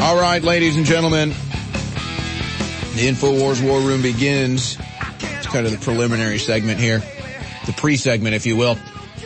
All right, ladies and gentlemen, the InfoWars War Room begins. It's kind of the preliminary segment here, the pre-segment, if you will.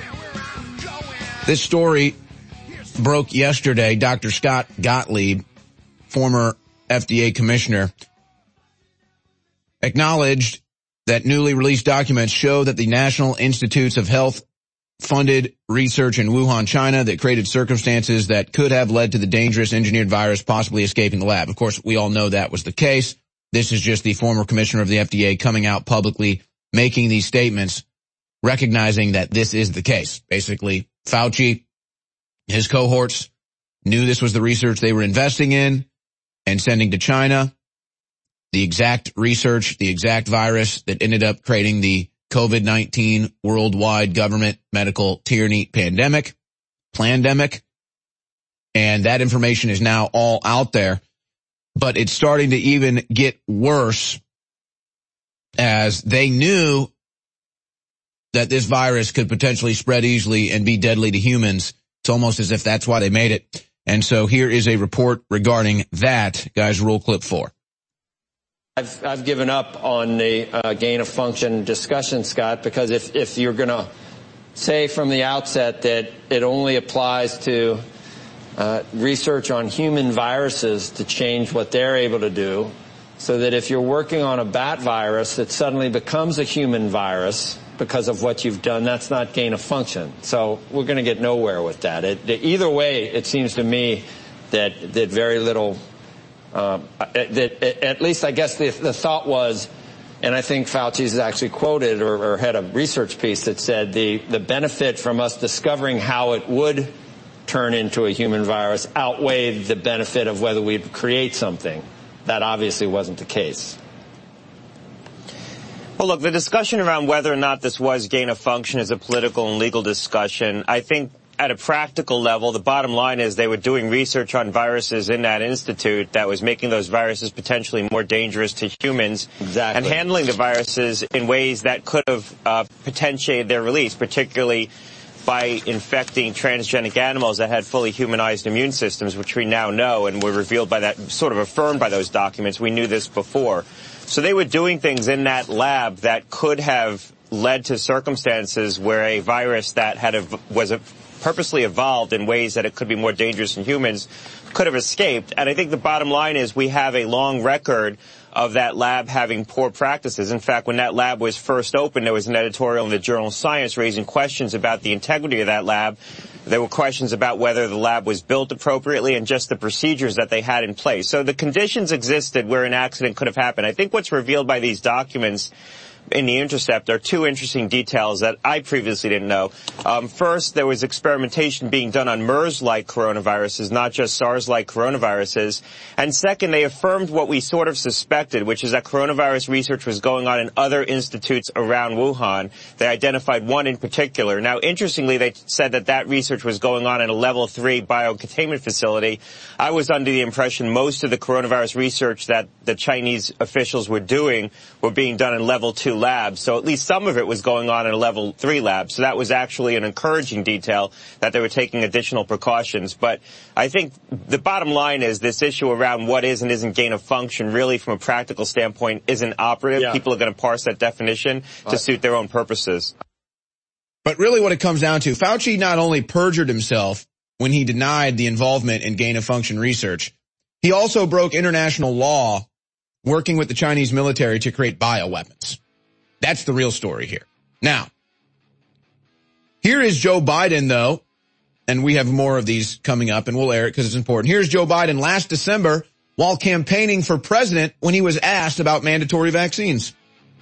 This story broke yesterday. Dr. Scott Gottlieb, former FDA commissioner, acknowledged that newly released documents show that the National Institutes of Health funded research in Wuhan, China that created circumstances that could have led to the dangerous engineered virus possibly escaping the lab. Of course, we all know that was the case. This is just the former commissioner of the FDA coming out publicly, making these statements, recognizing that this is the case. Basically, Fauci, his cohorts knew this was the research they were investing in and sending to China. The exact research, the exact virus that ended up creating the COVID-19 worldwide government medical tyranny pandemic, plandemic, and that information is now all out there. But it's starting to even get worse, as they knew that this virus could potentially spread easily and be deadly to humans. It's almost as if that's why they made it. And so here is a report regarding that. Guys, roll clip 4. I've given up on the gain of function discussion, Scott, because if you're going to say from the outset that it only applies to research on human viruses to change what they're able to do, so that if you're working on a bat virus that suddenly becomes a human virus because of what you've done, that's not gain of function. So we're going to get nowhere with that. Either way, it seems to me that very little. At least I guess the thought was, and I think Fauci's actually quoted or had a research piece that said the benefit from us discovering how it would turn into a human virus outweighed the benefit of whether we'd create something. That obviously wasn't the case. Well, look, the discussion around whether or not this was gain of function is a political and legal discussion. I think at a practical level, the bottom line is they were doing research on viruses in that institute that was making those viruses potentially more dangerous to humans. Exactly. And handling the viruses in ways that could have potentiated their release, particularly by infecting transgenic animals that had fully humanized immune systems, which we now know and were revealed by that, sort of affirmed by those documents. We knew this before. So they were doing things in that lab that could have led to circumstances where a virus that was purposely evolved in ways that it could be more dangerous in humans could have escaped. And I think the bottom line is we have a long record of that lab having poor practices. In fact, when that lab was first opened, there was an editorial in the journal Science raising questions about the integrity of that lab. There were questions about whether the lab was built appropriately and just the procedures that they had in place. So the conditions existed where an accident could have happened. I think what's revealed by these documents in The Intercept are two interesting details that I previously didn't know. First, there was experimentation being done on MERS-like coronaviruses, not just SARS-like coronaviruses. And second, they affirmed what we sort of suspected, which is that coronavirus research was going on in other institutes around Wuhan. They identified one in particular. Now, interestingly, they said that research was going on in a level 3 biocontainment facility. I was under the impression most of the coronavirus research that the Chinese officials were doing were being done in level 2 labs, so at least some of it was going on in a level 3 lab. So that was actually an encouraging detail that they were taking additional precautions. But I think the bottom line is this issue around what is and isn't gain of function really from a practical standpoint isn't operative. Yeah. People are going to parse that definition to suit their own purposes. But really what it comes down to, Fauci not only perjured himself when he denied the involvement in gain of function research, he also broke international law working with the Chinese military to create bioweapons. That's the real story here. Now, here is Joe Biden, though, and we have more of these coming up, and we'll air it because it's important. Here's Joe Biden last December while campaigning for president when he was asked about mandatory vaccines.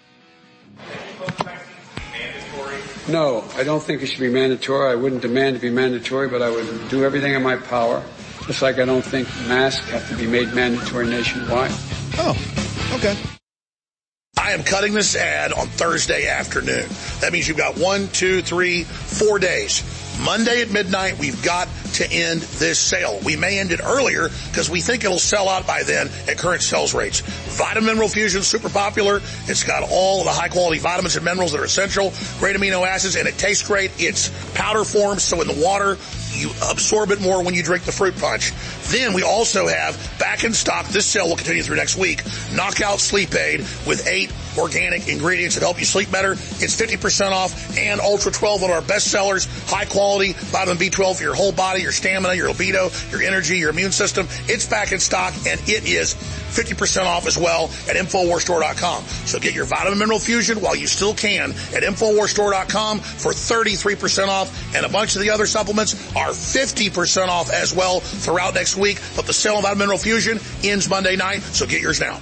No, I don't think it should be mandatory. I wouldn't demand to be mandatory, but I would do everything in my power, just like I don't think masks have to be made mandatory nationwide. Oh, okay. I am cutting this ad on Thursday afternoon. That means you've got 1, 2, 3, 4 days. Monday at midnight, we've got to end this sale. We may end it earlier because we think it'll sell out by then at current sales rates. Vitamin Mineral Fusion is super popular. It's got all of the high-quality vitamins and minerals that are essential, great amino acids, and it tastes great. It's powder form, so in the water, You absorb it more when you drink the fruit punch. Then we also have back in stock, this sale will continue through next week, Knockout Sleep Aid with 8 organic ingredients that help you sleep better. It's 50% off, and Ultra 12, one of our best sellers, high quality vitamin B12 for your whole body, your stamina, your libido, your energy, your immune system. It's back in stock, and it is 50% off as well at InfoWarsStore.com. So get your Vitamin Mineral Fusion while you still can at InfoWarsStore.com for 33% off, and a bunch of the other supplements are 50% off as well throughout next week. But the sale on Vitamin Mineral Fusion ends Monday night, so get yours now.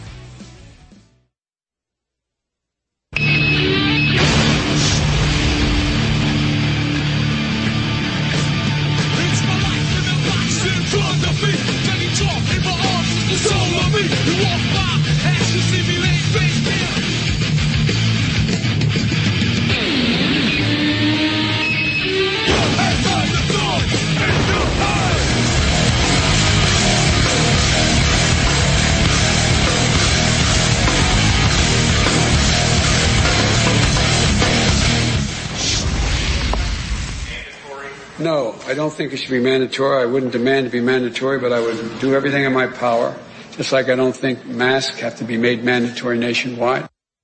No, I don't think it should be mandatory. I wouldn't demand to be mandatory, but I would do everything in my power, just like I don't think masks have to be made mandatory nationwide.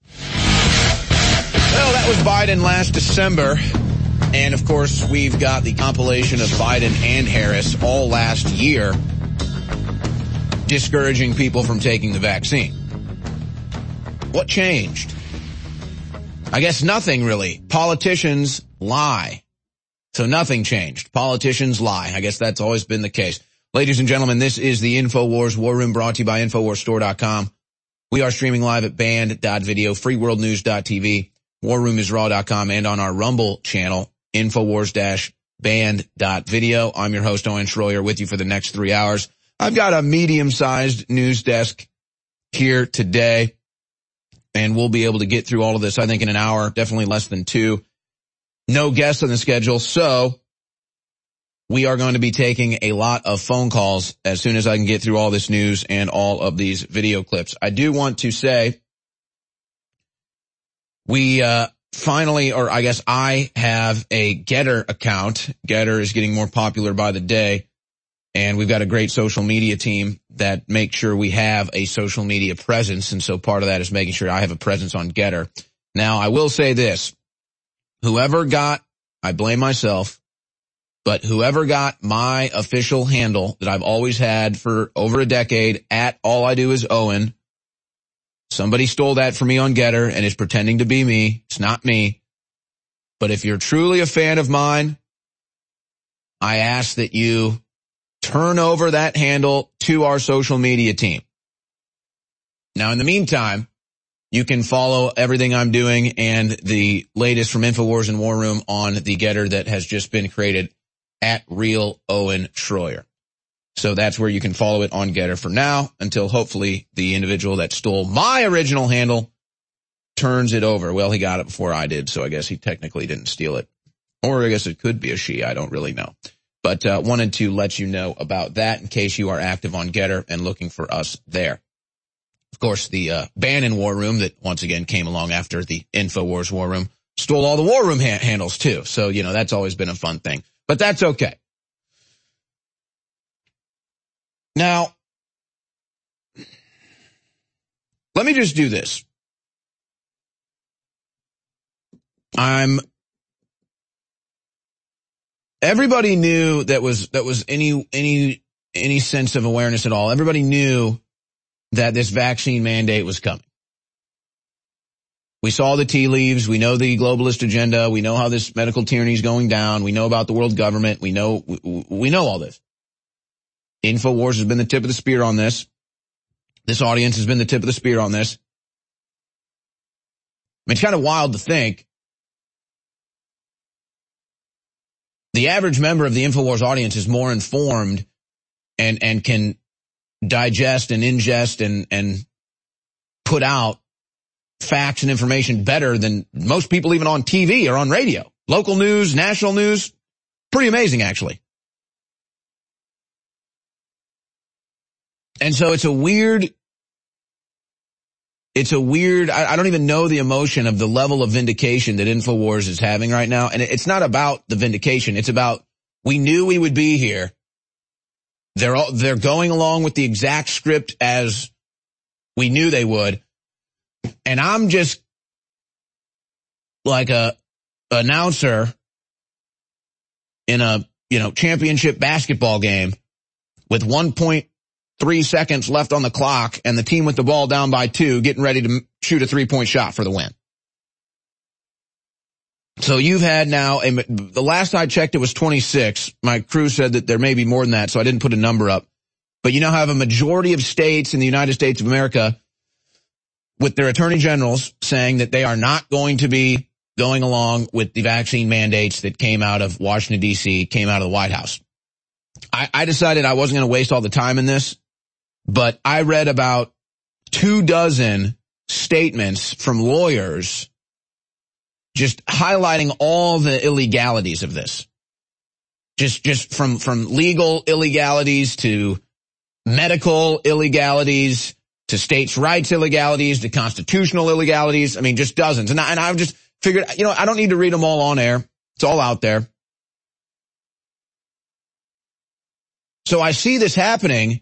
Well, that was Biden last December. And, of course, we've got the compilation of Biden and Harris all last year discouraging people from taking the vaccine. What changed? I guess nothing, really. Politicians lie. So nothing changed. Politicians lie. I guess that's always been the case. Ladies and gentlemen, this is the InfoWars War Room, brought to you by InfoWarsStore.com. We are streaming live at band.video, freeworldnews.tv, warroomisraw.com, and on our Rumble channel, Infowars-band.video. I'm your host, Owen Schroyer, with you for the next 3 hours. I've got a medium-sized news desk here today, and we'll be able to get through all of this, I think, in an hour, definitely less than 2. No guests on the schedule, so we are going to be taking a lot of phone calls as soon as I can get through all this news and all of these video clips. I do want to say we finally, or I guess I have a Getter account. Getter is getting more popular by the day, and we've got a great social media team that makes sure we have a social media presence, and so part of that is making sure I have a presence on Getter. Now, I will say this. Whoever got, I blame myself, but whoever got my official handle that I've always had for over a decade at All I Do Is Owen, somebody stole that from me on Getter and is pretending to be me. It's not me. But if you're truly a fan of mine, I ask that you turn over that handle to our social media team. Now, in the meantime, you can follow everything I'm doing and the latest from InfoWars and War Room on the Getter that has just been created at Real Owen Schroyer. So that's where you can follow it on Getter for now until hopefully the individual that stole my original handle turns it over. Well, he got it before I did, so I guess he technically didn't steal it. Or I guess it could be a she. I don't really know. But wanted to let you know about that in case you are active on Getter and looking for us there. Of course, the Bannon War Room that once again came along after the InfoWars War Room stole all the War Room handles too. So, you know, that's always been a fun thing. But that's okay. Now, let me just do this. Everybody knew that was any sense of awareness at all. Everybody knew that this vaccine mandate was coming. We saw the tea leaves. We know the globalist agenda. We know how this medical tyranny is going down. We know about the world government. We know all this. InfoWars has been the tip of the spear on this. This audience has been the tip of the spear on this. I mean, it's kind of wild to think the average member of the InfoWars audience is more informed and can digest and ingest and put out facts and information better than most people even on TV or on radio. Local news, national news, pretty amazing actually. And so it's a weird, I don't even know the emotion of the level of vindication that InfoWars is having right now. And it's not about the vindication. It's about We knew we would be here. They're going along with the exact script as we knew they would. And I'm just like a announcer in a, championship basketball game with 1.3 seconds left on the clock and the team with the ball down by 2 getting ready to shoot a 3-point shot for the win. So you've had now, the last I checked it was 26. My crew said that there may be more than that, so I didn't put a number up. But you now have a majority of states in the United States of America with their attorney generals saying that they are not going to be going along with the vaccine mandates that came out of Washington, D.C., came out of the White House. I decided I wasn't going to waste all the time in this, but I read about 24 statements from lawyers just highlighting all the illegalities of this. Just from legal illegalities to medical illegalities to states' rights illegalities to constitutional illegalities. I mean, just dozens. And I've just figured, I don't need to read them all on air. It's all out there. So I see this happening,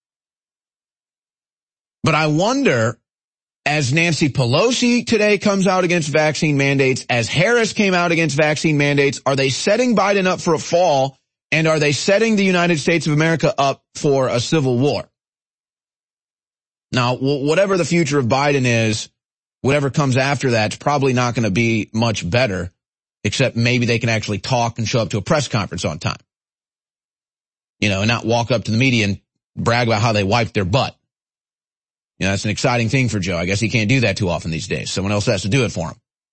but I wonder, as Nancy Pelosi today comes out against vaccine mandates, as Harris came out against vaccine mandates, are they setting Biden up for a fall, and are they setting the United States of America up for a civil war? Now, whatever the future of Biden is, whatever comes after that, it's probably not going to be much better, except maybe they can actually talk and show up to a press conference on time. And not walk up to the media and brag about how they wiped their butt. That's an exciting thing for Joe. I guess he can't do that too often these days. Someone else has to do it for him.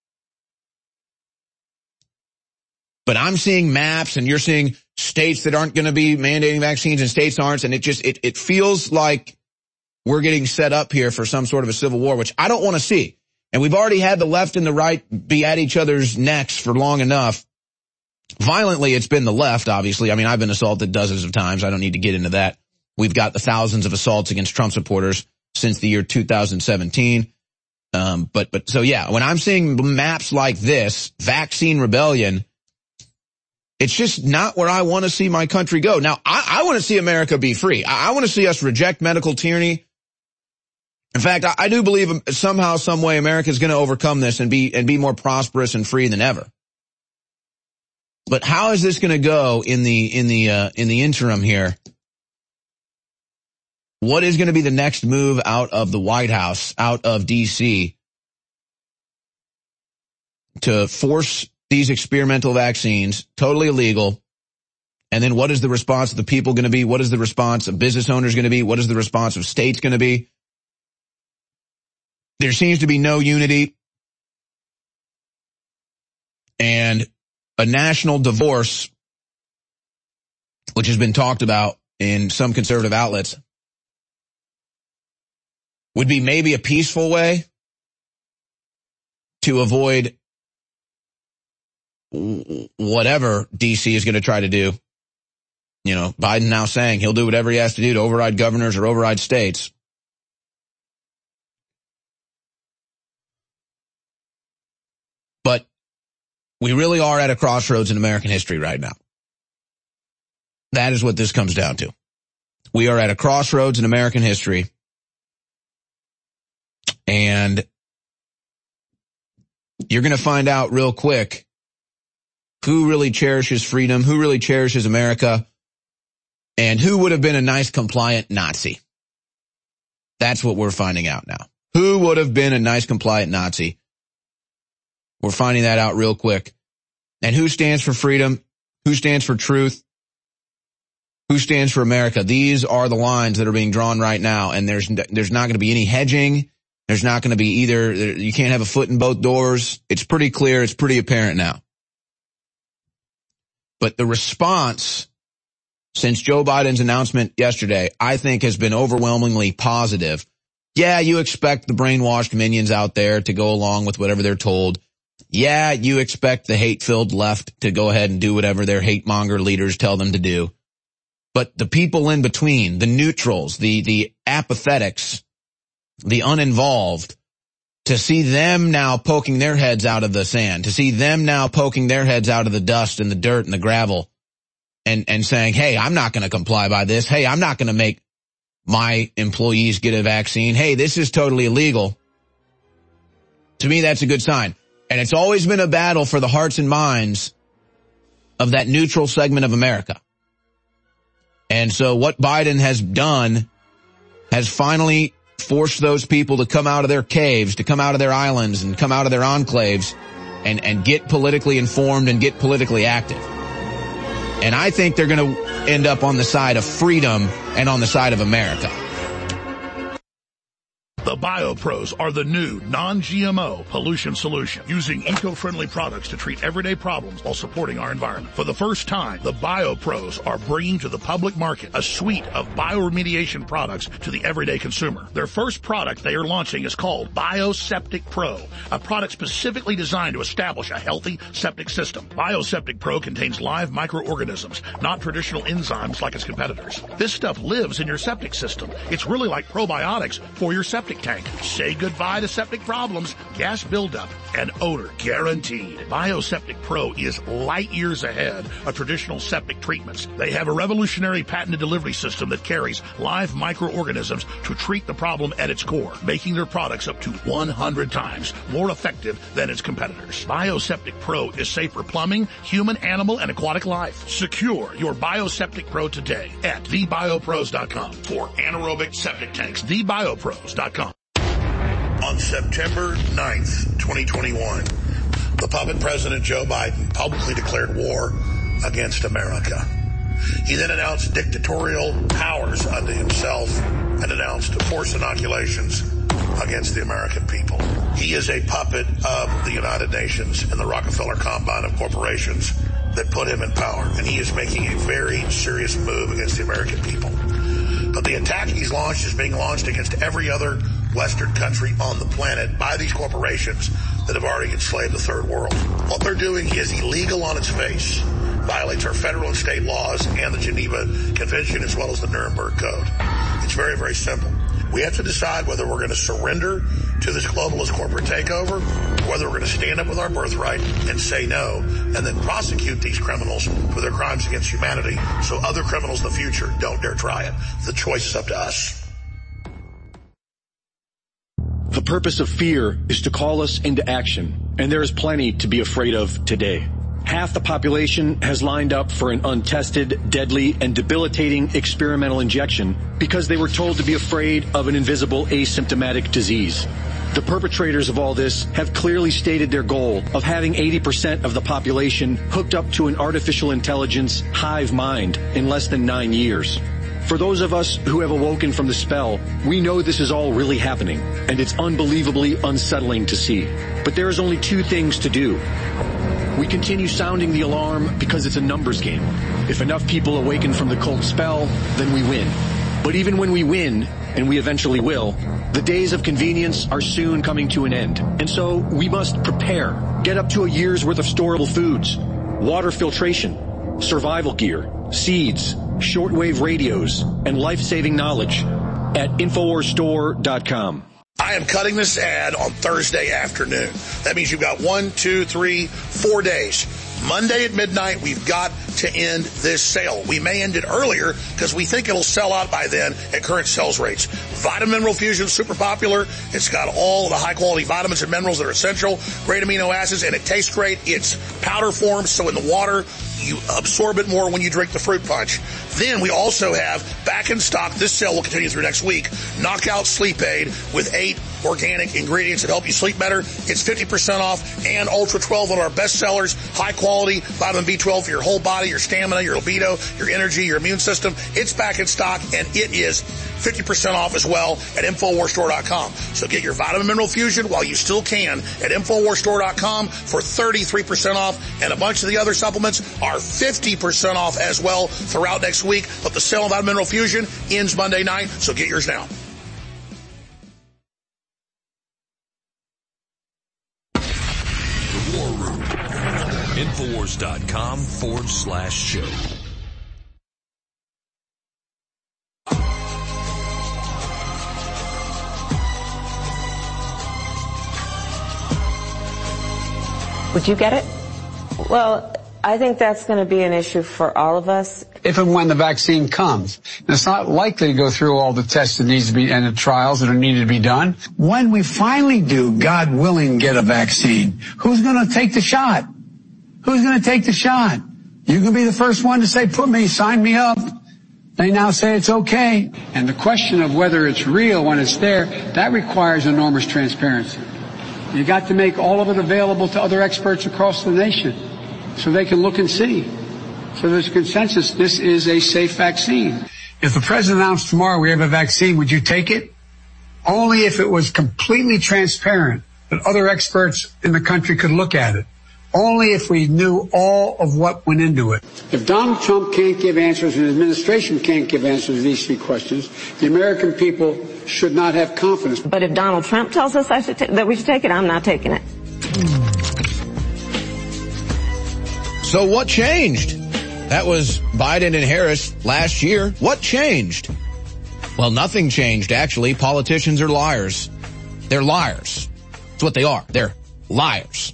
But I'm seeing maps, and you're seeing states that aren't going to be mandating vaccines and states aren't, and it feels like we're getting set up here for some sort of a civil war, which I don't want to see. And we've already had the left and the right be at each other's necks for long enough. Violently, it's been the left, obviously. I mean, I've been assaulted dozens of times. I don't need to get into that. We've got the thousands of assaults against Trump supporters since the year 2017. So yeah, when I'm seeing maps like this, vaccine rebellion, it's just not where I want to see my country go. Now, I want to see America be free. I want to see us reject medical tyranny. In fact, I do believe somehow, some way, America is going to overcome this and be more prosperous and free than ever. But how is this going to go in the interim here? What is going to be the next move out of the White House, out of D.C., to force these experimental vaccines, totally illegal? And then what is the response of the people going to be? What is the response of business owners going to be? What is the response of states going to be? There seems to be no unity. And a national divorce, which has been talked about in some conservative outlets, would be maybe a peaceful way to avoid whatever D.C. is going to try to do. Biden now saying he'll do whatever he has to do to override governors or override states. But we really are at a crossroads in American history right now. That is what this comes down to. We are at a crossroads in American history. And you're going to find out real quick who really cherishes freedom, who really cherishes America, and who would have been a nice compliant Nazi. That's what we're finding out now. Who would have been a nice compliant Nazi? We're finding that out real quick. And who stands for freedom? Who stands for truth? Who stands for America? These are the lines that are being drawn right now, and there's not going to be any hedging. There's not going to be you can't have a foot in both doors. It's pretty clear. It's pretty apparent now. But the response since Joe Biden's announcement yesterday, I think, has been overwhelmingly positive. Yeah, you expect the brainwashed minions out there to go along with whatever they're told. Yeah, you expect the hate-filled left to go ahead and do whatever their hate-monger leaders tell them to do. But the people in between, the neutrals, the apathetics, the uninvolved, to see them now poking their heads out of the sand, to see them now poking their heads out of the dust and the dirt and the gravel, and saying, hey, I'm not going to comply by this. Hey, I'm not going to make my employees get a vaccine. Hey, this is totally illegal. To me, that's a good sign. And it's always been a battle for the hearts and minds of that neutral segment of America. And so what Biden has done has finally forced those people to come out of their caves, to come out of their islands and come out of their enclaves and get politically informed and get politically active. And I think they're going to end up on the side of freedom and on the side of America. The BioPros are the new non-GMO pollution solution, using eco-friendly products to treat everyday problems while supporting our environment. For the first time, the BioPros are bringing to the public market a suite of bioremediation products to the everyday consumer. Their first product they are launching is called Bioseptic Pro, a product specifically designed to establish a healthy septic system. Bioseptic Pro contains live microorganisms, not traditional enzymes like its competitors. This stuff lives in your septic system. It's really like probiotics for your septic tank. Say goodbye to septic problems, gas buildup, and odor guaranteed. Bioseptic Pro is light years ahead of traditional septic treatments. They have a revolutionary patented delivery system that carries live microorganisms to treat the problem at its core, making their products up to 100 times more effective than its competitors. Bioseptic Pro is safe for plumbing, human, animal, and aquatic life. Secure your Bioseptic Pro today at thebiopros.com for anaerobic septic tanks. Thebiopros.com. On September 9th, 2021, the puppet President Joe Biden publicly declared war against America. He then announced dictatorial powers unto himself and announced forced inoculations against the American people. He is a puppet of the United Nations and the Rockefeller Combine of corporations that put him in power, and he is making a very serious move against the American people. But the attack he's launched is being launched against every other Western country on the planet by these corporations that have already enslaved the third world. What they're doing is illegal on its face, violates our federal and state laws and the Geneva Convention as well as the Nuremberg Code. It's very, very simple. We have to decide whether we're going to surrender to this globalist corporate takeover, or whether we're going to stand up with our birthright and say no, and then prosecute these criminals for their crimes against humanity so other criminals in the future don't dare try it. The choice is up to us. The purpose of fear is to call us into action, and there is plenty to be afraid of today. Half the population has lined up for an untested, deadly, and debilitating experimental injection because they were told to be afraid of an invisible asymptomatic disease. The perpetrators of all this have clearly stated their goal of having 80% of the population hooked up to an artificial intelligence hive mind in less than 9 years. For those of us who have awoken from the spell, we know this is all really happening, and it's unbelievably unsettling to see. But there is only two things to do. We continue sounding the alarm because it's a numbers game. If enough people awaken from the cult spell, then we win. But even when we win, and we eventually will, the days of convenience are soon coming to an end. And so we must prepare. Get up to a year's worth of storable foods, water filtration, survival gear, seeds, shortwave radios, and life-saving knowledge at InfoWarsStore.com. I am cutting this ad on Thursday afternoon. That means you've got 1, 2, 3, 4 days. Monday at midnight, we've got to end this sale. We may end it earlier because we think it'll sell out by then at current sales rates. Vitamin Mineral Fusion, super popular. It's got all of the high-quality vitamins and minerals that are essential, great amino acids, and it tastes great. It's powder form, so in the water, you absorb it more when you drink the fruit punch. Then we also have back in stock, this sale will continue through next week, Knockout Sleep Aid with 8 organic ingredients that help you sleep better. It's 50% off, and Ultra 12, one of our best sellers, high quality vitamin B12 for your whole body, your stamina, your libido, your energy, your immune system. It's back in stock, and it is 50% off as well at InfoWarsStore.com. So get your Vitamin Mineral Fusion while you still can at InfoWarsStore.com for 33% off, and a bunch of the other supplements are 50% off as well throughout next week. But the sale of Vitamin Mineral Fusion ends Monday night, so get yours now. War Room. Infowars.com/show. Would you get it? Well, I think that's going to be an issue for all of us. If and when the vaccine comes. And it's not likely to go through all the tests that needs to be and the trials that are needed to be done. When we finally do, God willing, get a vaccine, who's going to take the shot? Who's going to take the shot? You can be the first one to say, sign me up. They now say it's okay. And the question of whether it's real when it's there, that requires enormous transparency. You got to make all of it available to other experts across the nation so they can look and see. So there's consensus, this is a safe vaccine. If the president announced tomorrow we have a vaccine, would you take it? Only if it was completely transparent that other experts in the country could look at it. Only if we knew all of what went into it. If Donald Trump can't give answers and the administration can't give answers to these three questions, the American people should not have confidence. But if Donald Trump tells us that we should take it, I'm not taking it. So what changed? That was Biden and Harris last year. What changed? Well, nothing changed, actually. Politicians are liars. They're liars. That's what they are. They're liars.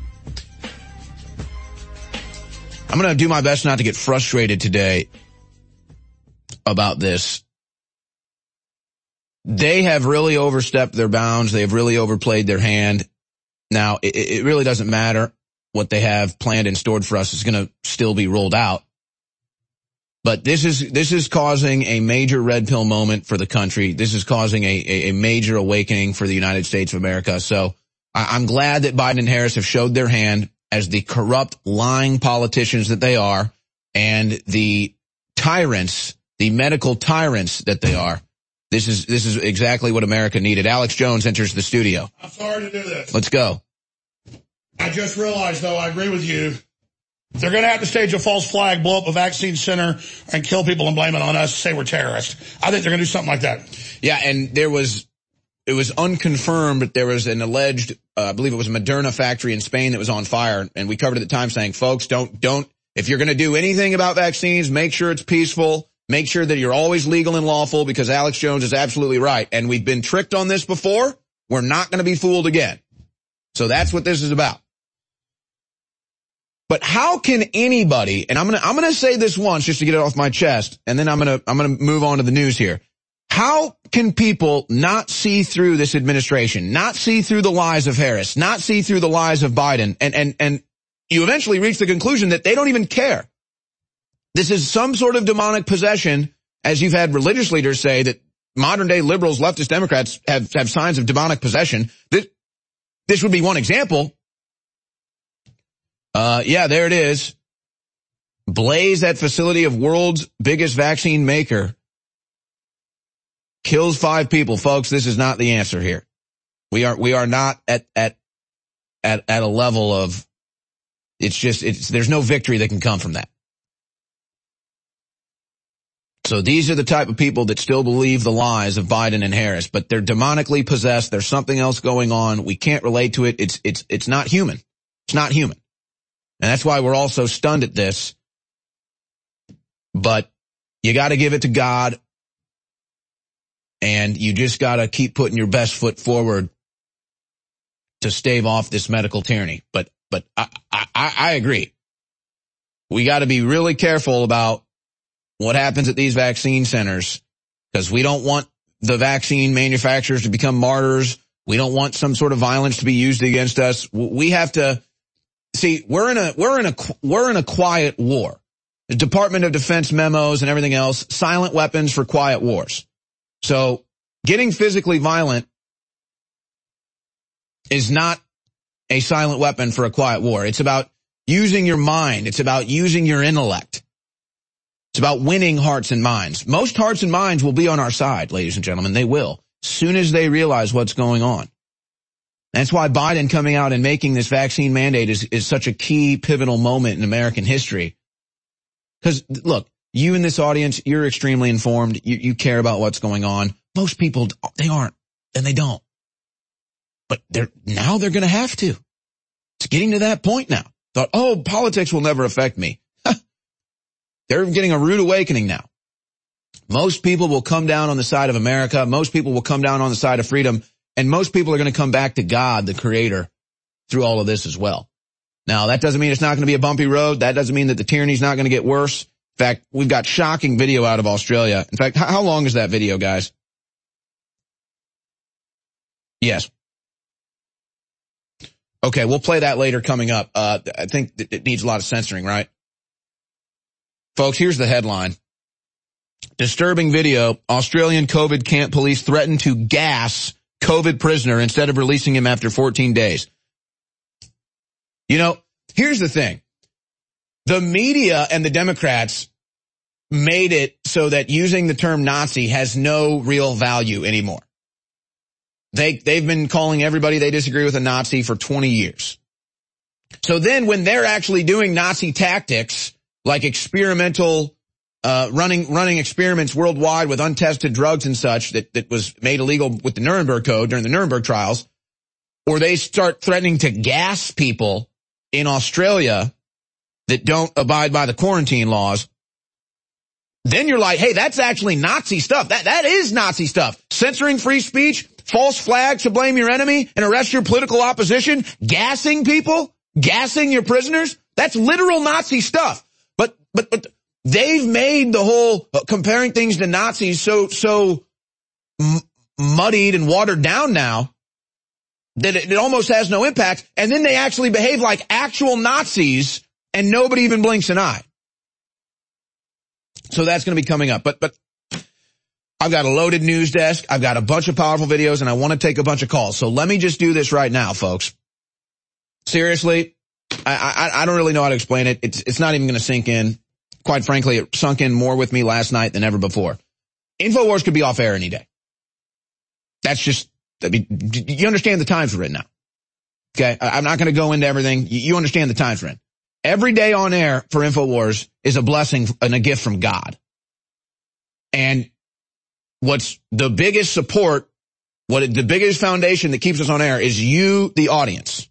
I'm going to do my best not to get frustrated today about this. They have really overstepped their bounds. They have really overplayed their hand. Now, it really doesn't matter what they have planned and stored for us. It's going to still be rolled out. But this is causing a major red pill moment for the country. This is causing a major awakening for the United States of America. So I'm glad that Biden and Harris have showed their hand as the corrupt, lying politicians that they are, and the tyrants, the medical tyrants that they are. This is exactly what America needed. Alex Jones enters the studio. I'm sorry to do this. Let's go. I just realized, though, I agree with you. They're going to have to stage a false flag, blow up a vaccine center, and kill people and blame it on us, say we're terrorists. I think they're going to do something like that. Yeah, and it was unconfirmed, but there was an alleged, I believe it was a Moderna factory in Spain that was on fire, and we covered at the time saying, folks, don't, if you're going to do anything about vaccines, make sure it's peaceful, make sure that you're always legal and lawful, because Alex Jones is absolutely right. And we've been tricked on this before. We're not going to be fooled again. So that's what this is about. But how can anybody, and I'm going to say this once just to get it off my chest, and then I'm going to move on to the news here. How can people not see through this administration, not see through the lies of Harris, not see through the lies of Biden, and you eventually reach the conclusion that they don't even care? This is some sort of demonic possession, as you've had religious leaders say that modern day liberals, leftist Democrats have signs of demonic possession. This would be one example. Yeah, there it is. Blaze at facility of world's biggest vaccine maker. Kills 5 people. Folks, this is not the answer here. We are not at a level of, there's no victory that can come from that. So these are the type of people that still believe the lies of Biden and Harris, but they're demonically possessed. There's something else going on. We can't relate to it. It's not human. It's not human. And that's why we're all so stunned at this. But you got to give it to God. And you just got to keep putting your best foot forward to stave off this medical tyranny. But I agree. We got to be really careful about what happens at these vaccine centers, because we don't want the vaccine manufacturers to become martyrs. We don't want some sort of violence to be used against us. We have to see, we're in a quiet war. The Department of Defense memos and everything else, silent weapons for quiet wars. So getting physically violent is not a silent weapon for a quiet war. It's about using your mind. It's about using your intellect. It's about winning hearts and minds. Most hearts and minds will be on our side, ladies and gentlemen. They will, as soon as they realize what's going on. That's why Biden coming out and making this vaccine mandate is such a key, pivotal moment in American history. Because, look, you in this audience, you're extremely informed. You care about what's going on. Most people, they aren't, and they don't. But now they're going to have to. It's getting to that point now. Thought, oh, politics will never affect me. They're getting a rude awakening now. Most people will come down on the side of America. Most people will come down on the side of freedom. And most people are going to come back to God, the Creator, through all of this as well. Now, that doesn't mean it's not going to be a bumpy road. That doesn't mean that the tyranny's not going to get worse. In fact, we've got shocking video out of Australia. In fact, how long is that video, guys? Yes. Okay, we'll play that later coming up. I think it needs a lot of censoring, right? Folks, here's the headline. Disturbing video. Australian COVID camp police threaten to gas COVID prisoner instead of releasing him after 14 days. You know, here's the thing. The media and the Democrats made it so that using the term Nazi has no real value anymore. They've been calling everybody they disagree with a Nazi for 20 years. So then when they're actually doing Nazi tactics, like experimental, running experiments worldwide with untested drugs and such that was made illegal with the Nuremberg Code during the Nuremberg trials, or they start threatening to gas people in Australia that don't abide by the quarantine laws, then you're like, hey, that's actually Nazi stuff. That is Nazi stuff. Censoring free speech, false flags to blame your enemy and arrest your political opposition, gassing people, gassing your prisoners. That's literal Nazi stuff. But they've made the whole comparing things to Nazis so muddied and watered down now that it almost has no impact. And then they actually behave like actual Nazis and nobody even blinks an eye. So that's going to be coming up. But I've got a loaded news desk. I've got a bunch of powerful videos and I want to take a bunch of calls. So let me just do this right now, folks. Seriously, I don't really know how to explain it. It's not even going to sink in. Quite frankly, it sunk in more with me last night than ever before. InfoWars could be off air any day. That's just, you understand the times we're in now. Okay. I'm not going to go into everything. You understand the times we're in. Every day on air for InfoWars is a blessing and a gift from God. And what's the biggest support, the biggest foundation that keeps us on air is you, the audience.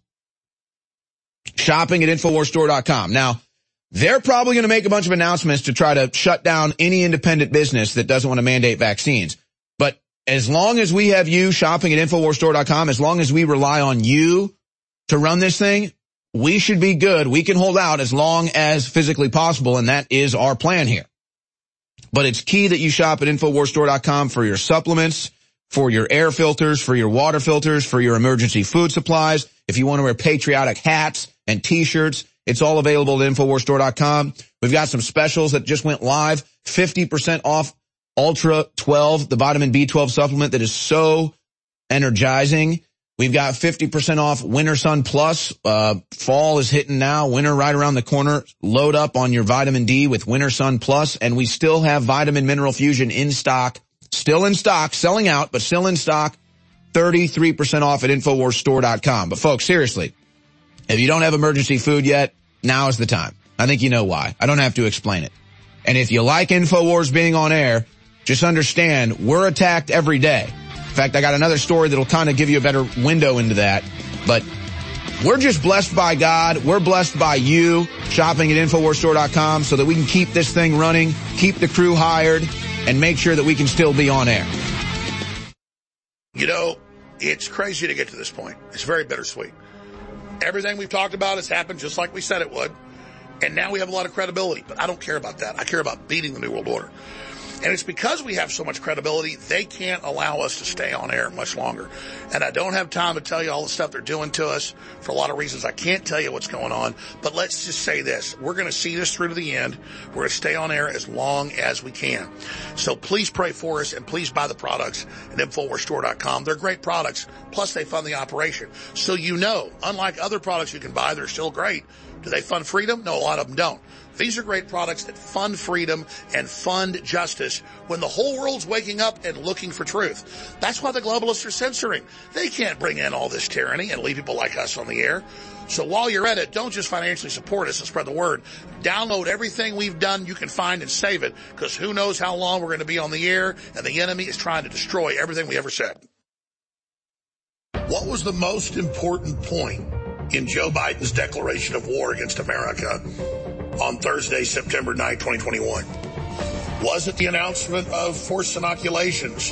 Shopping at InfoWarsStore.com. Now, they're probably going to make a bunch of announcements to try to shut down any independent business that doesn't want to mandate vaccines. But as long as we have you shopping at InfoWarsStore.com, as long as we rely on you to run this thing, we should be good. We can hold out as long as physically possible, and that is our plan here. But it's key that you shop at InfoWarsStore.com for your supplements, for your air filters, for your water filters, for your emergency food supplies. If you want to wear patriotic hats and T-shirts, it's all available at InfoWarsStore.com. We've got some specials that just went live. 50% off Ultra 12, the vitamin B12 supplement that is so energizing. We've got 50% off Winter Sun Plus. Fall is hitting now. Winter right around the corner. Load up on your vitamin D with Winter Sun Plus. And we still have Vitamin Mineral Fusion in stock. Still in stock. Selling out, but still in stock. 33% off at InfoWarsStore.com. But folks, seriously, if you don't have emergency food yet, now is the time. I think you know why. I don't have to explain it. And if you like InfoWars being on air, just understand we're attacked every day. In fact, I got another story that'll kind of give you a better window into that. But we're just blessed by God. We're blessed by you shopping at InfoWarsStore.com so that we can keep this thing running, keep the crew hired, and make sure that we can still be on air. You know, it's crazy to get to this point. It's very bittersweet. Everything we've talked about has happened just like we said it would. And now we have a lot of credibility. But I don't care about that. I care about beating the New World Order. And it's because we have so much credibility, they can't allow us to stay on air much longer. And I don't have time to tell you all the stuff they're doing to us for a lot of reasons. I can't tell you what's going on. But let's just say this. We're going to see this through to the end. We're going to stay on air as long as we can. So please pray for us and please buy the products at InfoWarsStore.com. They're great products. Plus they fund the operation. So you know, unlike other products you can buy, they're still great. Do they fund freedom? No, a lot of them don't. These are great products that fund freedom and fund justice when the whole world's waking up and looking for truth. That's why the globalists are censoring. They can't bring in all this tyranny and leave people like us on the air. So while you're at it, don't just financially support us and spread the word. Download everything we've done you can find and save it, because who knows how long we're going to be on the air, and the enemy is trying to destroy everything we ever said. What was the most important point in Joe Biden's declaration of war against America on Thursday, September 9, 2021? Was it the announcement of forced inoculations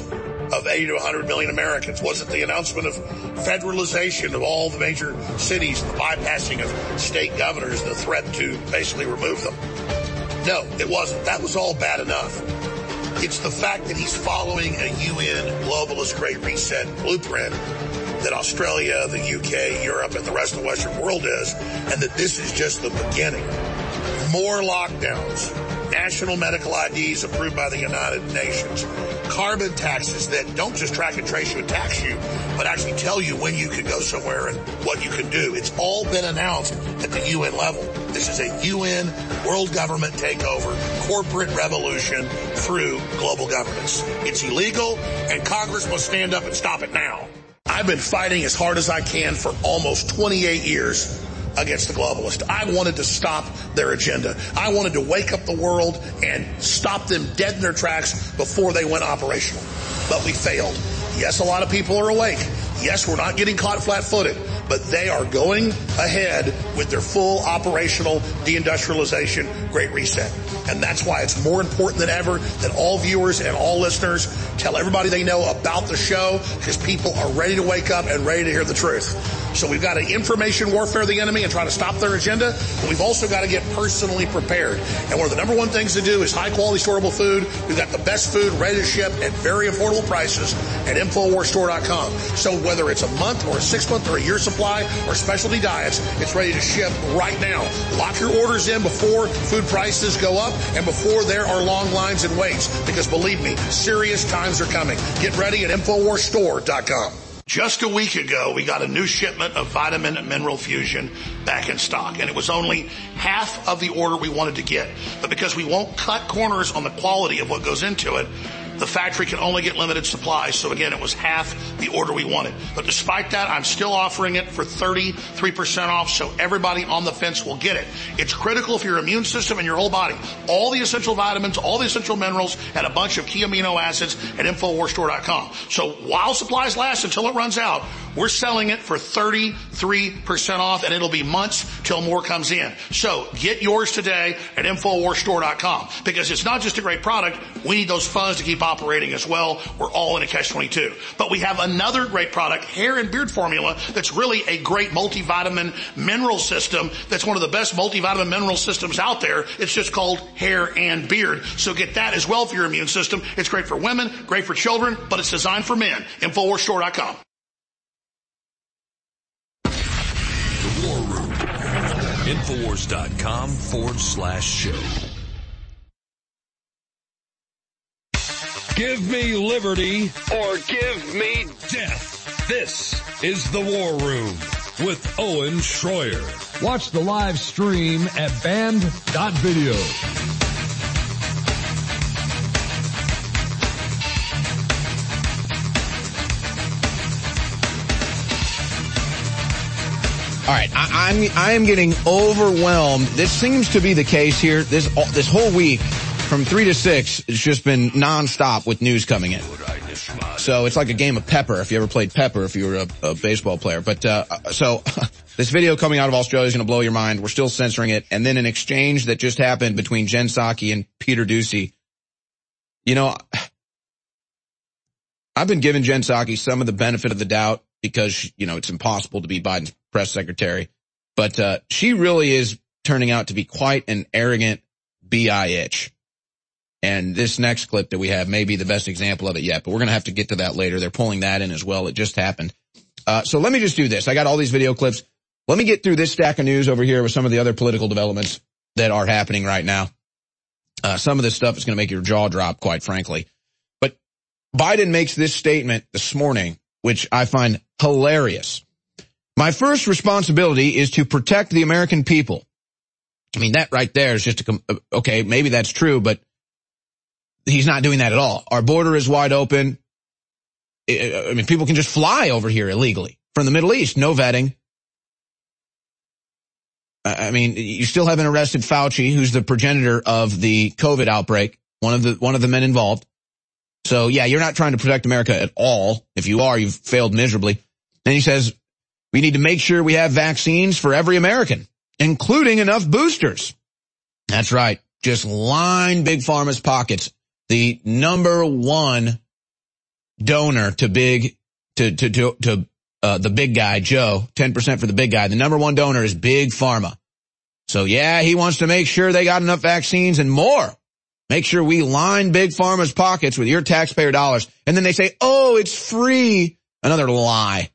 of 80 to 100 million Americans? Was it the announcement of federalization of all the major cities, the bypassing of state governors, the threat to basically remove them? No, it wasn't. That was all bad enough. It's the fact that he's following a UN globalist Great Reset blueprint that Australia, the UK, Europe, and the rest of the Western world is, and that this is just the beginning. More lockdowns, national medical IDs approved by the United Nations, carbon taxes that don't just track and trace you and tax you, but actually tell you when you can go somewhere and what you can do. It's all been announced at the UN level. This is a UN world government takeover, corporate revolution through global governance. It's illegal, and Congress must stand up and stop it now. I've been fighting as hard as I can for almost 28 years against the globalists. I wanted to stop their agenda. I wanted to wake up the world and stop them dead in their tracks before they went operational. But we failed. Yes, a lot of people are awake. Yes, we're not getting caught flat-footed, but they are going ahead with their full operational deindustrialization Great Reset. And that's why it's more important than ever that all viewers and all listeners tell everybody they know about the show, because people are ready to wake up and ready to hear the truth. So we've got to information warfare the enemy and try to stop their agenda, but we've also got to get personally prepared. And one of the number one things to do is high-quality storable food. We've got the best food ready to ship at very affordable prices at InfoWarsStore.com. So whether it's a month or a 6-month or a year supply or specialty diets, it's ready to ship right now. Lock your orders in before food prices go up and before there are long lines and waits, because believe me, serious times are coming. Get ready at InfoWarsStore.com. Just a week ago, we got a new shipment of Vitamin and Mineral Fusion back in stock, and it was only half of the order we wanted to get. But because we won't cut corners on the quality of what goes into it, the factory can only get limited supplies. So again, it was half the order we wanted. But despite that, I'm still offering it for 33% off, so everybody on the fence will get it. It's critical for your immune system and your whole body. All the essential vitamins, all the essential minerals, and a bunch of key amino acids at InfoWarsStore.com. So while supplies last until it runs out, we're selling it for 33% off, and it'll be months till more comes in. So get yours today at InfoWarsStore.com, because it's not just a great product. We need those funds to keep operating as well. We're all in a catch-22. But we have another great product, hair and beard formula, that's really a great multivitamin mineral system. That's one of the best multivitamin mineral systems out there. It's just called hair and beard. So get that as well for your immune system. It's great for women, great for children, but it's designed for men. InfoWarsStore.com. The War Room. Infowars.com/show. Give me liberty or give me death. This is The War Room with Owen Schroyer. Watch the live stream at band.video. All right, I am getting overwhelmed. This seems to be the case here. This whole week, from 3 to 6, it's just been nonstop with news coming in. So it's like a game of Pepper, if you ever played Pepper, if you were a baseball player. But so this video coming out of Australia is going to blow your mind. We're still censoring it. And then an exchange that just happened between Jen Psaki and Peter Doocy. You know, I've been giving Jen Psaki some of the benefit of the doubt because, you know, it's impossible to be Biden's press secretary. But she really is turning out to be quite an arrogant bitch. And this next clip that we have may be the best example of it yet, but we're going to have to get to that later. They're pulling that in as well. It just happened. So let me just do this. I got all these video clips. Let me get through this stack of news over here with some of the other political developments that are happening right now. Some of this stuff is going to make your jaw drop, quite frankly. But Biden makes this statement this morning, which I find hilarious. My first responsibility is to protect the American people. I mean, that right there is just okay, maybe that's true, but he's not doing that at all. Our border is wide open. I mean, people can just fly over here illegally from the Middle East. No vetting. I mean, you still haven't arrested Fauci, who's the progenitor of the COVID outbreak, one of the men involved. So yeah, you're not trying to protect America at all. If you are, you've failed miserably. And he says, we need to make sure we have vaccines for every American, including enough boosters. That's right. Just line Big Pharma's pockets. The number one donor to the big guy, Joe, 10% for the big guy. The number one donor is Big Pharma. So yeah, he wants to make sure they got enough vaccines and more. Make sure we line Big Pharma's pockets with your taxpayer dollars. And then they say, oh, it's free. Another lie.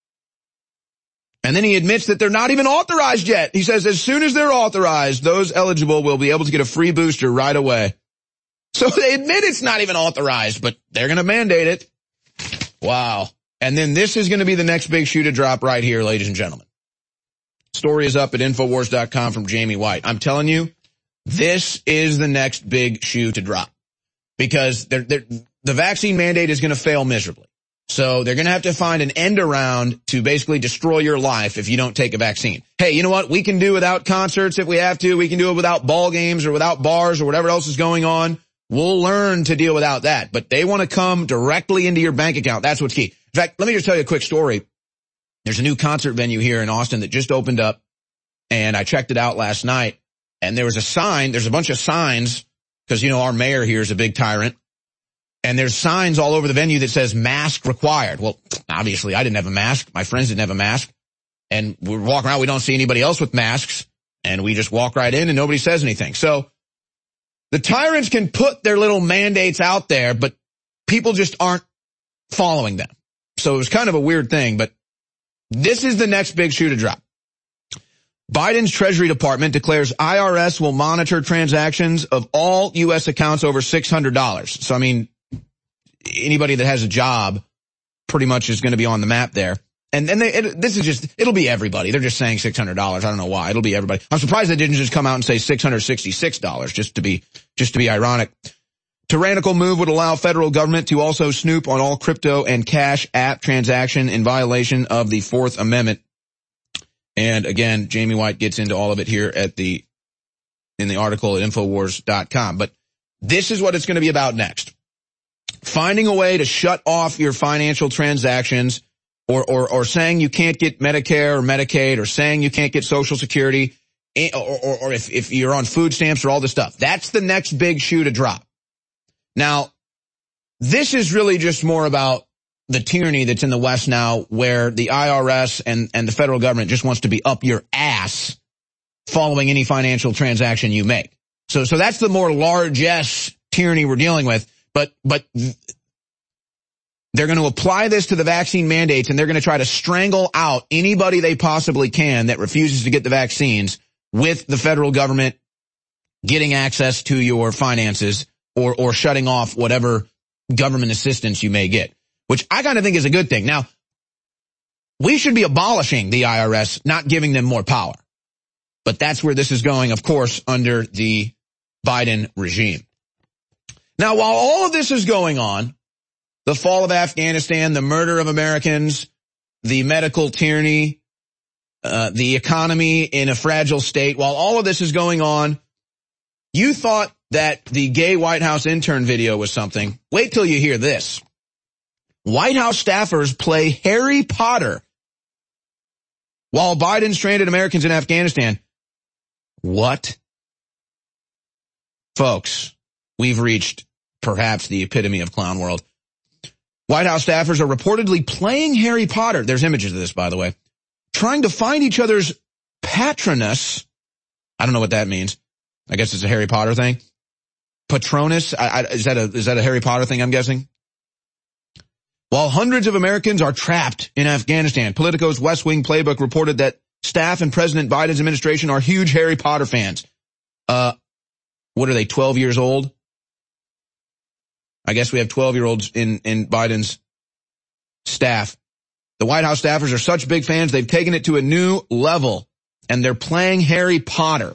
And then he admits that they're not even authorized yet. He says as soon as they're authorized, those eligible will be able to get a free booster right away. So they admit it's not even authorized, but they're going to mandate it. Wow. And then this is going to be the next big shoe to drop right here, ladies and gentlemen. Story is up at Infowars.com from Jamie White. I'm telling you, this is the next big shoe to drop because the vaccine mandate is going to fail miserably. So they're going to have to find an end around to basically destroy your life if you don't take a vaccine. Hey, you know what? We can do without concerts if we have to. We can do it without ball games or without bars or whatever else is going on. We'll learn to deal without that. But they want to come directly into your bank account. That's what's key. In fact, let me just tell you a quick story. There's a new concert venue here in Austin that just opened up, and I checked it out last night. And there was a sign. There's a bunch of signs because, you know, our mayor here is a big tyrant. And there's signs all over the venue that says mask required. Well, obviously I didn't have a mask. My friends didn't have a mask. And we're walking around. We don't see anybody else with masks. And we just walk right in and nobody says anything. So the tyrants can put their little mandates out there, but people just aren't following them. So it was kind of a weird thing, but this is the next big shoe to drop. Biden's Treasury Department declares IRS will monitor transactions of all U.S. accounts over $600. So, I mean, anybody that has a job pretty much is going to be on the map there. And then it'll be everybody. They're just saying $600. I don't know why. It'll be everybody. I'm surprised they didn't just come out and say $666 just to be ironic. Tyrannical move would allow federal government to also snoop on all crypto and cash app transaction in violation of the Fourth Amendment. And again, Jamie White gets into all of it here in the article at Infowars.com. But this is what it's going to be about next. Finding a way to shut off your financial transactions or saying you can't get Medicare or Medicaid or saying you can't get Social Security or if you're on food stamps or all this stuff. That's the next big shoe to drop. Now, this is really just more about the tyranny that's in the West now where the IRS and the federal government just wants to be up your ass following any financial transaction you make. So that's the more largesse tyranny we're dealing with. But they're going to apply this to the vaccine mandates and they're going to try to strangle out anybody they possibly can that refuses to get the vaccines with the federal government getting access to your finances or shutting off whatever government assistance you may get, which I kind of think is a good thing. Now, we should be abolishing the IRS, not giving them more power. But that's where this is going, of course, under the Biden regime. Now, while all of this is going on, the fall of Afghanistan, the murder of Americans, the medical tyranny, the economy in a fragile state, while all of this is going on, you thought that the gay White House intern video was something. Wait till you hear this. White House staffers play Harry Potter while Biden stranded Americans in Afghanistan. What? Folks, we've reached perhaps the epitome of clown world. White House staffers are reportedly playing Harry Potter. There's images of this, by the way. Trying to find each other's Patronus. I don't know what that means. I guess it's a Harry Potter thing. Patronus? Is that a Harry Potter thing, I'm guessing? While hundreds of Americans are trapped in Afghanistan, Politico's West Wing Playbook reported that staff and President Biden's administration are huge Harry Potter fans. What are they, 12 years old? I guess we have 12-year-olds in Biden's staff. The White House staffers are such big fans, they've taken it to a new level, and they're playing Harry Potter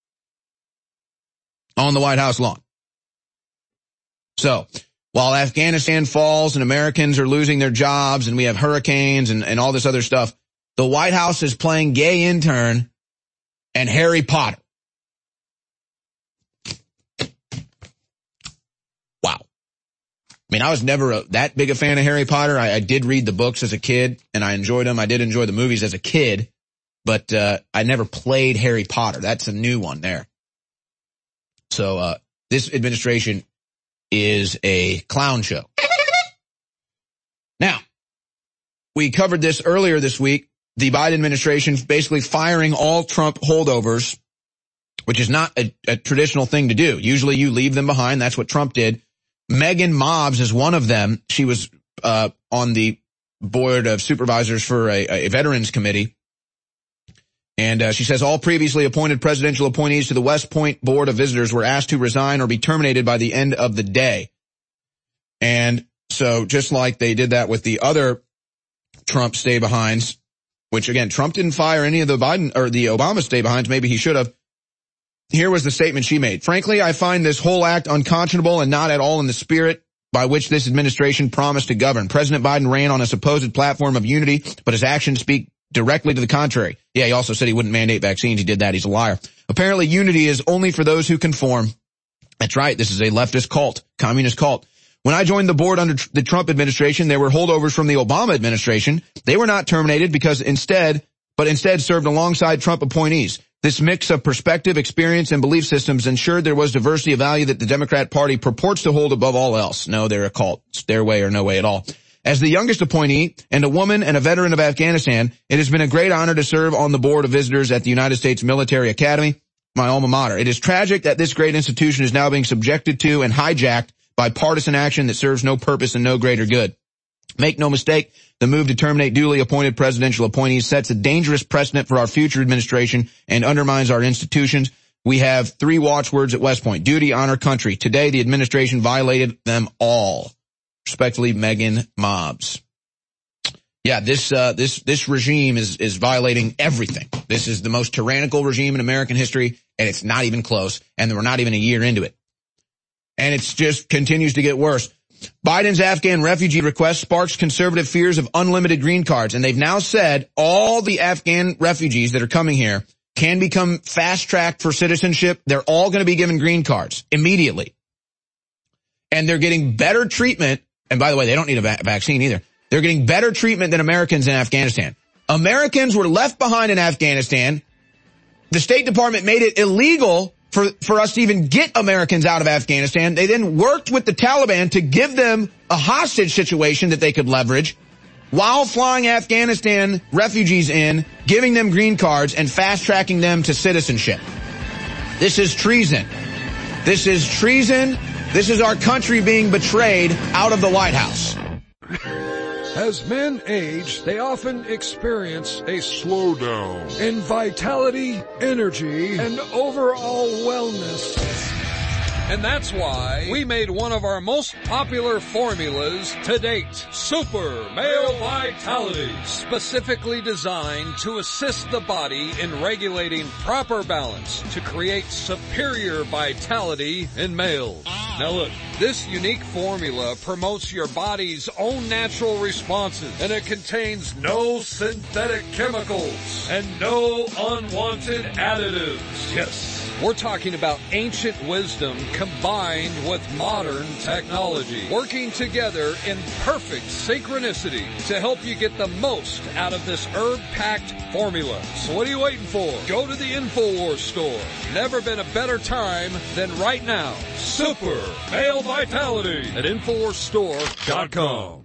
on the White House lawn. So, while Afghanistan falls and Americans are losing their jobs and we have hurricanes and all this other stuff, the White House is playing gay intern and Harry Potter. Wow. I mean, I was never that big a fan of Harry Potter. I did read the books as a kid and I enjoyed them. I did enjoy the movies as a kid, but I never played Harry Potter. That's a new one there. So this administration is a clown show. Now, we covered this earlier this week. The Biden administration basically firing all Trump holdovers, which is not a traditional thing to do. Usually you leave them behind. That's what Trump did. Megan Mobbs is one of them. She was on the board of supervisors for a veterans committee. And she says all previously appointed presidential appointees to the West Point Board of Visitors were asked to resign or be terminated by the end of the day. And so just like they did that with the other Trump stay-behinds, which again, Trump didn't fire any of the Biden or the Obama stay-behinds. Maybe he should have. Here was the statement she made. Frankly, I find this whole act unconscionable and not at all in the spirit by which this administration promised to govern. President Biden ran on a supposed platform of unity, but his actions speak directly to the contrary. Yeah, he also said he wouldn't mandate vaccines. He did that. He's a liar. Apparently, unity is only for those who conform. That's right. This is a leftist cult, communist cult. When I joined the board under the Trump administration, there were holdovers from the Obama administration. They were not terminated instead served alongside Trump appointees. This mix of perspective, experience, and belief systems ensured there was diversity of value that the Democrat Party purports to hold above all else. No, they're a cult. It's their way or no way at all. As the youngest appointee and a woman and a veteran of Afghanistan, it has been a great honor to serve on the board of visitors at the United States Military Academy, my alma mater. It is tragic that this great institution is now being subjected to and hijacked by partisan action that serves no purpose and no greater good. Make no mistake, the move to terminate duly appointed presidential appointees sets a dangerous precedent for our future administration and undermines our institutions. We have 3 watchwords at West Point: duty, honor, country. Today, the administration violated them all. Respectfully, Megan Mobbs. Yeah, this regime is violating everything. This is the most tyrannical regime in American history, and it's not even close, and we're not even a year into it. And it's just continues to get worse. Biden's Afghan refugee request sparks conservative fears of unlimited green cards, and they've now said all the Afghan refugees that are coming here can become fast-tracked for citizenship. They're all going to be given green cards immediately. And they're getting better treatment. And by the way, they don't need a vaccine either. They're getting better treatment than Americans in Afghanistan. Americans were left behind in Afghanistan. The State Department made it illegal for us to even get Americans out of Afghanistan. They then worked with the Taliban to give them a hostage situation that they could leverage while flying Afghanistan refugees in, giving them green cards, and fast-tracking them to citizenship. This is treason. This is treason. This is our country being betrayed out of the White House. As men age, they often experience a slowdown in vitality, energy, and overall wellness. And that's why we made one of our most popular formulas to date, Super Male Vitality, specifically designed to assist the body in regulating proper balance to create superior vitality in males. Now look, this unique formula promotes your body's own natural responses, and it contains no synthetic chemicals and no unwanted additives. Yes, we're talking about ancient wisdom combined with modern technology, working together in perfect synchronicity to help you get the most out of this herb-packed formula. So what are you waiting for? Go to the InfoWars store. Never been a better time than right now. Super Male Vitality at InfoWarsStore.com.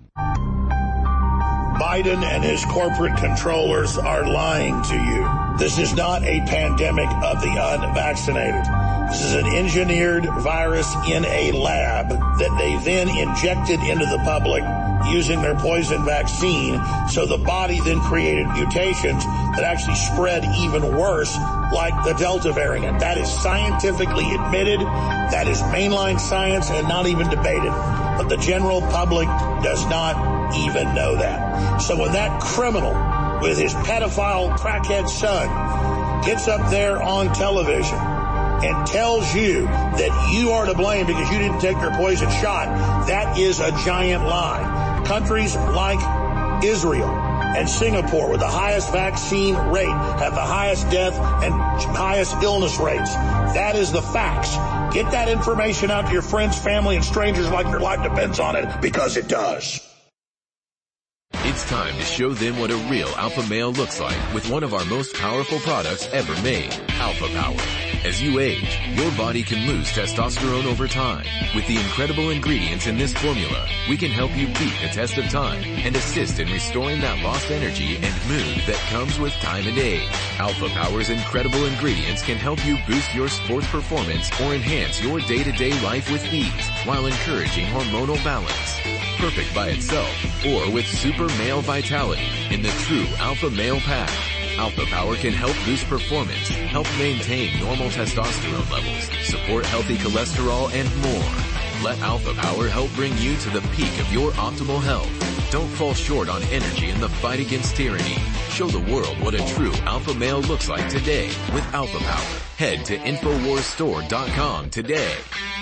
Biden and his corporate controllers are lying to you. This is not a pandemic of the unvaccinated. This is an engineered virus in a lab that they then injected into the public using their poison vaccine. So the body then created mutations that actually spread even worse, like the Delta variant. That is scientifically admitted. That is mainline science and not even debated. But the general public does not even know that. So when that criminal with his pedophile crackhead son gets up there on television and tells you that you are to blame because you didn't take your poison shot, that is a giant lie. Countries like Israel and Singapore, with the highest vaccine rate, have the highest death and highest illness rates. That is the facts. Get that information out to your friends, family, and strangers like your life depends on it, because it does. It's time to show them what a real alpha male looks like with one of our most powerful products ever made, Alpha Power. As you age, your body can lose testosterone over time. With the incredible ingredients in this formula, we can help you beat the test of time and assist in restoring that lost energy and mood that comes with time and age. Alpha Power's incredible ingredients can help you boost your sports performance or enhance your day-to-day life with ease while encouraging hormonal balance. Perfect by itself or with super male vitality in the true Alpha Male Pack. Alpha Power can help boost performance, help maintain normal testosterone levels, support healthy cholesterol, and more. Let Alpha Power help bring you to the peak of your optimal health. Don't fall short on energy in the fight against tyranny. Show the world what a true alpha male looks like today with Alpha Power. Head to InfoWarsStore.com today.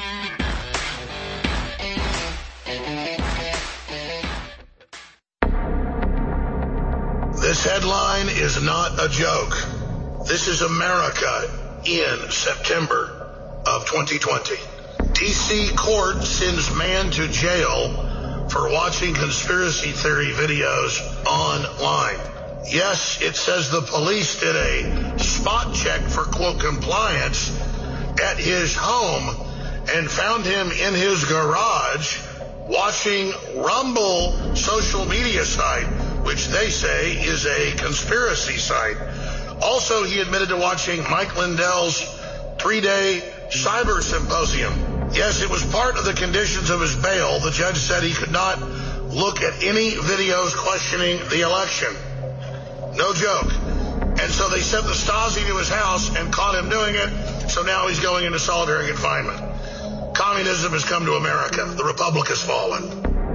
This headline is not a joke. This is America in September of 2020. D.C. court sends man to jail for watching conspiracy theory videos online. Yes, it says the police did a spot check for, quote, compliance at his home and found him in his garage watching Rumble social media site, which they say is a conspiracy site. Also, he admitted to watching Mike Lindell's 3-day cyber symposium. Yes, it was part of the conditions of his bail. The judge said he could not look at any videos questioning the election. No joke. And so they sent the Stasi to his house and caught him doing it, so now he's going into solitary confinement. Communism has come to America. The Republic has fallen.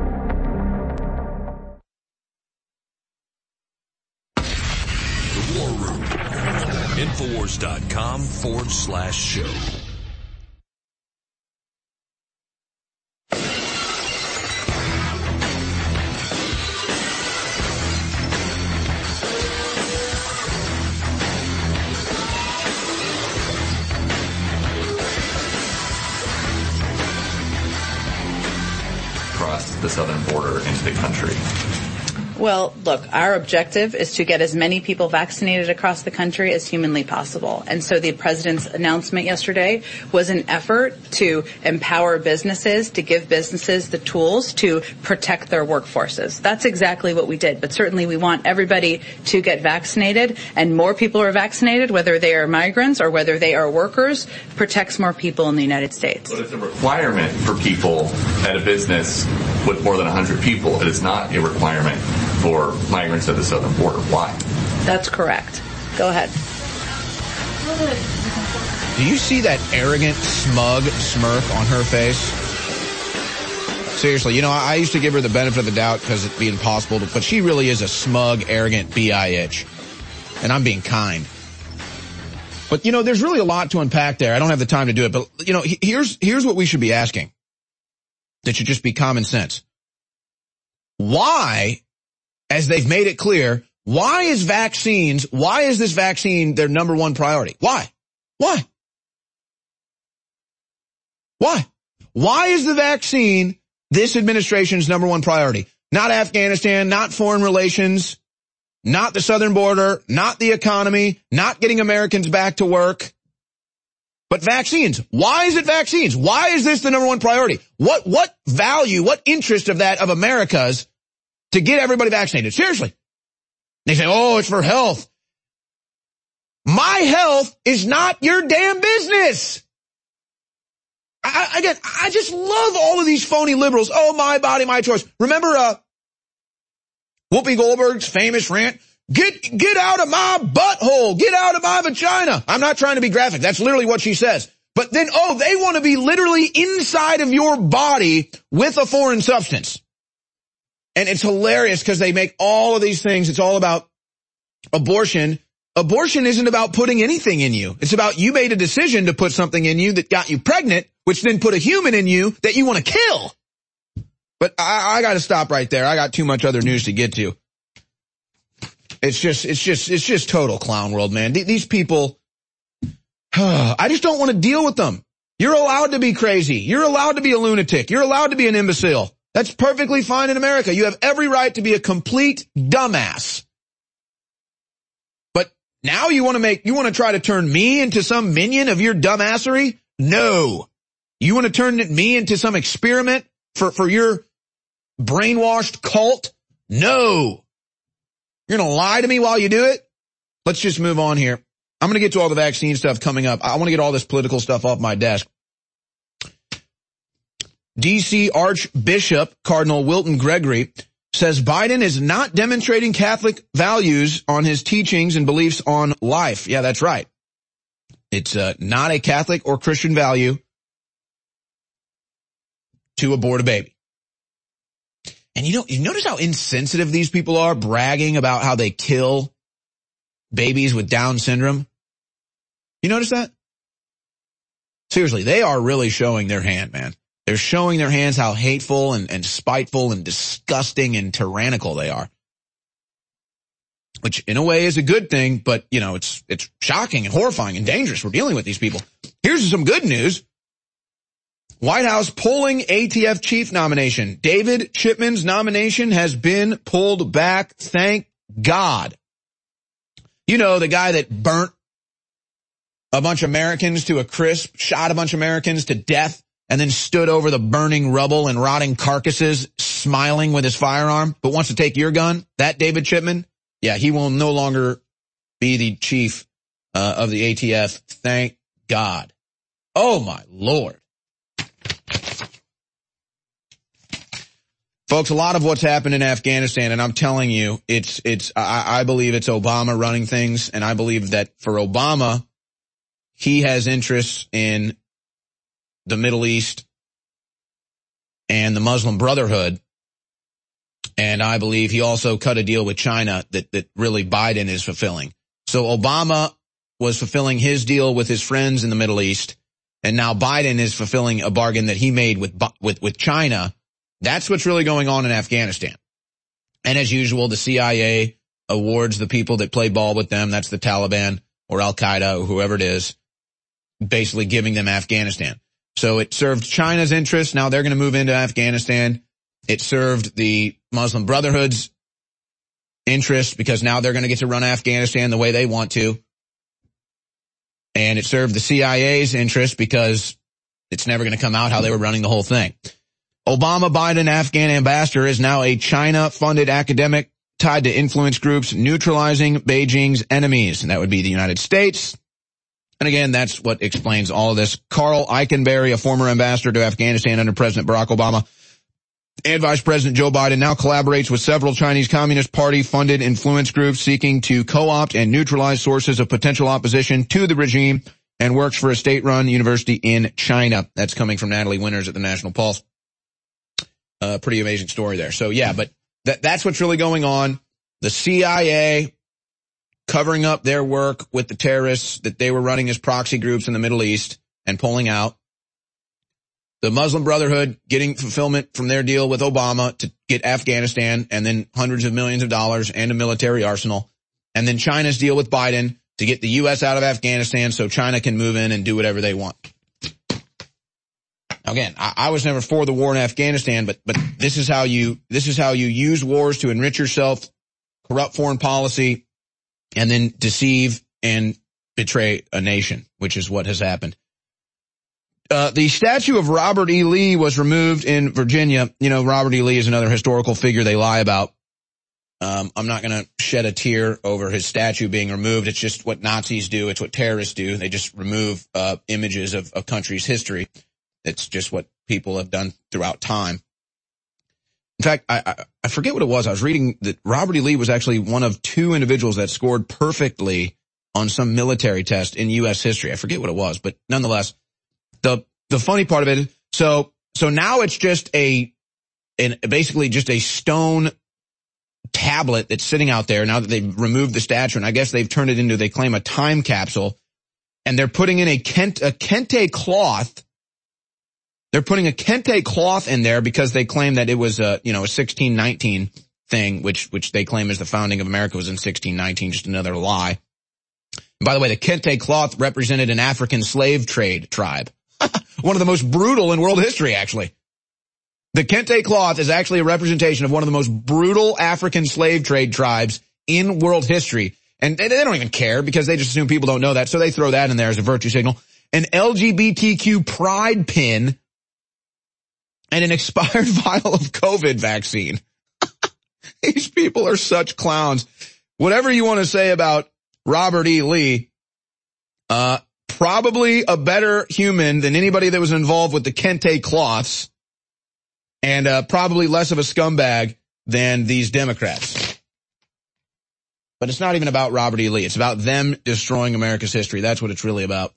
The War Room. Infowars.com/show. The southern border into the country? Well, look, our objective is to get as many people vaccinated across the country as humanly possible. And so the president's announcement yesterday was an effort to empower businesses, to give businesses the tools to protect their workforces. That's exactly what we did. But certainly we want everybody to get vaccinated, and more people are vaccinated, whether they are migrants or whether they are workers, protects more people in the United States. But it's a requirement for people at a business with more than 100 people. It is not a requirement for migrants at the southern border. Why? That's correct. Go ahead. Do you see that arrogant, smug smirk on her face? Seriously, you know, I used to give her the benefit of the doubt because it'd be impossible to, but she really is a smug, arrogant bitch. And I'm being kind. But, you know, there's really a lot to unpack there. I don't have the time to do it, but, you know, here's what we should be asking. That should just be common sense. Why, as they've made it clear, why is this vaccine their number one priority? Why? Why is the vaccine this administration's number one priority? Not Afghanistan, not foreign relations, not the southern border, not the economy, not getting Americans back to work, but vaccines. Why is it vaccines? Why is this the number one priority? What value, what interest of America's to get everybody vaccinated? Seriously. They say, oh, it's for health. My health is not your damn business. I just love all of these phony liberals. Oh, my body, my choice. Remember, Whoopi Goldberg's famous rant? Get out of my butthole. Get out of my vagina. I'm not trying to be graphic. That's literally what she says. But then, they want to be literally inside of your body with a foreign substance. And it's hilarious because they make all of these things. It's all about abortion. Abortion isn't about putting anything in you. It's about you made a decision to put something in you that got you pregnant, which then put a human in you that you want to kill. But I got to stop right there. I got too much other news to get to. It's just total clown world, man. These people, I just don't want to deal with them. You're allowed to be crazy. You're allowed to be a lunatic. You're allowed to be an imbecile. That's perfectly fine in America. You have every right to be a complete dumbass. But now you want to try to turn me into some minion of your dumbassery? No. You want to turn me into some experiment for your brainwashed cult? No. You're going to lie to me while you do it? Let's just move on here. I'm going to get to all the vaccine stuff coming up. I want to get all this political stuff off my desk. D.C. Archbishop Cardinal Wilton Gregory says Biden is not demonstrating Catholic values on his teachings and beliefs on life. Yeah, that's right. It's not a Catholic or Christian value to abort a baby. And you notice how insensitive these people are, bragging about how they kill babies with Down syndrome? You notice that? Seriously, they are really showing their hand, man. They're showing their hands how hateful and spiteful and disgusting and tyrannical they are. Which in a way is a good thing, but it's shocking and horrifying and dangerous. We're dealing with these people. Here's some good news. White House pulling ATF chief nomination. David Chipman's nomination has been pulled back. Thank God. You know, the guy that burnt a bunch of Americans to a crisp, shot a bunch of Americans to death, and then stood over the burning rubble and rotting carcasses, smiling with his firearm, but wants to take your gun? That David Chipman? Yeah, he will no longer be the chief of the ATF. Thank God. Oh, my Lord. Folks, a lot of what's happened in Afghanistan, and I'm telling you, I believe it's Obama running things, and I believe that for Obama, he has interests in the Middle East and the Muslim Brotherhood, and I believe he also cut a deal with China that really Biden is fulfilling. So Obama was fulfilling his deal with his friends in the Middle East, and now Biden is fulfilling a bargain that he made with China. That's what's really going on in Afghanistan. And as usual, the CIA awards the people that play ball with them. That's the Taliban or Al-Qaeda or whoever it is, basically giving them Afghanistan. So it served China's interests. Now they're going to move into Afghanistan. It served the Muslim Brotherhood's interests because now they're going to get to run Afghanistan the way they want to. And it served the CIA's interest because it's never going to come out how they were running the whole thing. Obama Biden Afghan ambassador is now a China-funded academic tied to influence groups neutralizing Beijing's enemies, and that would be the United States. And again, that's what explains all of this. Carl Eikenberry, a former ambassador to Afghanistan under President Barack Obama, and Vice President Joe Biden, now collaborates with several Chinese Communist Party-funded influence groups seeking to co-opt and neutralize sources of potential opposition to the regime, and works for a state-run university in China. That's coming from Natalie Winters at the National Pulse. Pretty amazing story there. So yeah, but that's what's really going on. The CIA covering up their work with the terrorists that they were running as proxy groups in the Middle East and pulling out. The Muslim Brotherhood getting fulfillment from their deal with Obama to get Afghanistan and then hundreds of millions of dollars and a military arsenal. And then China's deal with Biden to get the U.S. out of Afghanistan so China can move in and do whatever they want. Again, I was never for the war in Afghanistan, but this is how you use wars to enrich yourself, corrupt foreign policy, and then deceive and betray a nation, which is what has happened. The statue of Robert E. Lee was removed in Virginia. You know, Robert E. Lee is another historical figure they lie about. I'm not going to shed a tear over his statue being removed. It's just what Nazis do. It's what terrorists do. They just remove images of a country's history. It's just what people have done throughout time. In fact, I forget what it was. I was reading that Robert E. Lee was actually one of two individuals that scored perfectly on some military test in U.S. history. I forget what it was, but nonetheless, the funny part of it is, so now it's just basically just a stone tablet that's sitting out there now that they've removed the statue, and I guess they've turned it into, they claim, a time capsule, and they're putting in a kente cloth. They're putting a kente cloth in there because they claim that it was a 1619 thing, which they claim is the founding of America was in 1619, just another lie. And by the way, the kente cloth represented an African slave trade tribe. One of the most brutal in world history, actually. The Kente cloth is actually a representation of one of the most brutal African slave trade tribes in world history. And they don't even care because they just assume people don't know that. So they throw that in there as a virtue signal. An LGBTQ pride pin and an expired vial of COVID vaccine. These people are such clowns. Whatever you want to say about Robert E. Lee, probably a better human than anybody that was involved with the Kente cloths, and probably less of a scumbag than these Democrats. But it's not even about Robert E. Lee. It's about them destroying America's history. That's what it's really about.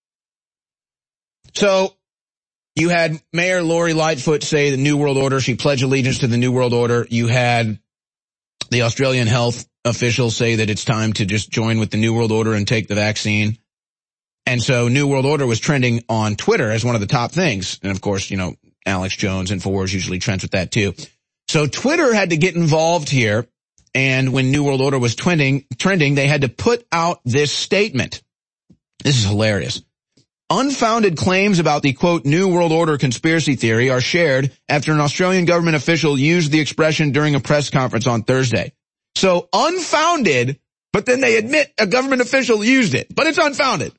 So you had Mayor Lori Lightfoot say the New World Order. She pledged allegiance to the New World Order. You had the Australian health officials say that it's time to just join with the New World Order and take the vaccine. And so New World Order was trending on Twitter as one of the top things. And of course, you know, Alex Jones, InfoWars usually trends with that too. So Twitter had to get involved here. And when New World Order was trending, they had to put out this statement. This is hilarious. Unfounded claims about the, quote, New World Order conspiracy theory are shared after an Australian government official used the expression during a press conference on Thursday. So unfounded, but then they admit a government official used it, but it's unfounded.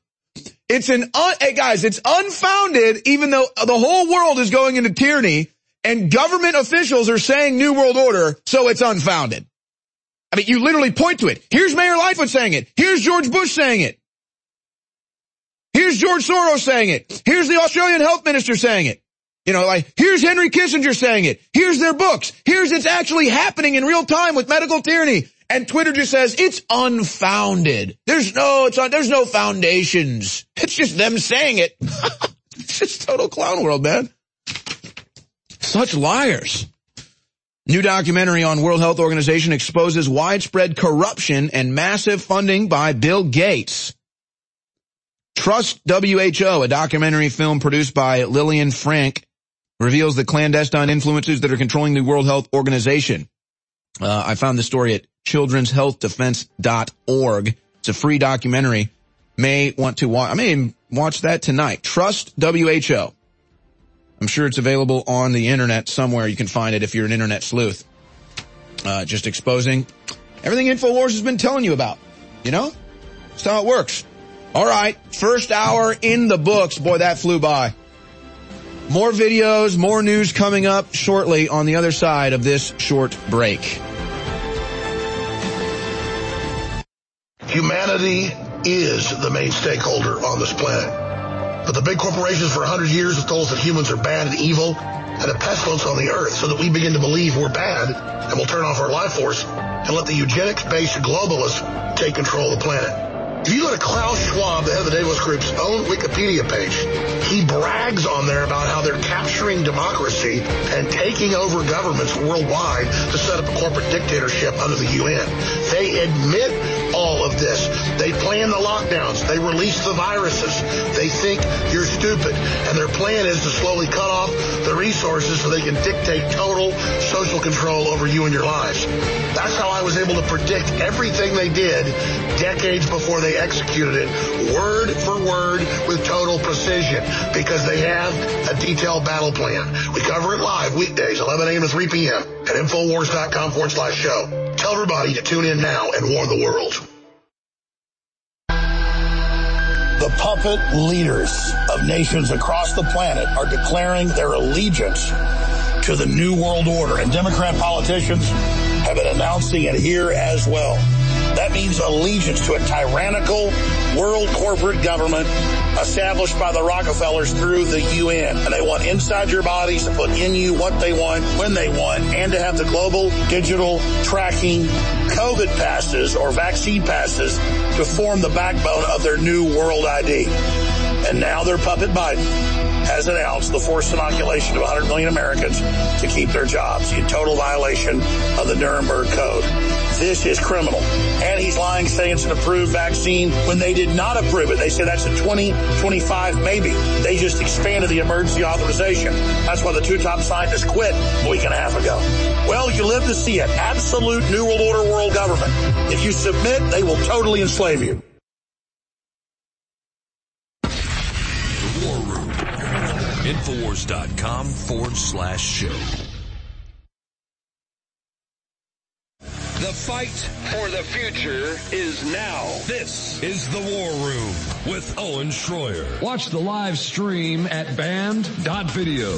Hey guys, it's unfounded even though the whole world is going into tyranny and government officials are saying New World Order, so it's unfounded. I mean, you literally point to it. Here's Mayor Lightfoot saying it. Here's George Bush saying it. Here's George Soros saying it. Here's the Australian health minister saying it. You know, like, here's Henry Kissinger saying it. Here's their books. Here's it's actually happening in real time with medical tyranny. And Twitter just says it's unfounded. There's no foundations. It's just them saying it. It's just total clown world, man. Such liars. New documentary on World Health Organization exposes widespread corruption and massive funding by Bill Gates. Trust WHO, a documentary film produced by Lillian Frank, reveals the clandestine influences that are controlling the World Health Organization. I found the story at children'shealthdefense.org. It's a free documentary. May want to watch. I may watch that tonight. Trust WHO. I'm sure it's available on the internet somewhere. You can find it if you're an internet sleuth. Just exposing everything InfoWars has been telling you about. You know? That's how it works. All right. First hour in the books. Boy, that flew by. More videos, more news coming up shortly on the other side of this short break. Humanity is the main stakeholder on this planet. But the big corporations for 100 years have told us that humans are bad and evil and a pestilence on the earth, so that we begin to believe we're bad and we'll turn off our life force and let the eugenics-based globalists take control of the planet. If you go to Klaus Schwab, the head of the Davos Group's own Wikipedia page, he brags on there about how they're capturing democracy and taking over governments worldwide to set up a corporate dictatorship under the UN. They admit all of this. They plan the lockdowns. They release the viruses. They think you're stupid. And their plan is to slowly cut off the resources so they can dictate total social control over you and your lives. That's how I was able to predict everything they did decades before they executed it, word for word with total precision, because they have a detailed battle plan. We cover it live weekdays, 11 a.m. to 3 p.m. at Infowars.com/show. Tell everybody to tune in now and warn the world. The puppet leaders of nations across the planet are declaring their allegiance to the New World Order, and Democrat politicians have been announcing it here as well. That means allegiance to a tyrannical world corporate government established by the Rockefellers through the UN. And they want inside your bodies to put in you what they want, when they want, and to have the global digital tracking COVID passes or vaccine passes to form the backbone of their new world ID. And now their puppet Biden has announced the forced inoculation of 100 million Americans to keep their jobs in total violation of the Nuremberg Code. This is criminal. And he's lying, saying it's an approved vaccine when they did not approve it. They said that's a 2025 maybe. They just expanded the emergency authorization. That's why the two top scientists quit a week and a half ago. Well, you live to see it. Absolute New World Order world government. If you submit, they will totally enslave you. Infowars.com/show. The fight for the future is now. This is The War Room with Owen Schroyer. Watch the live stream at band.video.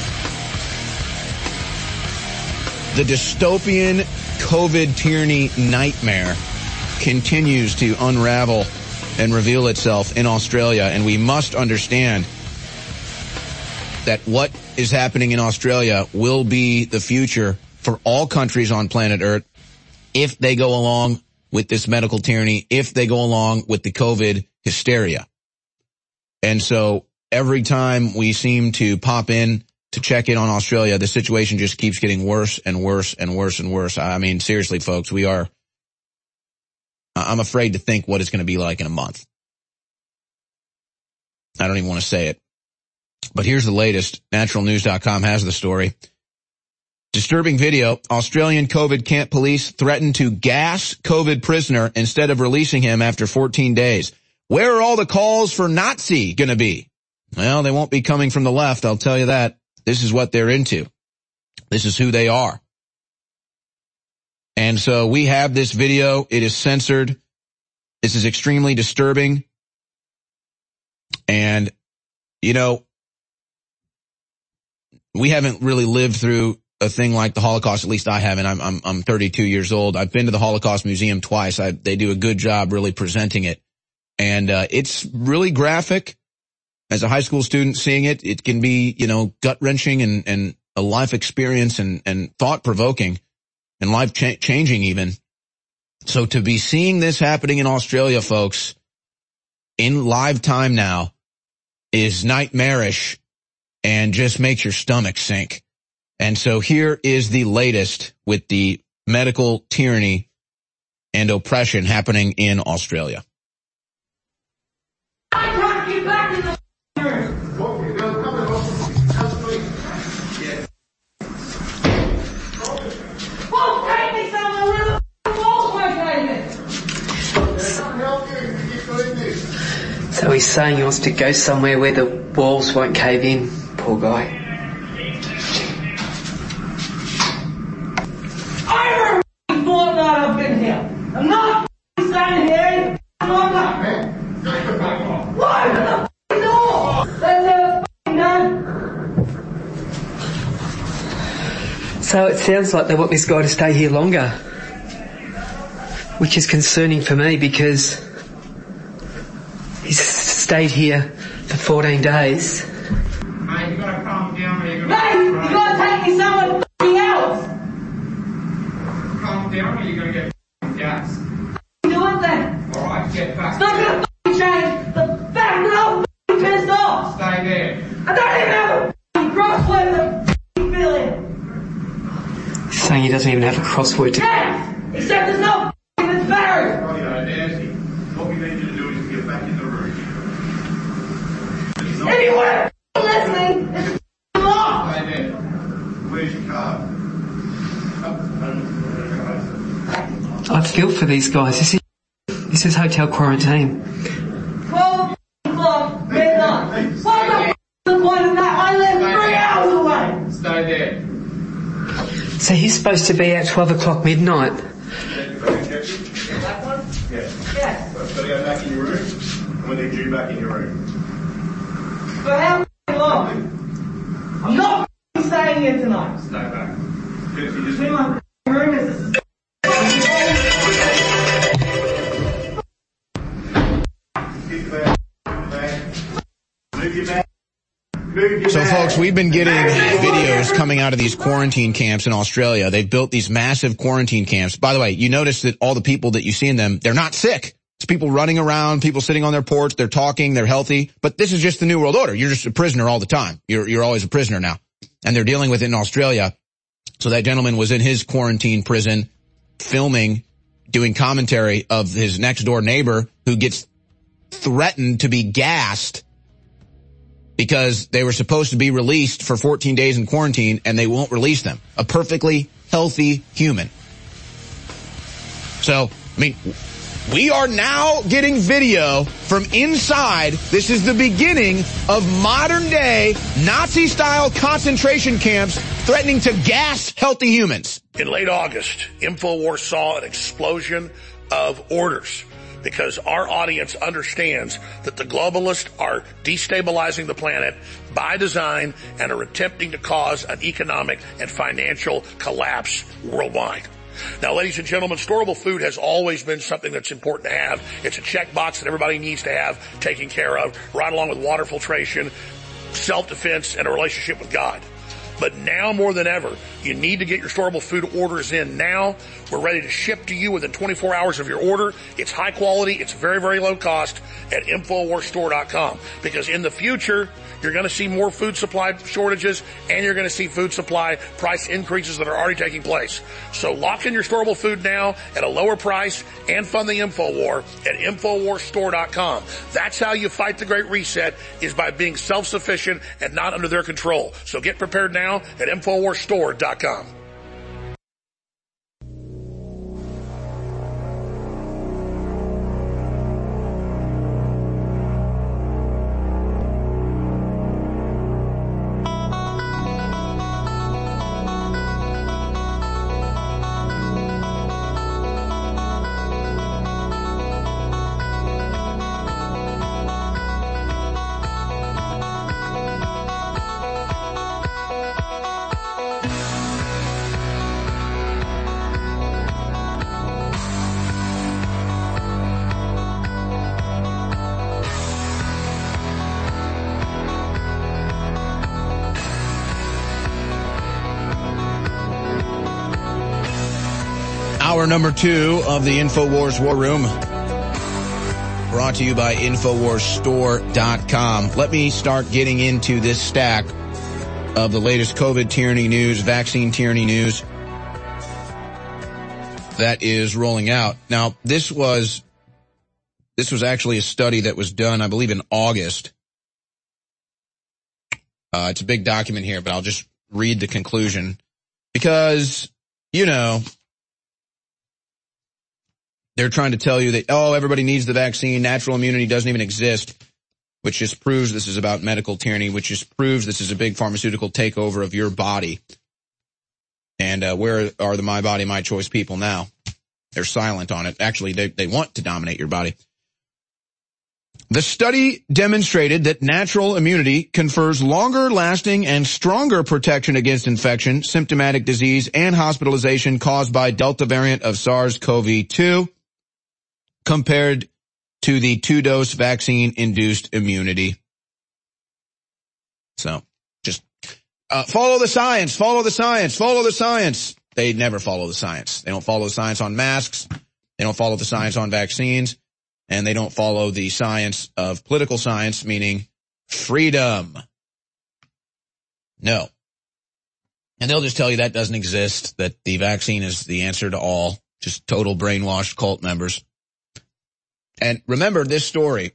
The dystopian COVID tyranny nightmare continues to unravel and reveal itself in Australia, and we must understand that what is happening in Australia will be the future for all countries on planet Earth if they go along with this medical tyranny, if they go along with the COVID hysteria. And so every time we seem to pop in to check in on Australia, the situation just keeps getting worse and worse and worse and worse. I mean, seriously, folks, I'm afraid to think what it's going to be like in a month. I don't even want to say it. But here's the latest. Naturalnews.com has the story. Disturbing video. Australian COVID camp police threatened to gas COVID prisoner instead of releasing him after 14 days. Where are all the calls for Nazi going to be? Well, they won't be coming from the left, I'll tell you that. This is what they're into. This is who they are. And so we have this video. It is censored. This is extremely disturbing. And, you know, we haven't really lived through a thing like the Holocaust. At least I haven't. I'm 32 years old. I've been to the Holocaust Museum twice. They do a good job really presenting it. And it's really graphic. As a high school student seeing it, it can be, you know, gut-wrenching and a life experience and thought-provoking and life-changing even. So to be seeing this happening in Australia, folks, in live time now is nightmarish and just makes your stomach sink. And so here is the latest with the medical tyranny and oppression happening in Australia. So he's saying he wants to go somewhere where the walls won't cave in. Poor guy. I never thought that I've been here. I'm not staying here any longer. Why the door? They're never done. So it sounds like they want this guy to stay here longer, which is concerning for me because he's stayed here for 14 days. Mate, you gotta calm down or you're gonna... Mate, you gotta take me somewhere f***ing else! Calm down or you're gonna get f***ing gas. Do it then! Alright, get back. It's not gonna f***ing change the fact that I'm f***ing pissed off! Stay there. I don't even have a f***ing crossword to f***ing fill in! He's saying he doesn't even have a crossword to... Yes! Except there's no f***ing embarrassed! Right, Nancy, what we need you to do is get back in the room. Anywhere listening is off. Stay there. Where's your card? I feel for these guys. This is hotel quarantine. 12 o'clock, midnight. What the point of that? I live 3 hours away. Stay there. So he's supposed to be at 12 o'clock midnight. That one? Yeah. Yes. So go back in your room, and when they do back in your room. For how long? I'm not staying here tonight. Stay back. Just in my room is So folks, we've been getting videos coming out of these quarantine camps in Australia. They've built these massive quarantine camps. By the way, you notice that all the people that you see in them, they're not sick. It's people running around, people sitting on their porch, they're talking, they're healthy. But this is just the New World Order. You're just a prisoner all the time. You're always a prisoner now. And they're dealing with it in Australia. So that gentleman was in his quarantine prison filming, doing commentary of his next door neighbor who gets threatened to be gassed because they were supposed to be released for 14 days in quarantine and they won't release them. A perfectly healthy human. So, I mean, We are now getting video from inside. This is the beginning of modern-day Nazi-style concentration camps threatening to gas healthy humans. In late August, InfoWars saw an explosion of orders because our audience understands that the globalists are destabilizing the planet by design and are attempting to cause an economic and financial collapse worldwide. Now, ladies and gentlemen, storable food has always been something that's important to have. It's a checkbox that everybody needs to have taken care of, right along with water filtration, self-defense, and a relationship with God. But now more than ever, you need to get your storable food orders in now. We're ready to ship to you within 24 hours of your order. It's high quality. It's very, very low cost at InfoWarsStore.com. Because in the future, you're going to see more food supply shortages and you're going to see food supply price increases that are already taking place. So lock in your storable food now at a lower price and fund the InfoWar at InfoWarsStore.com. That's how you fight the Great Reset, is by being self-sufficient and not under their control. So get prepared now at InfoWarsStore.com. Hour number 2 of the InfoWars War Room, brought to you by InfoWarsStore.com. Let me start getting into this stack of the latest COVID tyranny news, vaccine tyranny news that is rolling out. Now, this was actually a study that was done, I believe, in August. It's a big document here, but I'll just read the conclusion because, you know, they're trying to tell you that, oh, everybody needs the vaccine, natural immunity doesn't even exist, which just proves this is about medical tyranny, which just proves this is a big pharmaceutical takeover of your body. And where are the My Body, My Choice people now? They're silent on it. Actually, they want to dominate your body. The study demonstrated that natural immunity confers longer-lasting and stronger protection against infection, symptomatic disease, and hospitalization caused by Delta variant of SARS-CoV-2 compared to the 2-dose vaccine-induced immunity. So, just follow the science, follow the science, follow the science. They never follow the science. They don't follow the science on masks. They don't follow the science on vaccines. And they don't follow the science of political science, meaning freedom. No. And they'll just tell you that doesn't exist, that the vaccine is the answer to all, just total brainwashed cult members. And remember this story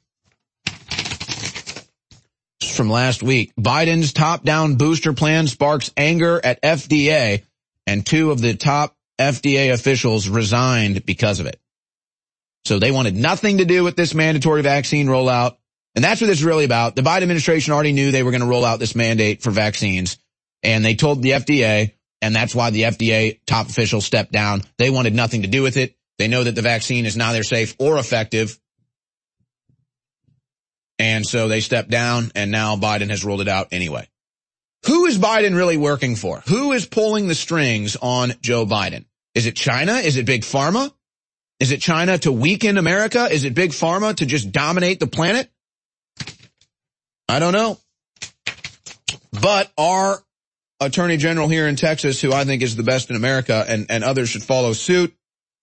from last week. Biden's top-down booster plan sparks anger at FDA, and 2 of the top FDA officials resigned because of it. So they wanted nothing to do with this mandatory vaccine rollout. And that's what this is really about. The Biden administration already knew they were going to roll out this mandate for vaccines. And they told the FDA, and that's why the FDA top officials stepped down. They wanted nothing to do with it. They know that the vaccine is neither safe or effective. And so they stepped down, and now Biden has rolled it out anyway. Who is Biden really working for? Who is pulling the strings on Joe Biden? Is it China? Is it Big Pharma? Is it China to weaken America? Is it Big Pharma to just dominate the planet? I don't know. But our Attorney General here in Texas, who I think is the best in America, and others should follow suit,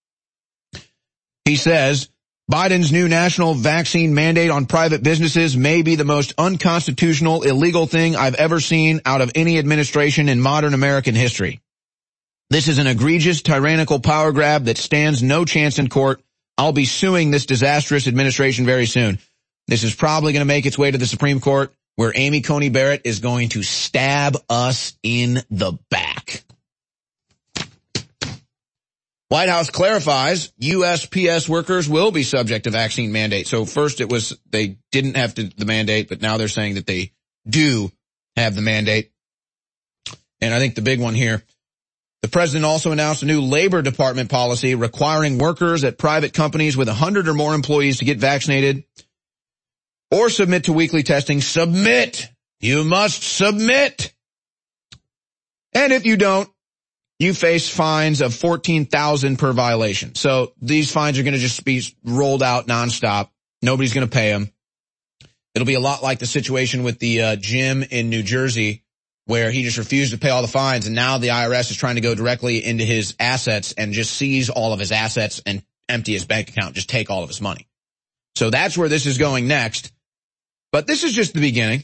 he says, Biden's new national vaccine mandate on private businesses may be the most unconstitutional, illegal thing I've ever seen out of any administration in modern American history. This is an egregious, tyrannical power grab that stands no chance in court. I'll be suing this disastrous administration very soon. This is probably going to make its way to the Supreme Court, where Amy Coney Barrett is going to stab us in the back. White House clarifies USPS workers will be subject to vaccine mandate. So first it was they didn't have the mandate, but now they're saying that they do have the mandate. And I think the big one here, the president also announced a new Labor Department policy requiring workers at private companies with 100 or more employees to get vaccinated or submit to weekly testing. Submit! You must submit! And if you don't, you face fines of $14,000 per violation. So these fines are going to just be rolled out nonstop. Nobody's going to pay them. It'll be a lot like the situation with the gym in New Jersey where he just refused to pay all the fines, and now the IRS is trying to go directly into his assets and just seize all of his assets and empty his bank account, just take all of his money. So that's where this is going next. But this is just the beginning.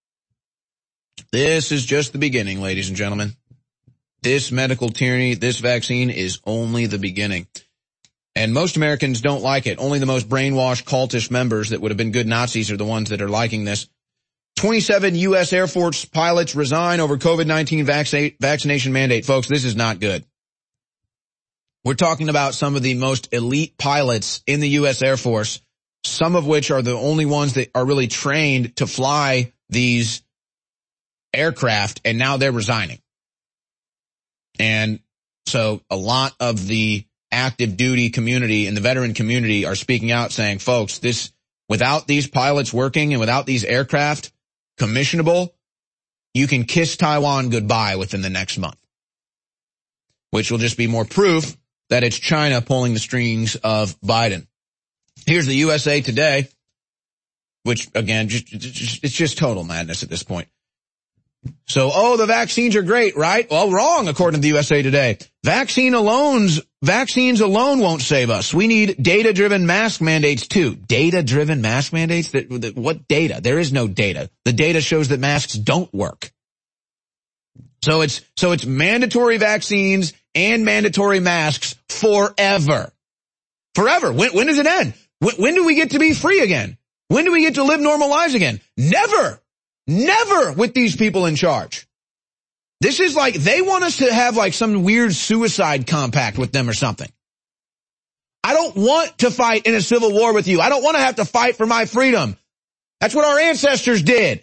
This is just the beginning, ladies and gentlemen. This medical tyranny, this vaccine is only the beginning. And most Americans don't like it. Only the most brainwashed cultish members that would have been good Nazis are the ones that are liking this. 27 U.S. Air Force pilots resign over COVID-19 vaccination mandate. Folks, this is not good. We're talking about some of the most elite pilots in the U.S. Air Force, some of which are the only ones that are really trained to fly these aircraft, and now they're resigning. And so a lot of the active duty community and the veteran community are speaking out saying, folks, this, without these pilots working and without these aircraft commissionable, you can kiss Taiwan goodbye within the next month, which will just be more proof that it's China pulling the strings of Biden. Here's the USA Today, which again, it's just total madness at this point. So, the vaccines are great, right? Well, wrong, according to the USA Today. Vaccines alone won't save us. We need data-driven mask mandates too. Data-driven mask mandates? What data? There is no data. The data shows that masks don't work. So it's mandatory vaccines and mandatory masks forever. Forever. When does it end? When do we get to be free again? When do we get to live normal lives again? Never. Never with these people in charge. This is like, they want us to have like some weird suicide compact with them or something. I don't want to fight in a civil war with you. I don't want to have to fight for my freedom. That's what our ancestors did.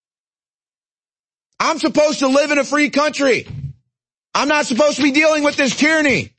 I'm supposed to live in a free country. I'm not supposed to be dealing with this tyranny.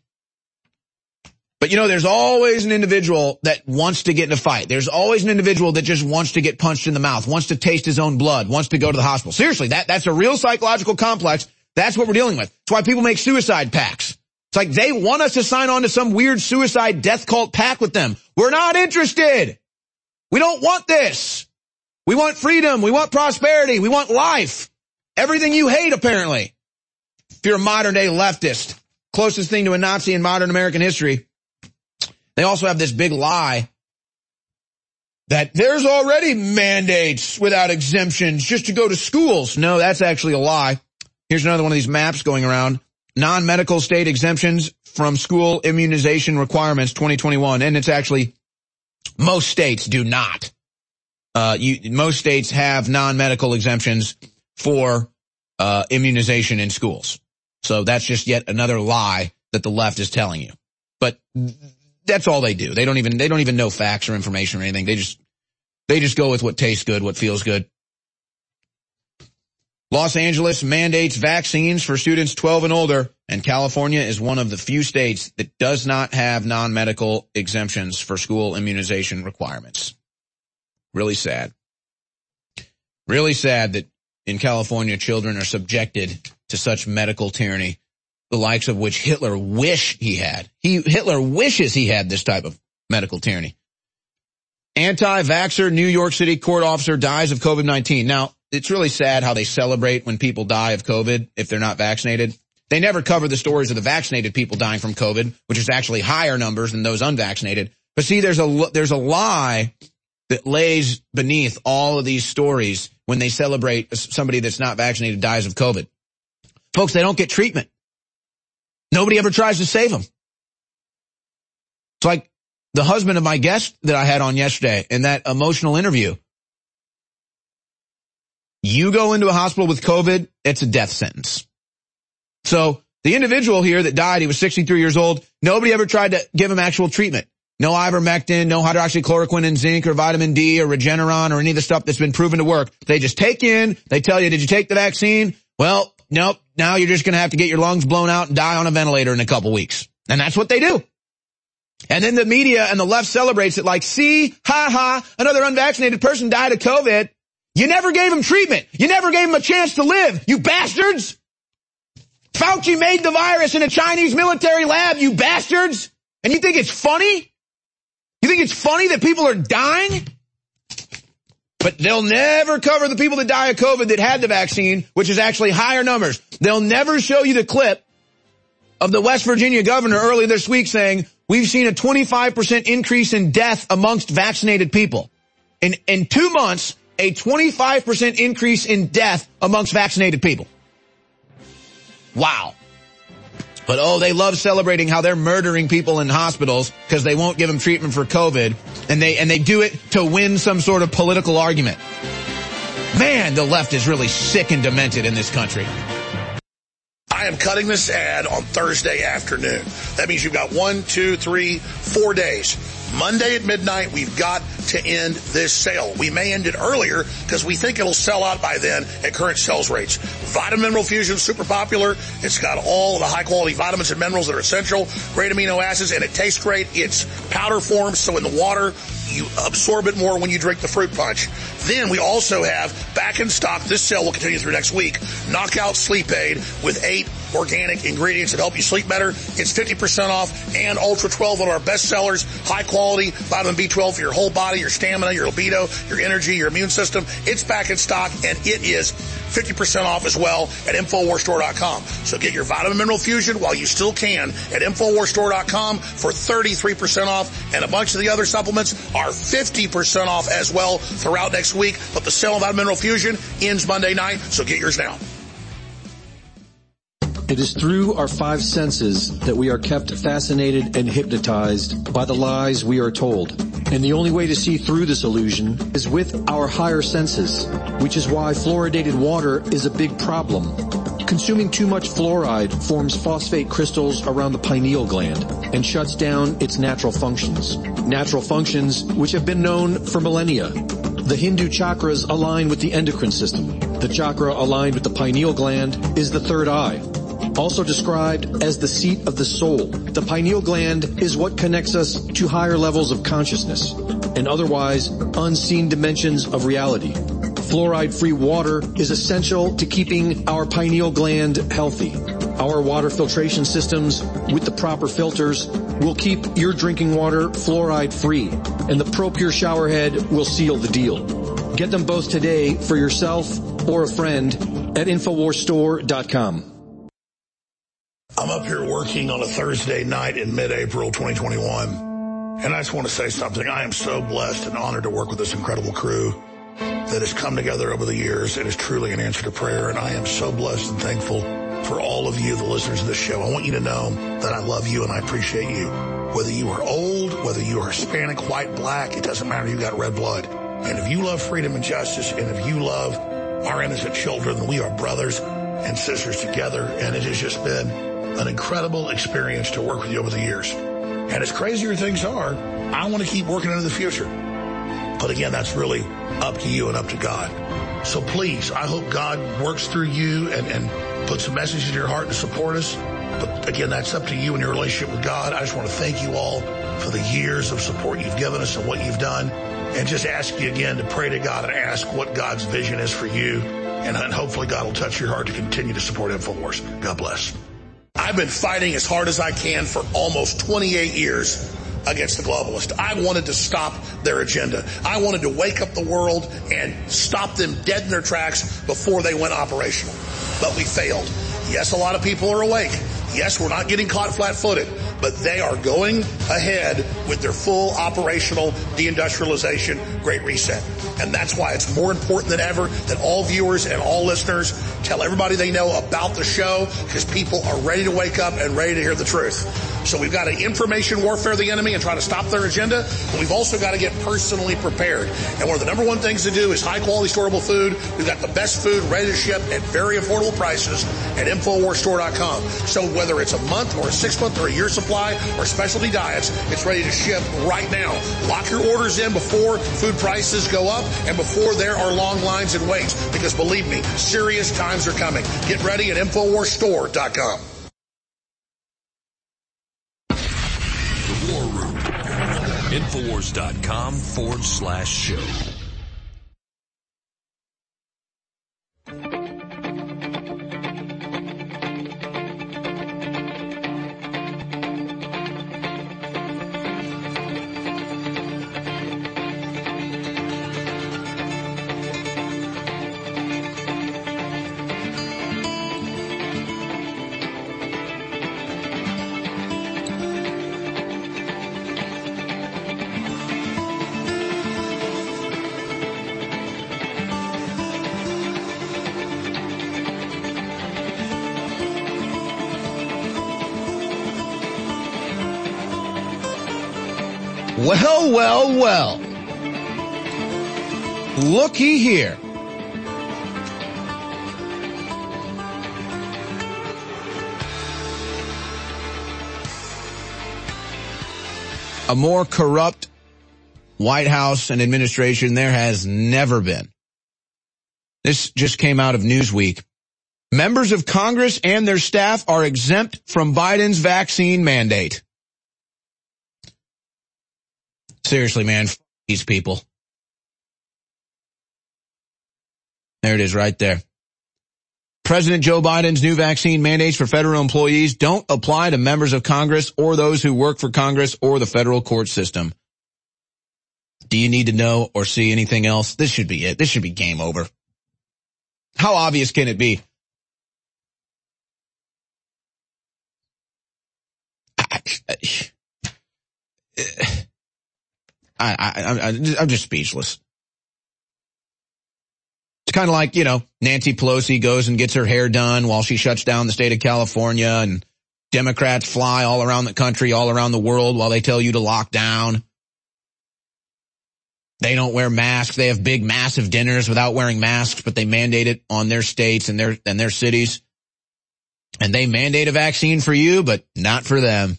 But there's always an individual that wants to get in a fight. There's always an individual that just wants to get punched in the mouth, wants to taste his own blood, wants to go to the hospital. Seriously, that's a real psychological complex. That's what we're dealing with. That's why people make suicide pacts. It's like they want us to sign on to some weird suicide death cult pact with them. We're not interested. We don't want this. We want freedom. We want prosperity. We want life. Everything you hate, apparently. If you're a modern day leftist, closest thing to a Nazi in modern American history. They also have this big lie that there's already mandates without exemptions just to go to schools. No, that's actually a lie. Here's another one of these maps going around. Non-medical state exemptions from school immunization requirements 2021. And it's actually, most states do not. Most states have non-medical exemptions for immunization in schools. So that's just yet another lie that the left is telling you. But that's all they do. They don't even know facts or information or anything. They just go with what tastes good, what feels good. Los Angeles mandates vaccines for students 12 and older, and California is one of the few states that does not have non-medical exemptions for school immunization requirements. Really sad. Really sad that in California children are subjected to such medical tyranny, the likes of which Hitler wished he had. Hitler wishes he had this type of medical tyranny. Anti-vaxxer New York City court officer dies of COVID-19. Now, it's really sad how they celebrate when people die of COVID if they're not vaccinated. They never cover the stories of the vaccinated people dying from COVID, which is actually higher numbers than those unvaccinated. But see, there's a lie that lays beneath all of these stories when they celebrate somebody that's not vaccinated dies of COVID. Folks, they don't get treatment. Nobody ever tries to save them. It's like the husband of my guest that I had on yesterday in that emotional interview. You go into a hospital with COVID, it's a death sentence. So The individual here that died, he was 63 years old. Nobody ever tried to give him actual treatment. No ivermectin, no hydroxychloroquine and zinc or vitamin D or Regeneron or any of the stuff that's been proven to work. They just take you in, they tell you, did you take the vaccine? Well, nope. Now you're just going to have to get your lungs blown out and die on a ventilator in a couple weeks. And that's what they do. And then the media and the left celebrates it like, see, ha ha, another unvaccinated person died of COVID. You never gave him treatment. You never gave him a chance to live, you bastards. Fauci made the virus in a Chinese military lab, you bastards. And you think it's funny? You think it's funny that people are dying? But they'll never cover the people that die of COVID that had the vaccine, which is actually higher numbers. They'll never show you the clip of the West Virginia governor earlier this week saying, we've seen a 25% increase in death amongst vaccinated people. In 2 months, a 25% increase in death amongst vaccinated people. Wow. But they love celebrating how they're murdering people in hospitals because they won't give them treatment for COVID, and they do it to win some sort of political argument. Man, the left is really sick and demented in this country. I am cutting this ad on Thursday afternoon. That means you've got 1, 2, 3, 4 days. Monday at midnight, we've got to end this sale. We may end it earlier because we think it'll sell out by then at current sales rates. Vitamin Mineral Fusion, super popular. It's got all the high-quality vitamins and minerals that are essential, great amino acids, and it tastes great. It's powder form, so in the water, you absorb it more when you drink the fruit punch. Then we also have back in stock, this sale will continue through next week, Knockout Sleep Aid with 8 organic ingredients that help you sleep better. It's 50% off, and Ultra 12, one of our best sellers, high quality vitamin B12 for your whole body, your stamina, your libido, your energy, your immune system. It's back in stock, and it is 50% off as well at InfoWarsStore.com. So get your Vitamin Mineral Fusion while you still can at InfoWarsStore.com for 33% off, and a bunch of the other supplements are 50% off as well throughout next week. But the sale of Vitamin Mineral Fusion ends Monday night, so get yours now. It is through our 5 senses that we are kept fascinated and hypnotized by the lies we are told. And the only way to see through this illusion is with our higher senses, which is why fluoridated water is a big problem. Consuming too much fluoride forms phosphate crystals around the pineal gland and shuts down its natural functions. Natural functions which have been known for millennia. The Hindu chakras align with the endocrine system. The chakra aligned with the pineal gland is the third eye. Also described as the seat of the soul, the pineal gland is what connects us to higher levels of consciousness and otherwise unseen dimensions of reality. Fluoride-free water is essential to keeping our pineal gland healthy. Our water filtration systems with the proper filters will keep your drinking water fluoride-free, and the ProPure shower head will seal the deal. Get them both today for yourself or a friend at InfoWarsStore.com. I'm up here working on a Thursday night in mid-April 2021, and I just want to say something. I am so blessed and honored to work with this incredible crew that has come together over the years. It is truly an answer to prayer, and I am so blessed and thankful for all of you, the listeners of this show. I want you to know that I love you and I appreciate you. Whether you are old, whether you are Hispanic, white, black, it doesn't matter. You got red blood. And if you love freedom and justice, and if you love our innocent children, then we are brothers and sisters together, and it has just been an incredible experience to work with you over the years. And as crazier things are, I want to keep working into the future. But again, that's really up to you and up to God. So please, I hope God works through you and puts a message in your heart to support us. But again, that's up to you and your relationship with God. I just want to thank you all for the years of support you've given us and what you've done. And just ask you again to pray to God and ask what God's vision is for you. And hopefully God will touch your heart to continue to support InfoWars. God bless. I've been fighting as hard as I can for almost 28 years against the globalists. I wanted to stop their agenda. I wanted to wake up the world and stop them dead in their tracks before they went operational. But we failed. Yes, a lot of people are awake. Yes, we're not getting caught flat-footed, but they are going ahead with their full operational deindustrialization, Great Reset. And that's why it's more important than ever that all viewers and all listeners tell everybody they know about the show, because people are ready to wake up and ready to hear the truth. So we've got to information warfare the enemy and try to stop their agenda, but we've also got to get personally prepared. And one of the number one things to do is high-quality storable food. We've got the best food ready to ship at very affordable prices at InfoWarsStore.com. So whether it's a month or a 6-month or a year supply or specialty diets, it's ready to ship right now. Lock your orders in before food prices go up and before there are long lines and waits, because believe me, serious times are coming. Get ready at InfoWarsStore.com. The War Room. Infowars.com/show. Well. Looky here. A more corrupt White House and administration there has never been. This just came out of Newsweek. Members of Congress and their staff are exempt from Biden's vaccine mandate. Seriously, man, f these people. There it is right there. President Joe Biden's new vaccine mandates for federal employees don't apply to members of Congress or those who work for Congress or the federal court system. Do you need to know or see anything else? This should be it. This should be game over. How obvious can it be? I'm just speechless. It's kind of like, Nancy Pelosi goes and gets her hair done while she shuts down the state of California, and Democrats fly all around the country, all around the world while they tell you to lock down. They don't wear masks. They have big, massive dinners without wearing masks, but they mandate it on their states and their cities. And they mandate a vaccine for you, but not for them.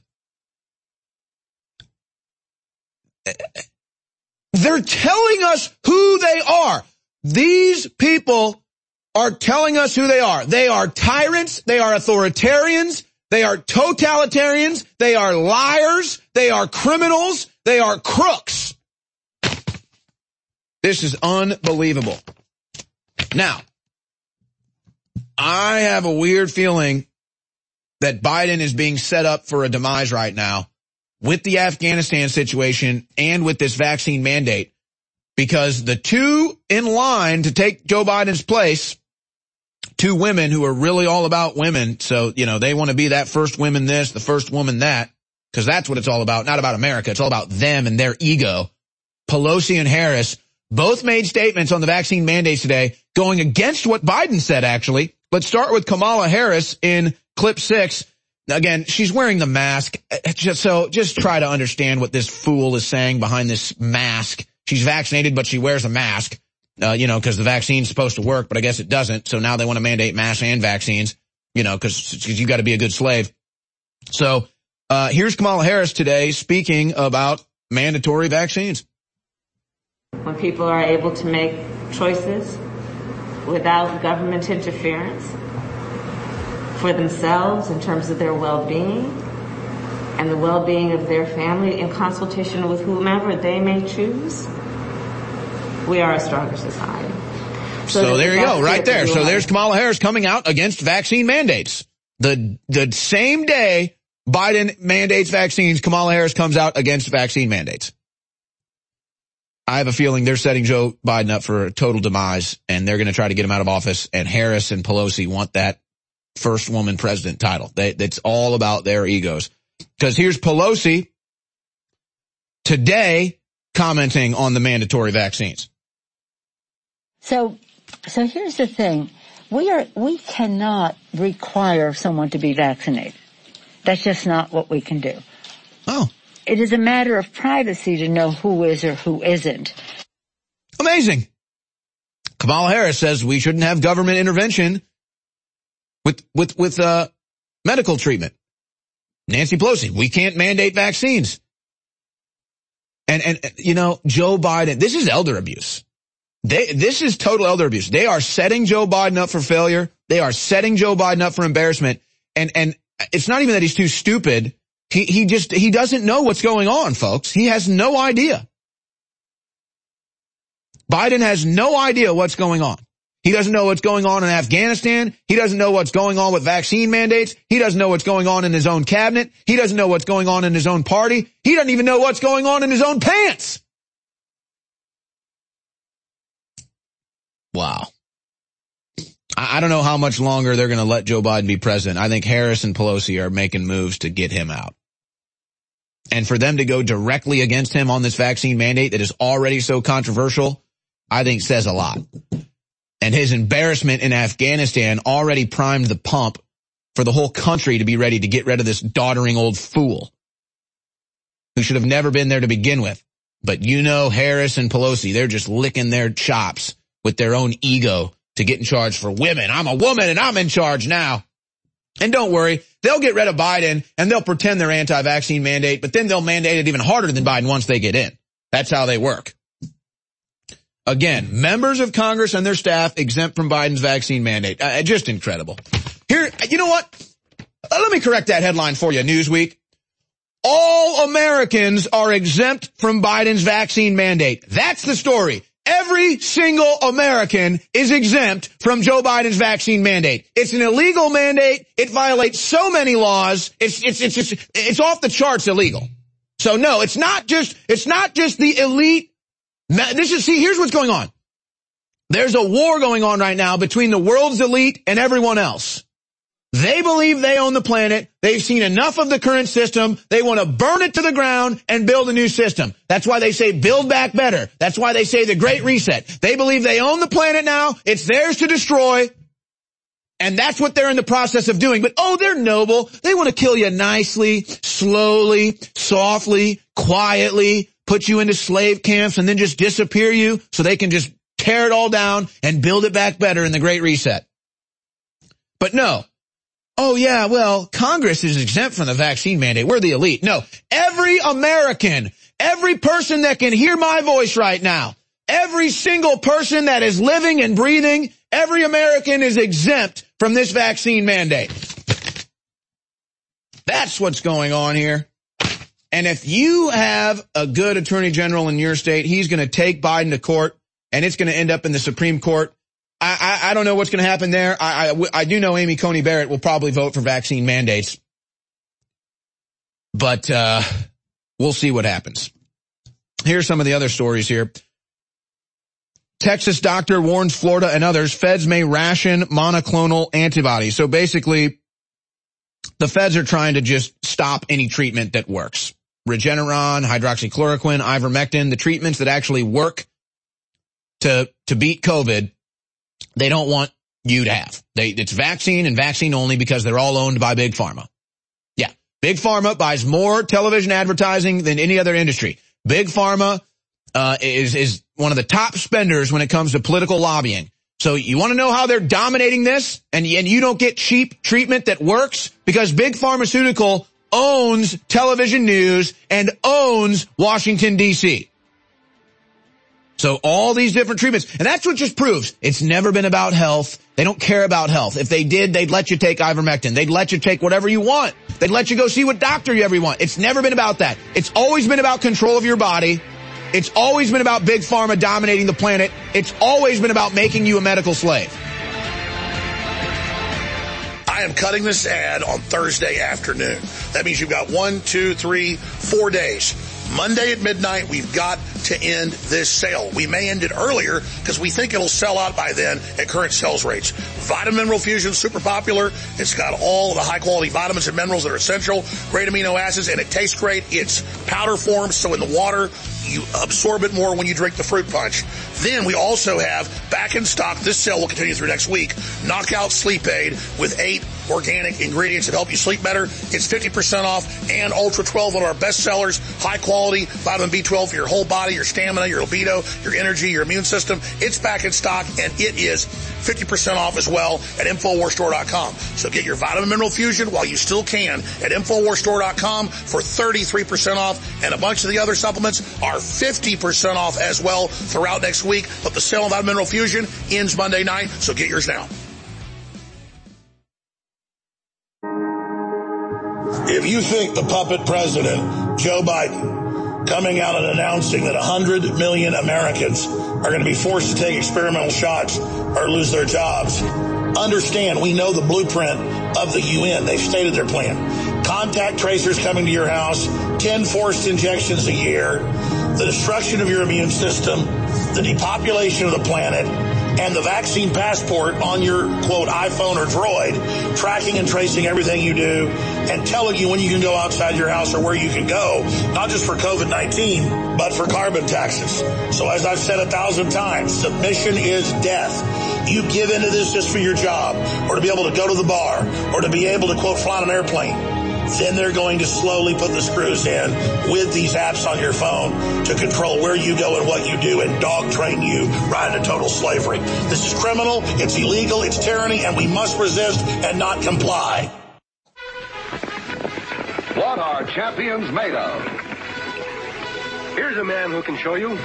They're telling us who they are. These people are telling us who they are. They are tyrants. They are authoritarians. They are totalitarians. They are liars. They are criminals. They are crooks. This is unbelievable. Now, I have a weird feeling that Biden is being set up for a demise right now with the Afghanistan situation and with this vaccine mandate, because the two in line to take Joe Biden's place, two women who are really all about women, so, they want to be that first woman this, the first woman that, because that's what it's all about, not about America. It's all about them and their ego. Pelosi and Harris both made statements on the vaccine mandates today going against what Biden said, actually. Let's start with Kamala Harris in clip 6. Again, she's wearing the mask. Just try to understand what this fool is saying behind this mask. She's vaccinated, but she wears a mask, because the vaccine's supposed to work, but I guess it doesn't. So now they want to mandate masks and vaccines, because you got to be a good slave. So, here's Kamala Harris today speaking about mandatory vaccines. When people are able to make choices without government interference for themselves in terms of their well-being and the well-being of their family in consultation with whomever they may choose, we are a stronger society. So there you go, right there. So there's Kamala Harris coming out against vaccine mandates. The same day Biden mandates vaccines, Kamala Harris comes out against vaccine mandates. I have a feeling they're setting Joe Biden up for a total demise, and they're going to try to get him out of office, and Harris and Pelosi want that first woman president title. That's all about their egos. Because here's Pelosi today commenting on the mandatory vaccines. So here's the thing. We cannot require someone to be vaccinated. That's just not what we can do. Oh. It is a matter of privacy to know who is or who isn't. Amazing. Kamala Harris says we shouldn't have government intervention with medical treatment. Nancy Pelosi, we can't mandate vaccines. And you know, Joe Biden, this is elder abuse. This is total elder abuse. They are setting Joe Biden up for failure. They are setting Joe Biden up for embarrassment. And it's not even that he's too stupid. He doesn't know what's going on, folks. He has no idea. Biden has no idea what's going on. He doesn't know what's going on in Afghanistan. He doesn't know what's going on with vaccine mandates. He doesn't know what's going on in his own cabinet. He doesn't know what's going on in his own party. He doesn't even know what's going on in his own pants. Wow. I don't know how much longer they're going to let Joe Biden be president. I think Harris and Pelosi are making moves to get him out. And for them to go directly against him on this vaccine mandate that is already so controversial, I think says a lot. And his embarrassment in Afghanistan already primed the pump for the whole country to be ready to get rid of this doddering old fool who should have never been there to begin with. But you know, Harris and Pelosi, they're just licking their chops with their own ego to get in charge for women. I'm a woman and I'm in charge now. And don't worry, they'll get rid of Biden and they'll pretend they're anti-vaccine mandate, but then they'll mandate it even harder than Biden once they get in. That's how they work. Again, members of Congress and their staff exempt from Biden's vaccine mandate. Just incredible. Here, you know what? Let me correct that headline for you, Newsweek. All Americans are exempt from Biden's vaccine mandate. That's the story. Every single American is exempt from Joe Biden's vaccine mandate. It's an illegal mandate. It violates so many laws. It's off the charts illegal. So no, it's not just the elite. Here's what's going on. There's a war going on right now between the world's elite and everyone else. They believe they own the planet. They've seen enough of the current system. They want to burn it to the ground and build a new system. That's why they say build back better. That's why they say the Great Reset. They believe they own the planet now. It's theirs to destroy. And that's what they're in the process of doing. But, they're noble. They want to kill you nicely, slowly, softly, quietly, put you into slave camps and then just disappear you so they can just tear it all down and build it back better in the Great Reset. But no. Congress is exempt from the vaccine mandate. We're the elite. No, every American, every person that can hear my voice right now, every single person that is living and breathing, every American is exempt from this vaccine mandate. That's what's going on here. And if you have a good attorney general in your state, he's going to take Biden to court, and it's going to end up in the Supreme Court. I don't know what's going to happen there. I do know Amy Coney Barrett will probably vote for vaccine mandates. But we'll see what happens. Here's some of the other stories here. Texas doctor warns Florida and others feds may ration monoclonal antibodies. So basically, the feds are trying to just stop any treatment that works. Regeneron, hydroxychloroquine, ivermectin, the treatments that actually work to beat COVID, they don't want you to have. It's vaccine and vaccine only because they're all owned by Big Pharma. Yeah, Big Pharma buys more television advertising than any other industry. Big Pharma is one of the top spenders when it comes to political lobbying. So you want to know how they're dominating this and you don't get cheap treatment that works? Because Big Pharmaceutical owns television news and owns Washington, D.C. So all these different treatments. And that's what just proves it's never been about health. They don't care about health. If they did, they'd let you take ivermectin. They'd let you take whatever you want. They'd let you go see what doctor you ever want. It's never been about that. It's always been about control of your body. It's always been about Big Pharma dominating the planet. It's always been about making you a medical slave. I am cutting this ad on Thursday afternoon. That means you've got 1, 2, 3, 4 days. Monday at midnight, we've got to end this sale. We may end it earlier because we think it'll sell out by then at current sales rates. Vitamin Mineral Fusion, super popular. It's got all the high-quality vitamins and minerals that are essential, great amino acids, and it tastes great. It's powder form, so in the water, you absorb it more when you drink the fruit punch. Then we also have back in stock, this sale will continue through next week, Knockout Sleep Aid with 8 organic ingredients that help you sleep better. It's 50% off, and Ultra 12, one of our best sellers, high quality vitamin B12 for your whole body, your stamina, your libido, your energy, your immune system. It's back in stock, and it is 50% off as well at InfoWarsStore.com. So get your Vitamin Mineral Fusion while you still can at InfoWarsStore.com for 33% off, and a bunch of the other supplements are 50% off as well throughout next week. But the sale on Vitamin Mineral Fusion ends Monday night, so get yours now. If you think the puppet president, Joe Biden, coming out and announcing that 100 million Americans are going to be forced to take experimental shots or lose their jobs, understand we know the blueprint of the UN. They've stated their plan. Contact tracers coming to your house, 10 forced injections a year, the destruction of your immune system, the depopulation of the planet, and the vaccine passport on your, quote, iPhone or Droid, tracking and tracing everything you do and telling you when you can go outside your house or where you can go, not just for COVID-19, but for carbon taxes. So as I've said 1,000 times, submission is death. You give into this just for your job or to be able to go to the bar or to be able to, quote, fly on an airplane. Then they're going to slowly put the screws in with these apps on your phone to control where you go and what you do and dog train you right into total slavery. This is criminal, it's illegal, it's tyranny, and we must resist and not comply. What are champions made of? Here's a man who can show you.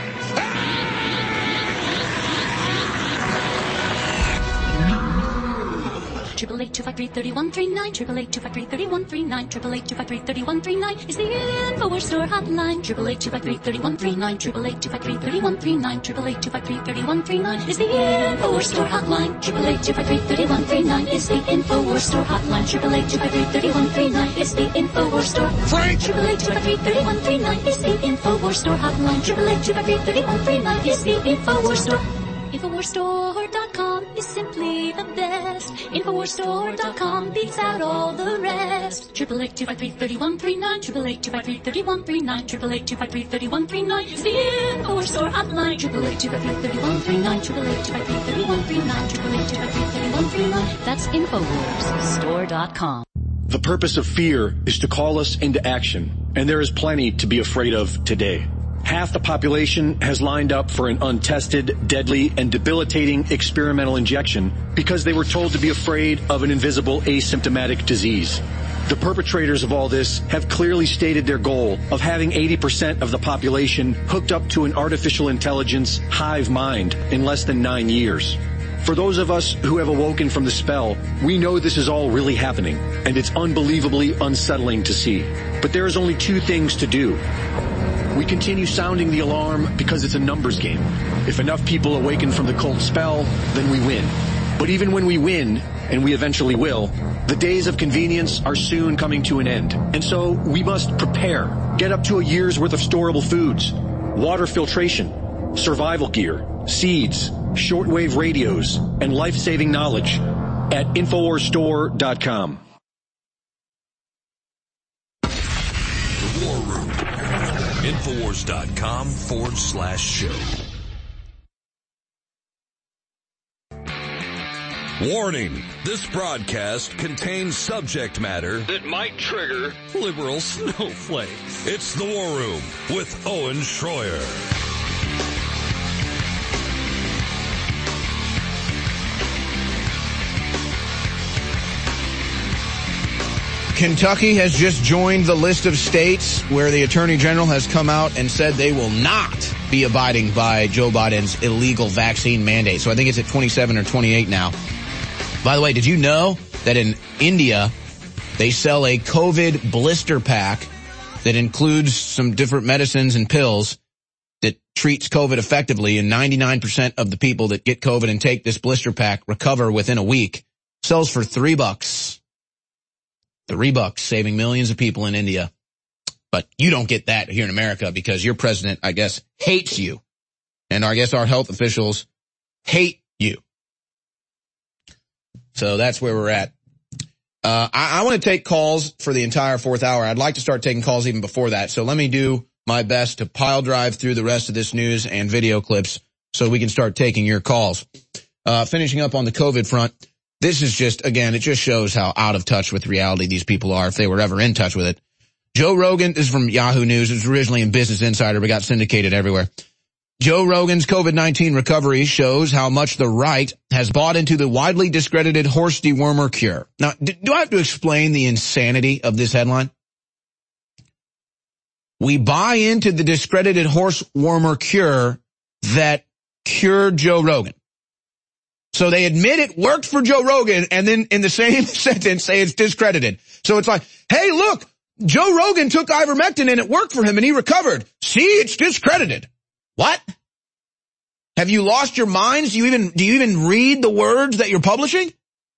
888-253-3139, 888-253-3139, 888-253-3139 is the InfoWars Store hotline. 888-253-3139, 888-253-3139, 888-253-3139 is the InfoWars Store hotline. 888-253-3139 is the InfoWars Store hotline. 888-253-3139 is the InfoWars Store. Frank! 888-253-3139 is the InfoWars Store hotline. 888-253-3139 is the InfoWars Store. InfoWarsStore.com is simply the best. InfoWarsStore.com beats out all the rest. 888-253-3139, 888-253-3139, 888-253-3139 is the InfoWars Store hotline. 888-253-3139, 888-253-3139, 888-253-3139. That's InfoWarsStore.com. The purpose of fear is to call us into action, and there is plenty to be afraid of today. Half the population has lined up for an untested, deadly, and debilitating experimental injection because they were told to be afraid of an invisible asymptomatic disease. The perpetrators of all this have clearly stated their goal of having 80% of the population hooked up to an artificial intelligence hive mind in less than 9 years. For those of us who have awoken from the spell, we know this is all really happening, and it's unbelievably unsettling to see. But there is only two things to do. We continue sounding the alarm because it's a numbers game. If enough people awaken from the cult spell, then we win. But even when we win, and we eventually will, the days of convenience are soon coming to an end. And so we must prepare. Get up to a year's worth of storable foods, water filtration, survival gear, seeds, shortwave radios, and life-saving knowledge at InfoWarsStore.com. The War Room. Infowars.com/show. Warning, this broadcast contains subject matter that might trigger liberal snowflakes. It's The War Room with Owen Schroyer. Kentucky has just joined the list of states where the Attorney General has come out and said they will not be abiding by Joe Biden's illegal vaccine mandate. So I think it's at 27 or 28 now. By the way, did you know that in India, they sell a COVID blister pack that includes some different medicines and pills that treats COVID effectively, and 99% of the people that get COVID and take this blister pack recover within a week? Sells for $3. $3, saving millions of people in India. But you don't get that here in America because your president, I guess, hates you. And I guess our health officials hate you. So that's where we're at. I want to take calls for the entire fourth hour. I'd like to start taking calls even before that. So let me do my best to pile drive through the rest of this news and video clips so we can start taking your calls. Finishing up on the COVID front. This is just, again, it just shows how out of touch with reality these people are, if they were ever in touch with it. Joe Rogan, this is from Yahoo News. It was originally in Business Insider, but got syndicated everywhere. Joe Rogan's COVID-19 recovery shows how much the right has bought into the widely discredited horse dewormer cure. Now, do I have to explain the insanity of this headline? We buy into the discredited horse warmer cure that cured Joe Rogan. So they admit it worked for Joe Rogan, and then in the same sentence say it's discredited. So it's like, hey, look, Joe Rogan took ivermectin and it worked for him and he recovered. See, it's discredited. What? Have you lost your minds? Do you even read the words that you're publishing?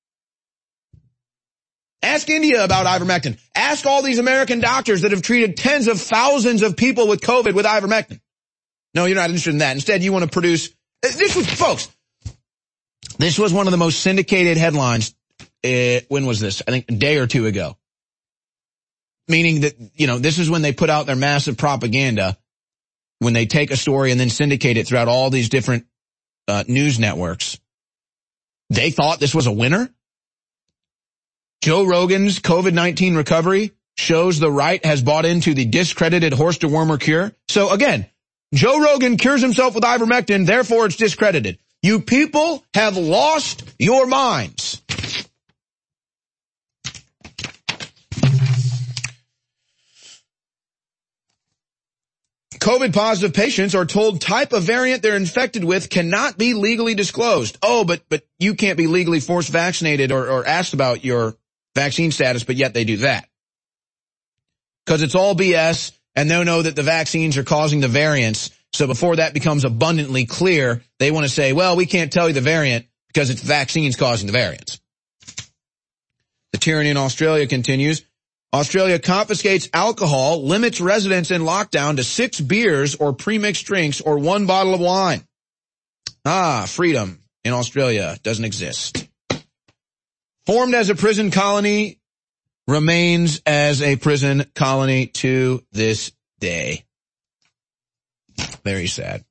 Ask India about ivermectin. Ask all these American doctors that have treated tens of thousands of people with COVID with ivermectin. No, you're not interested in that. Instead, you want to produce, this was one of the most syndicated headlines. When was this? I think a day or two ago. Meaning that, this is when they put out their massive propaganda, when they take a story and then syndicate it throughout all these different news networks. They thought this was a winner. Joe Rogan's COVID-19 recovery shows the right has bought into the discredited horse dewormer cure. So again, Joe Rogan cures himself with ivermectin, therefore it's discredited. You people have lost your minds. COVID-positive patients are told type of variant they're infected with cannot be legally disclosed. Oh, but you can't be legally forced vaccinated or asked about your vaccine status, but yet they do that. Because it's all BS, and they'll know that the vaccines are causing the variants. So before that becomes abundantly clear, they want to say, well, we can't tell you the variant because it's vaccines causing the variants. The tyranny in Australia continues. Australia confiscates alcohol, limits residents in lockdown to 6 beers or pre-mixed drinks or 1 bottle of wine. Freedom in Australia doesn't exist. Formed as a prison colony, remains as a prison colony to this day. Very sad.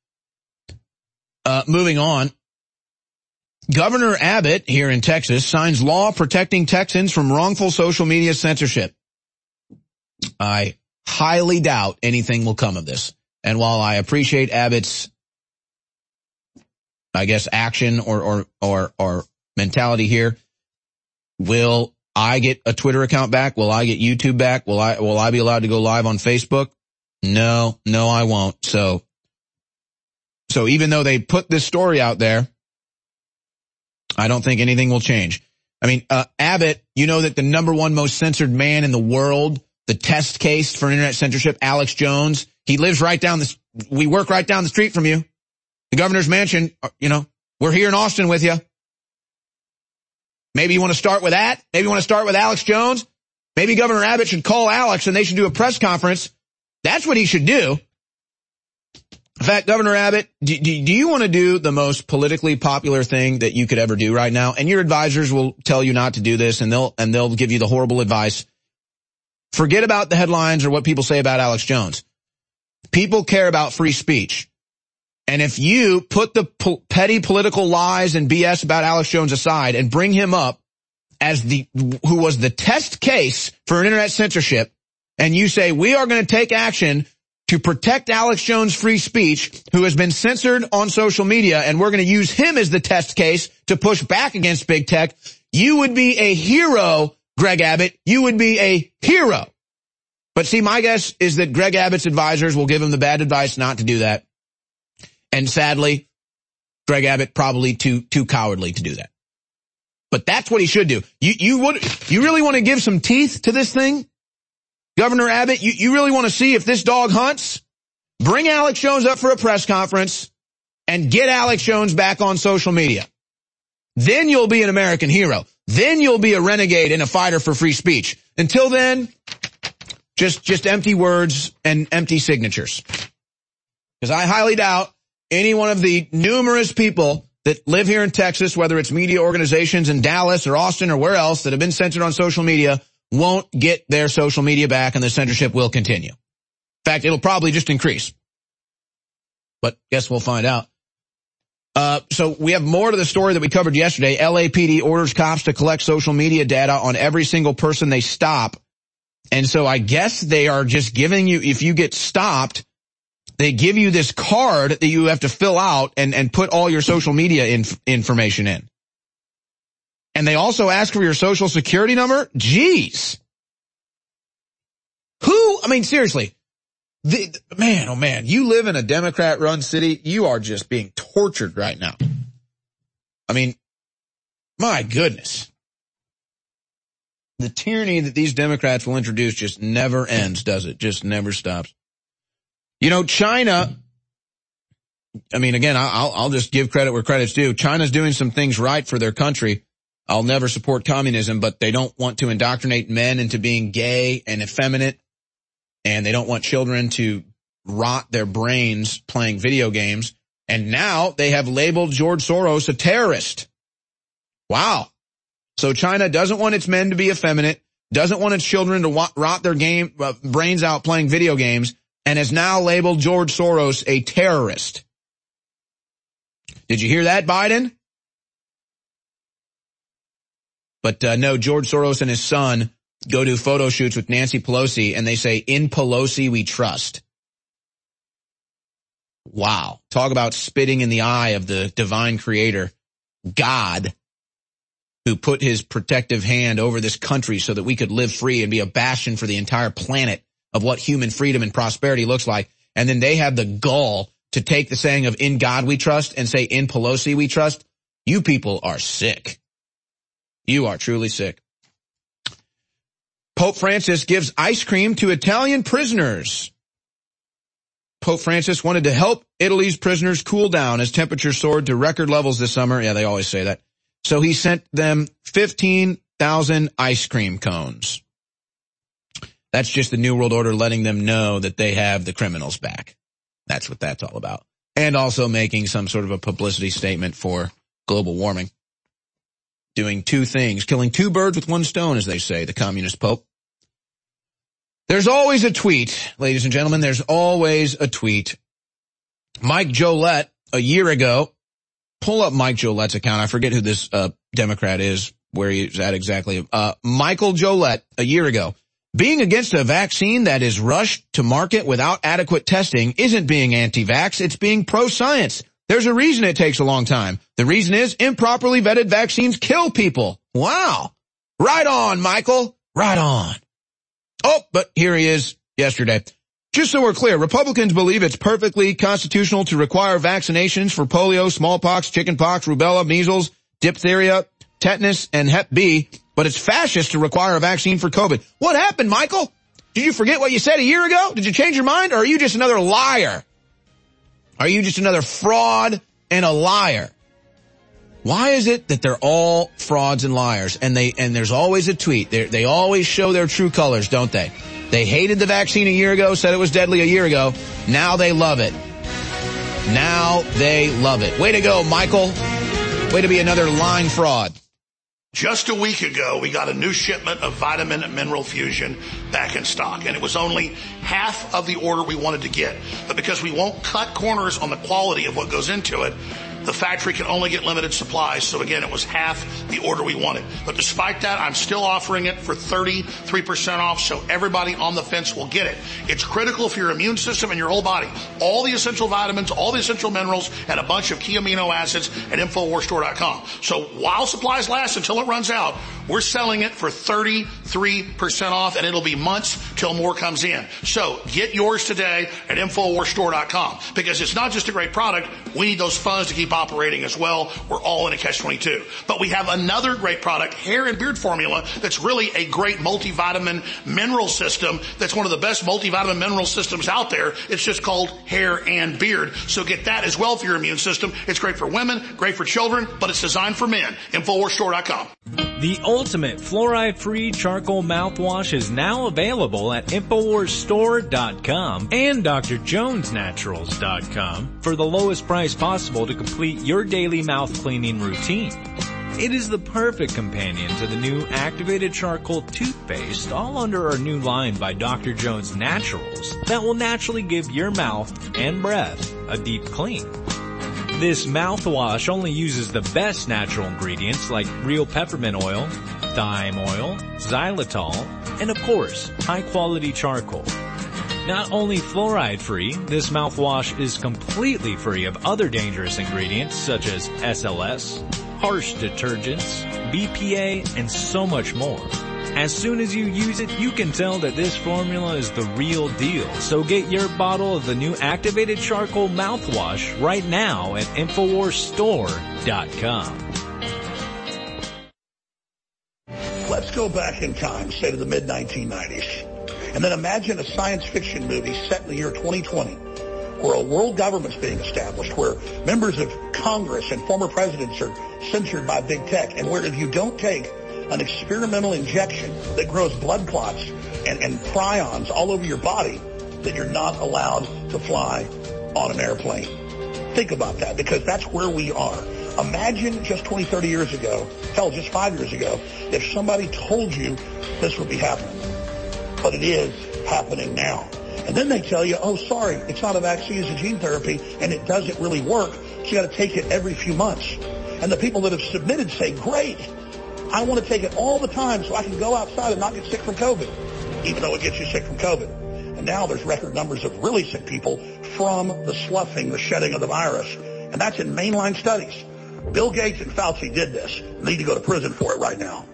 Moving on. Governor Abbott here in Texas signs law protecting Texans from wrongful social media censorship. I highly doubt anything will come of this. And while I appreciate Abbott's, action or mentality here, will I get a Twitter account back? Will I get YouTube back? Will I be allowed to go live on Facebook? No, I won't. So even though they put this story out there, I don't think anything will change. Abbott, that the number one most censored man in the world, the test case for internet censorship, Alex Jones, he lives we work right down the street from you. The governor's mansion, we're here in Austin with you. Maybe you want to start with that. Maybe you want to start with Alex Jones. Maybe Governor Abbott should call Alex and they should do a press conference. That's what he should do. In fact, Governor Abbott, do you want to do the most politically popular thing that you could ever do right now? And your advisors will tell you not to do this, and they'll give you the horrible advice. Forget about the headlines or what people say about Alex Jones. People care about free speech. And if you put the petty political lies and BS about Alex Jones aside and bring him up as who was the test case for internet censorship, and you say, we are going to take action to protect Alex Jones' free speech, who has been censored on social media, and we're going to use him as the test case to push back against big tech, you would be a hero, Greg Abbott. You would be a hero. But see, my guess is that Greg Abbott's advisors will give him the bad advice not to do that. And sadly, Greg Abbott probably too cowardly to do that. But that's what he should do. You really want to give some teeth to this thing? Governor Abbott, you really want to see if this dog hunts? Bring Alex Jones up for a press conference and get Alex Jones back on social media. Then you'll be an American hero. Then you'll be a renegade and a fighter for free speech. Until then, just empty words and empty signatures. Because I highly doubt any one of the numerous people that live here in Texas, whether it's media organizations in Dallas or Austin or where else that have been censored on social media, won't get their social media back, and the censorship will continue. In fact, it'll probably just increase. But guess we'll find out. So we have more to the story that we covered yesterday. LAPD orders cops to collect social media data on every single person they stop. And so I guess they are just giving you, if you get stopped, they give you this card that you have to fill out and put all your social media information in. And they also ask for your social security number? Jeez. Seriously. Man, oh man, you live in a Democrat-run city, you are just being tortured right now. My goodness. The tyranny that these Democrats will introduce just never ends, does it? Just never stops. China, again, I'll just give credit where credit's due. China's doing some things right for their country. I'll never support communism, but they don't want to indoctrinate men into being gay and effeminate. And they don't want children to rot their brains playing video games. And now they have labeled George Soros a terrorist. Wow. So China doesn't want its men to be effeminate, doesn't want its children to rot their brains out playing video games, and has now labeled George Soros a terrorist. Did you hear that, Biden? But no, George Soros and his son go do photo shoots with Nancy Pelosi, and they say, "In Pelosi we trust." Wow. Talk about spitting in the eye of the divine creator, God, who put his protective hand over this country so that we could live free and be a bastion for the entire planet of what human freedom and prosperity looks like. And then they have the gall to take the saying of "in God we trust" and say "in Pelosi we trust." You people are sick. You are truly sick. Pope Francis gives ice cream to Italian prisoners. Pope Francis wanted to help Italy's prisoners cool down as temperatures soared to record levels this summer. Yeah, they always say that. So he sent them 15,000 ice cream cones. That's just the New World Order letting them know that they have the criminals back. That's what that's all about. And also making some sort of a publicity statement for global warming. Doing two things, killing two birds with one stone, as they say, the communist Pope. There's always a tweet, ladies and gentlemen, there's always a tweet. Mike Jolette, a year ago, pull up Mike Jolette's account. I forget who this Democrat is, where he's at exactly. Michael Jolette, a year ago. Being against a vaccine that is rushed to market without adequate testing isn't being anti-vax, it's being pro-science. There's a reason it takes a long time. The reason is improperly vetted vaccines kill people. Wow. Right on, Michael. Right on. Oh, but here he is yesterday. Just so we're clear, Republicans believe it's perfectly constitutional to require vaccinations for polio, smallpox, chickenpox, rubella, measles, diphtheria, tetanus, and Hep B, but it's fascist to require a vaccine for COVID. What happened, Michael? Did you forget what you said a year ago? Did you change your mind, or are you just another liar? Are you just another fraud and a liar? Why is it that they're all frauds and liars? And there's always a tweet. They always show their true colors, don't they? They hated the vaccine a year ago, said it was deadly a year ago. Now they love it. Now they love it. Way to go, Michael. Way to be another lying fraud. Just a week ago, we got a new shipment of Vitamin and Mineral Fusion back in stock, and it was only half of the order we wanted to get. But because we won't cut corners on the quality of what goes into it, the factory can only get limited supplies. So again, it was half the order we wanted. But despite that, I'm still offering it for 33% off, so everybody on the fence will get it. It's critical for your immune system and your whole body. All the essential vitamins, all the essential minerals, and a bunch of key amino acids at InfoWarsStore.com. So while supplies last until it runs out, we're selling it for 33% off, and it'll be months till more comes in. So get yours today at InfoWarsStore.com, because it's not just a great product. We need those funds to keep operating as well. We're all in a catch-22. But we have another great product, hair and beard formula, that's really a great multivitamin mineral system. That's one of the best multivitamin mineral systems out there. It's just called hair and beard. So get that as well for your immune system. It's great for women, great for children, but it's designed for men. InfoWarsStore.com. The ultimate fluoride-free charcoal mouthwash is now available at InfoWarsStore.com and DrJonesNaturals.com for the lowest price possible to complete your daily mouth cleaning routine. It is the perfect companion to the new activated charcoal toothpaste, all under our new line by Dr. Jones Naturals, that will naturally give your mouth and breath a deep clean. This mouthwash only uses the best natural ingredients like real peppermint oil, thyme oil, xylitol, and of course, high-quality charcoal. Not only fluoride-free, this mouthwash is completely free of other dangerous ingredients such as SLS, harsh detergents, BPA, and so much more. As soon as you use it, you can tell that this formula is the real deal. So get your bottle of the new activated charcoal mouthwash right now at InfoWarsStore.com. Let's go back in time, say to the mid-1990s, and then imagine a science fiction movie set in the year 2020, where a world government's being established, where members of Congress and former presidents are censored by big tech, and where if you don't take an experimental injection that grows blood clots and prions all over your body, that you're not allowed to fly on an airplane. Think about that, because that's where we are. Imagine just 20, 30 years ago, hell, just 5 years ago, if somebody told you this would be happening. But it is happening now. And then they tell you, oh, sorry, it's not a vaccine, it's a gene therapy, and it doesn't really work, so you got to take it every few months. And the people that have submitted say, great, I want to take it all the time so I can go outside and not get sick from COVID, even though it gets you sick from COVID. And now there's record numbers of really sick people from the sloughing, the shedding of the virus. And that's in mainline studies. Bill Gates and Fauci did this. They need to go to prison for it right now.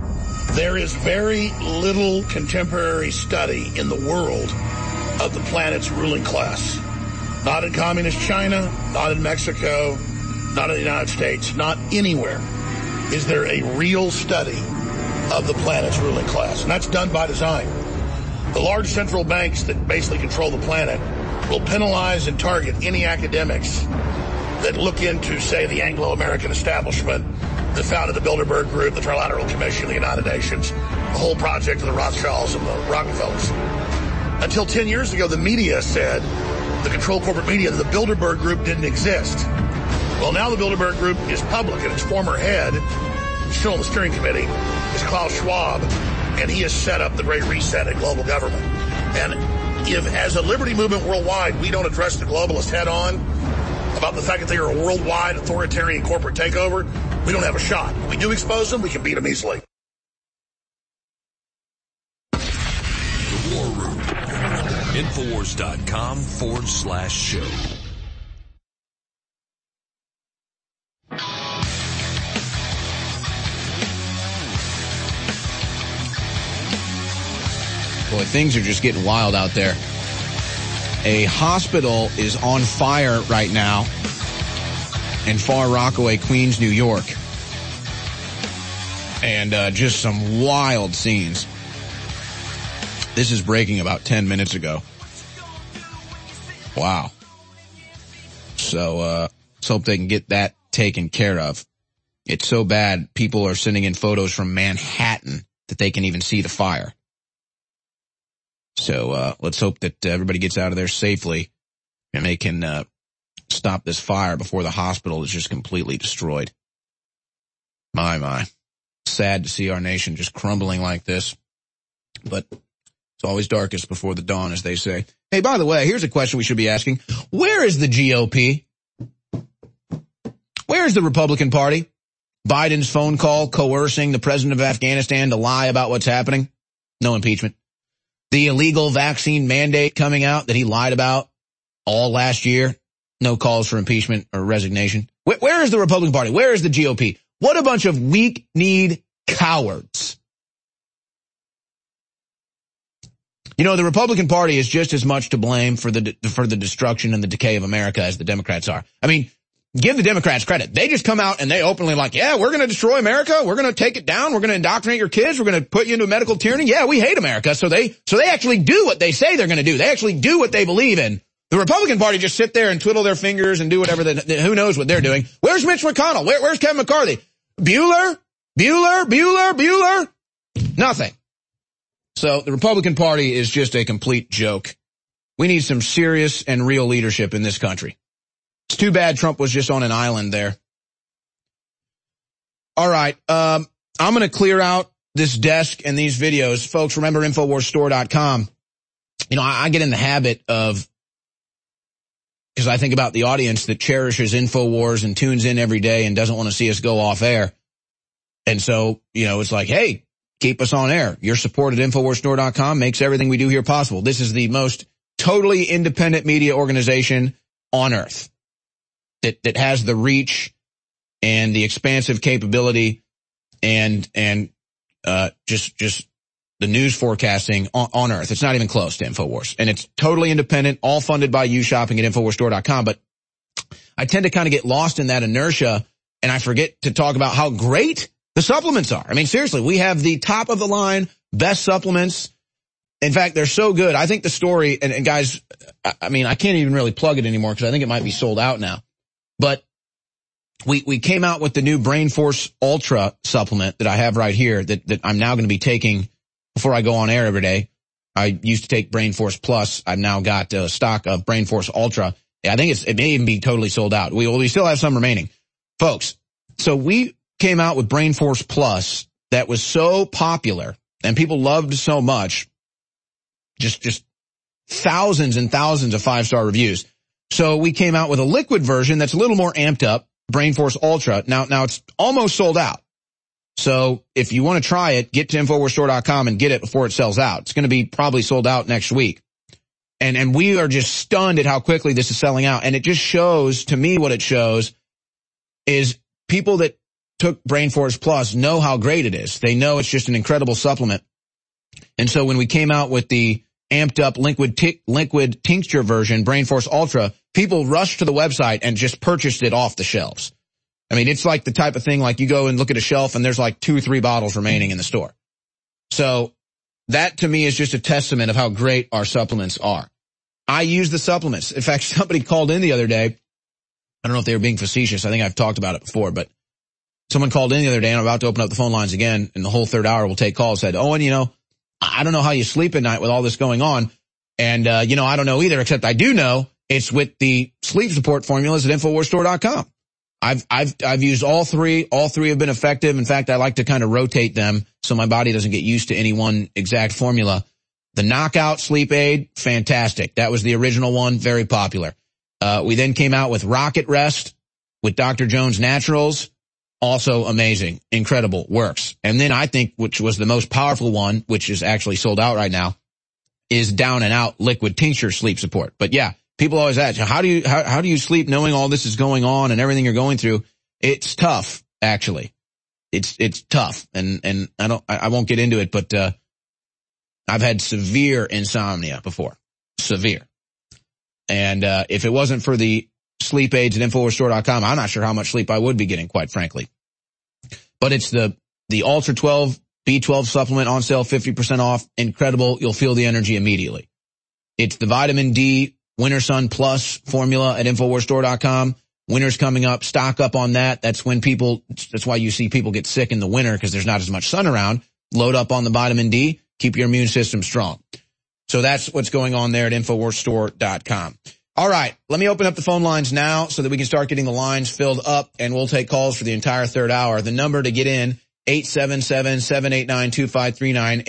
There is very little contemporary study in the world of the planet's ruling class. Not in communist China, not in Mexico, not in the United States, not anywhere is there a real study of the planet's ruling class. And that's done by design. The large central banks that basically control the planet will penalize and target any academics that look into, say, the Anglo-American establishment that founded the Bilderberg Group, the Trilateral Commission, the United Nations, the whole project of the Rothschilds and the Rockefellers. Until 10 years ago, the media said, the controlled corporate media, that the Bilderberg Group didn't exist. Well, now the Bilderberg Group is public, and its former head, still on the steering committee, is Klaus Schwab, and he has set up the Great Reset in global government. And if, as a liberty movement worldwide, we don't address the globalists head on about the fact that they are a worldwide authoritarian corporate takeover, we don't have a shot. If we do expose them, we can beat them easily. The War Room. Infowars.com/show. Boy, things are just getting wild out there. A hospital is on fire right now in Far Rockaway, Queens, New York. And just some wild scenes. This is breaking about 10 minutes ago. Wow. So let's hope they can get that taken care of. It's so bad, people are sending in photos from Manhattan that they can even see the fire. So let's hope that everybody gets out of there safely and they can stop this fire before the hospital is just completely destroyed. My. Sad to see our nation just crumbling like this. But it's always darkest before the dawn, as they say. Hey, by the way, here's a question we should be asking. Where is the GOP? Where is the Republican Party? Biden's phone call coercing the president of Afghanistan to lie about what's happening? No impeachment. The illegal vaccine mandate coming out that he lied about all last year? No calls for impeachment or resignation. Where is the Republican Party? Where is the GOP? What a bunch of weak-kneed cowards. You know, the Republican Party is just as much to blame for the destruction and the decay of America as the Democrats are. I mean, give the Democrats credit. They just come out and they openly like, yeah, we're going to destroy America. We're going to take it down. We're going to indoctrinate your kids. We're going to put you into medical tyranny. Yeah, we hate America. So they actually do what they say they're going to do. They actually do what they believe in. The Republican Party just sit there and twiddle their fingers and do whatever who knows what they're doing. Where's Mitch McConnell? Where's Kevin McCarthy? Bueller? Nothing. So the Republican Party is just a complete joke. We need some serious and real leadership in this country. It's too bad Trump was just on an island there. All right. I'm going to clear out this desk and these videos. Folks, remember InfoWarsStore.com. You know, I get in the habit of because I think about the audience that cherishes InfoWars and tunes in every day and doesn't want to see us go off air. And so, it's like, hey, keep us on air. Your support at InfoWarsStore.com makes everything we do here possible. This is the most totally independent media organization on earth that has the reach and the expansive capability and just the news forecasting on earth. It's not even close to InfoWars. And it's totally independent, all funded by you shopping at InfoWarsStore.com. But I tend to kind of get lost in that inertia, and I forget to talk about how great the supplements are. I mean, seriously, we have the top of the line, best supplements. In fact, they're so good. I think the story, and guys, I mean, I can't even really plug it anymore because I think it might be sold out now. But we came out with the new Brain Force Ultra supplement that I have right here that I'm now going to be taking before I go on air every day. I used to take Brain Force Plus. I've now got a stock of Brain Force Ultra. I think it may even be totally sold out. We still have some remaining. Folks, so we came out with Brain Force Plus that was so popular and people loved so much. Just thousands and thousands of 5-star reviews. So we came out with a liquid version that's a little more amped up, Brain Force Ultra. Now it's almost sold out. So if you want to try it, get to InfoWarsStore.com and get it before it sells out. It's going to be probably sold out next week. And we are just stunned at how quickly this is selling out. And it just shows, to me, what it shows is people that took Brain Force Plus know how great it is. They know it's just an incredible supplement. And so when we came out with the amped up liquid tincture version, Brain Force Ultra, people rushed to the website and just purchased it off the shelves. I mean, it's like the type of thing like you go and look at a shelf and there's like 2 or 3 bottles remaining in the store. So that to me is just a testament of how great our supplements are. I use the supplements. In fact, somebody called in the other day. I don't know if they were being facetious. I think I've talked about it before, but someone called in the other day, and I'm about to open up the phone lines again, and the whole third hour we'll take calls, said, Owen, I don't know how you sleep at night with all this going on. And, I don't know either, except I do know it's with the sleep support formulas at InfoWarsStore.com. I've used all three. All three have been effective. In fact, I like to kind of rotate them so my body doesn't get used to any one exact formula. The Knockout Sleep Aid, fantastic. That was the original one, very popular. We then came out with Rocket Rest with Dr. Jones Naturals. Also amazing, incredible, works. And then I think, which was the most powerful one, which is actually sold out right now, is Down and Out Liquid Tincture Sleep Support. But yeah, people always ask, how do you sleep knowing all this is going on and everything you're going through? It's tough, actually. It's tough. And I won't get into it, but, I've had severe insomnia before. Severe. And, if it wasn't for the sleep aids at InfoWarsStore.com, I'm not sure how much sleep I would be getting, quite frankly. But it's the Ultra 12 B12 supplement on sale, 50% off. Incredible. You'll feel the energy immediately. It's the Vitamin D Winter Sun Plus formula at InfoWarsStore.com. Winter's coming up. Stock up on that. That's why you see people get sick in the winter because there's not as much sun around. Load up on the vitamin D. Keep your immune system strong. So that's what's going on there at InfoWarsStore.com. All right, let me open up the phone lines now so that we can start getting the lines filled up, and we'll take calls for the entire third hour. The number to get in, 877-789-2539,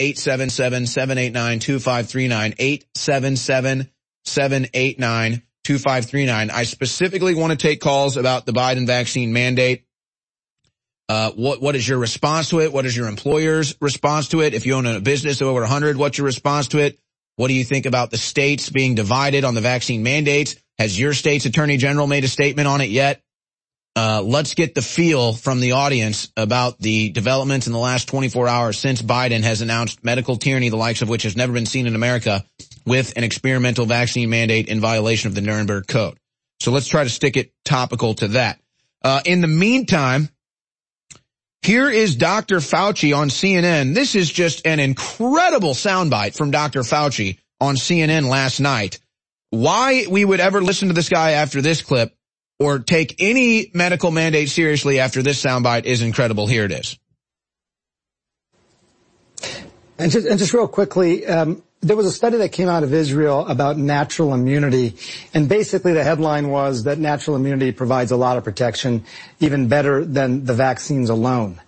877-789-2539, 877-789-2539. I specifically want to take calls about the Biden vaccine mandate. What is your response to it? What is your employer's response to it? If you own a business of over 100, what's your response to it? What do you think about the states being divided on the vaccine mandates? Has your state's attorney general made a statement on it yet? Let's get the feel from the audience about the developments in the last 24 hours since Biden has announced medical tyranny, the likes of which has never been seen in America, with an experimental vaccine mandate in violation of the Nuremberg Code. So let's try to stick it topical to that. In the meantime, here is Dr. Fauci on CNN. This is just an incredible soundbite from Dr. Fauci on CNN last night. Why we would ever listen to this guy after this clip or take any medical mandate seriously after this soundbite is incredible. Here it is. And just real quickly, there was a study that came out of Israel about natural immunity, and basically the headline was that natural immunity provides a lot of protection, even better than the vaccines alone.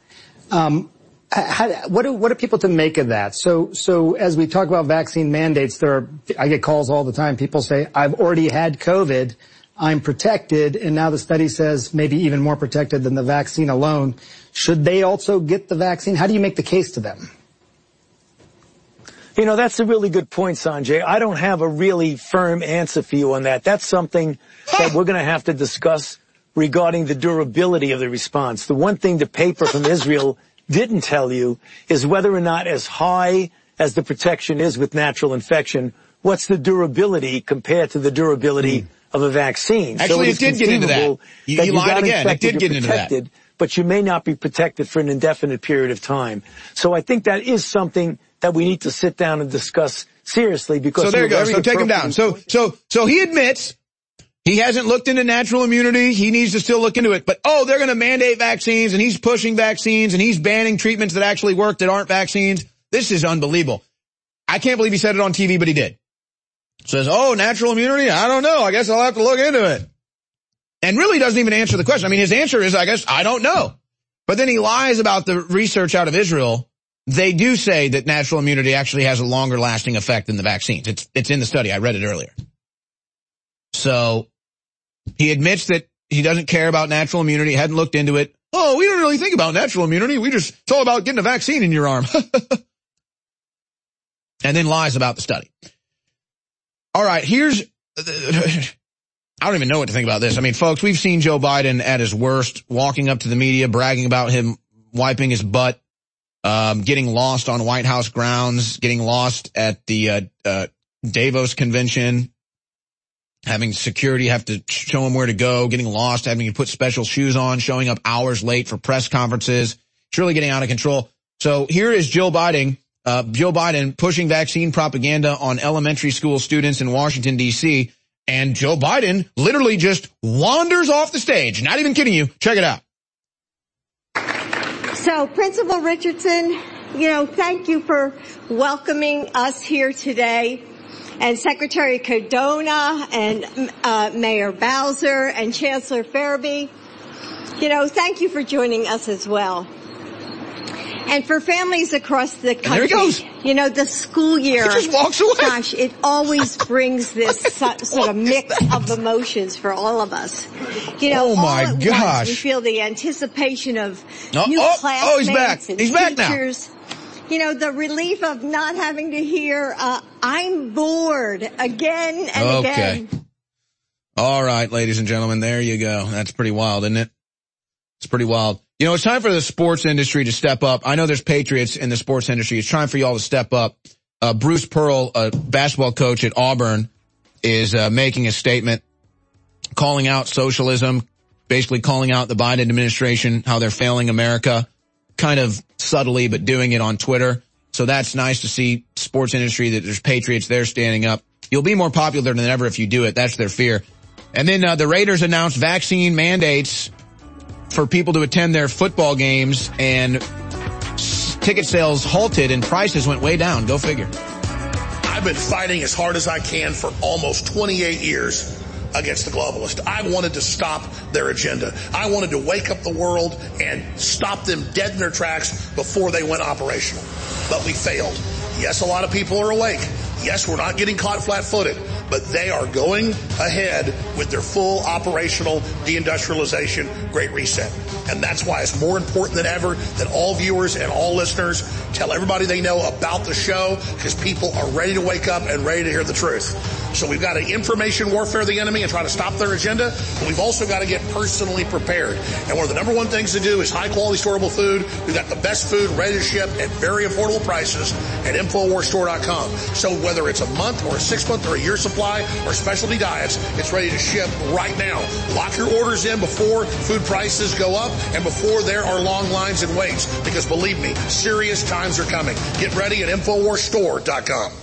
What are people to make of that? So as we talk about vaccine mandates, I get calls all the time. People say, I've already had COVID. I'm protected, and now the study says maybe even more protected than the vaccine alone. Should they also get the vaccine? How do you make the case to them? You know, that's a really good point, Sanjay. I don't have a really firm answer for you on that. That's something that we're going to have to discuss regarding the durability of the response. The one thing the paper from Israel didn't tell you is whether or not, as high as the protection is with natural infection, what's the durability compared to the durability of a vaccine. Actually, it did get into that. You lied again. It did get into that. But you may not be protected for an indefinite period of time. So I think that is something that we need to sit down and discuss seriously, because so there you go. So take him down. So he admits he hasn't looked into natural immunity. He needs to still look into it. But they're going to mandate vaccines, and he's pushing vaccines, and he's banning treatments that actually work that aren't vaccines. This is unbelievable. I can't believe he said it on TV, but he did. Says, natural immunity? I don't know. I guess I'll have to look into it. And really doesn't even answer the question. I mean, his answer is, I guess, I don't know. But then he lies about the research out of Israel. They do say that natural immunity actually has a longer lasting effect than the vaccines. It's in the study. I read it earlier. So he admits that he doesn't care about natural immunity, hadn't looked into it. We don't really think about natural immunity. It's all about getting a vaccine in your arm. And then lies about the study. All right, I don't even know what to think about this. I mean, folks, we've seen Joe Biden at his worst, walking up to the media, bragging about him wiping his butt, getting lost on White House grounds, getting lost at the Davos convention, having security have to show him where to go, getting lost, having to put special shoes on, showing up hours late for press conferences. It's really getting out of control. So here is Joe Biden pushing vaccine propaganda on elementary school students in Washington, D.C., and Joe Biden literally just wanders off the stage. Not even kidding you. Check it out. So, Principal Richardson, thank you for welcoming us here today. And Secretary Cardona and Mayor Bowser and Chancellor Farabee, thank you for joining us as well. And for families across the country, there he goes. The school year, he just walks away. Gosh, it always brings this sort of mix of emotions for all of us. Oh my gosh. Once we feel the anticipation of new classmates he's back. And he's back teachers. Now. The relief of not having to hear, I'm bored again and again. All right, ladies and gentlemen, there you go. That's pretty wild, isn't it? It's pretty wild. It's time for the sports industry to step up. I know there's patriots in the sports industry. It's time for y'all to step up. Bruce Pearl, a basketball coach at Auburn, is making a statement calling out socialism, basically calling out the Biden administration, how they're failing America, kind of subtly, but doing it on Twitter. So that's nice to see sports industry, that there's patriots there standing up. You'll be more popular than ever if you do it. That's their fear. And then the Raiders announced vaccine mandates for people to attend their football games, and ticket sales halted and prices went way down. Go figure. I've been fighting as hard as I can for almost 28 years against the globalists. I wanted to stop their agenda. I wanted to wake up the world and stop them dead in their tracks before they went operational. But we failed. Yes, a lot of people are awake. Yes, we're not getting caught flat-footed, but they are going ahead with their full operational deindustrialization, Great Reset. And that's why it's more important than ever that all viewers and all listeners tell everybody they know about the show, because people are ready to wake up and ready to hear the truth. So we've got to information warfare the enemy and try to stop their agenda, but we've also got to get personally prepared. And one of the number one things to do is high-quality, storable food. We've got the best food ready to ship at very affordable prices at InfoWarsStore.com. So whether it's a month or a 6-month or a year supply or specialty diets, it's ready to ship right now. Lock your orders in before food prices go up and before there are long lines and waits, because believe me, serious times are coming. Get ready at InfoWarsStore.com.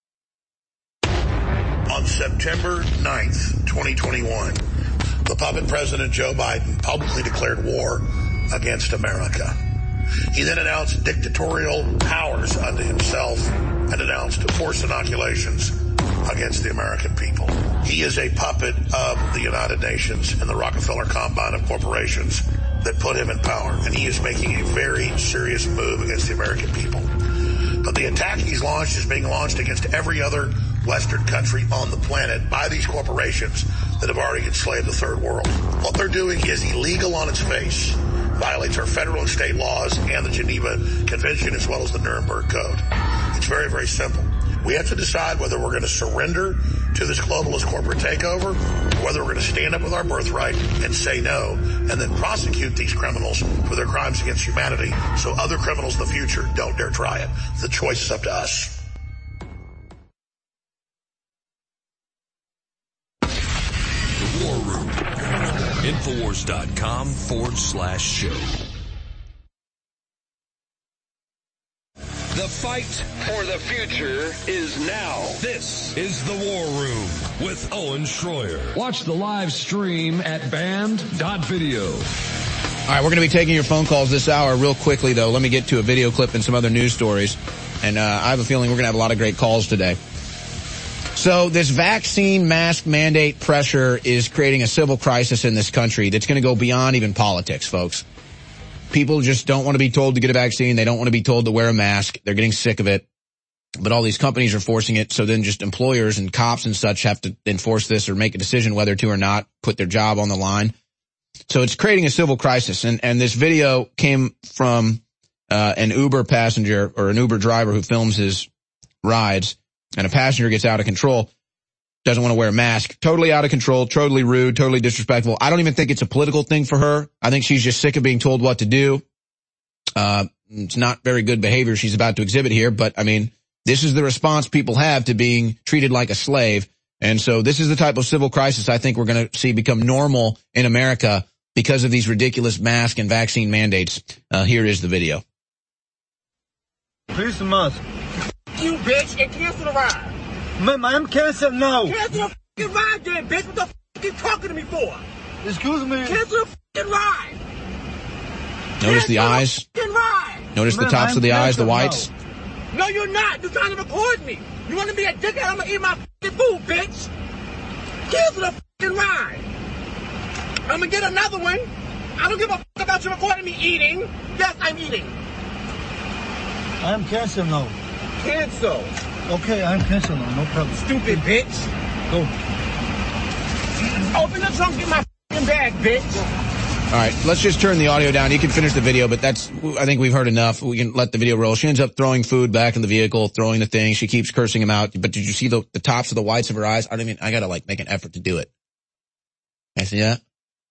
On September 9th, 2021, the puppet President Joe Biden publicly declared war against America. He then announced dictatorial powers unto himself and announced forced inoculations against the American people. He is a puppet of the United Nations and the Rockefeller Combine of corporations that put him in power, and he is making a very serious move against the American people. But the attack he's launched is being launched against every other Western country on the planet by these corporations that have already enslaved the third world. What they're doing is illegal on its face, violates our federal and state laws and the Geneva Convention as well as the Nuremberg Code. It's very, very simple. We have to decide whether we're going to surrender to this globalist corporate takeover, or whether we're going to stand up with our birthright and say no, and then prosecute these criminals for their crimes against humanity so other criminals in the future don't dare try it. The choice is up to us. The War Room. Infowars.com/show. The fight for the future is now. This is The War Room with Owen Schroyer. Watch the live stream at band.video. All right, we're going to be taking your phone calls this hour. Real quickly, though, let me get to a video clip and some other news stories. And I have a feeling we're going to have a lot of great calls today. So this vaccine mask mandate pressure is creating a civil crisis in this country that's going to go beyond even politics, folks. People just don't want to be told to get a vaccine. They don't want to be told to wear a mask. They're getting sick of it. But all these companies are forcing it, so then just employers and cops and such have to enforce this or make a decision whether to or not, put their job on the line. So it's creating a civil crisis. And this video came from an Uber passenger or an Uber driver who films his rides, and a passenger gets out of control, doesn't want to wear a mask, totally out of control, totally rude, totally disrespectful. I don't even think it's a political thing for her. I think she's just sick of being told what to do. It's not very good behavior she's about to exhibit here, but I mean, this is the response people have to being treated like a slave. And so this is the type of civil crisis I think we're going to see become normal in America because of these ridiculous mask and vaccine mandates. Here is the video. Here's the mask. You bitch, and cancel the ride. Man, I'm canceled now. Cancel the fucking ride then, bitch. What the fuck are you talking to me for? Excuse me. Cancel the fucking ride. Notice the eyes. Notice the tops of the eyes, the whites. No, you're not. You're trying to record me. You want to be a dickhead? I'm going to eat my fucking food, bitch. Cancel the fucking ride. I'm going to get another one. I don't give a fuck about you recording me eating. Yes, I'm eating. I'm canceled now. Cancel. Okay, I'm canceled now. No problem. Stupid bitch. Go. Open the trunk, get my fucking bag, bitch. All right, let's just turn the audio down. You can finish the video, but I think we've heard enough. We can let the video roll. She ends up throwing food back in the vehicle, throwing the thing. She keeps cursing him out. But did you see the tops of the whites of her eyes? I gotta make an effort to do it. Can I see that?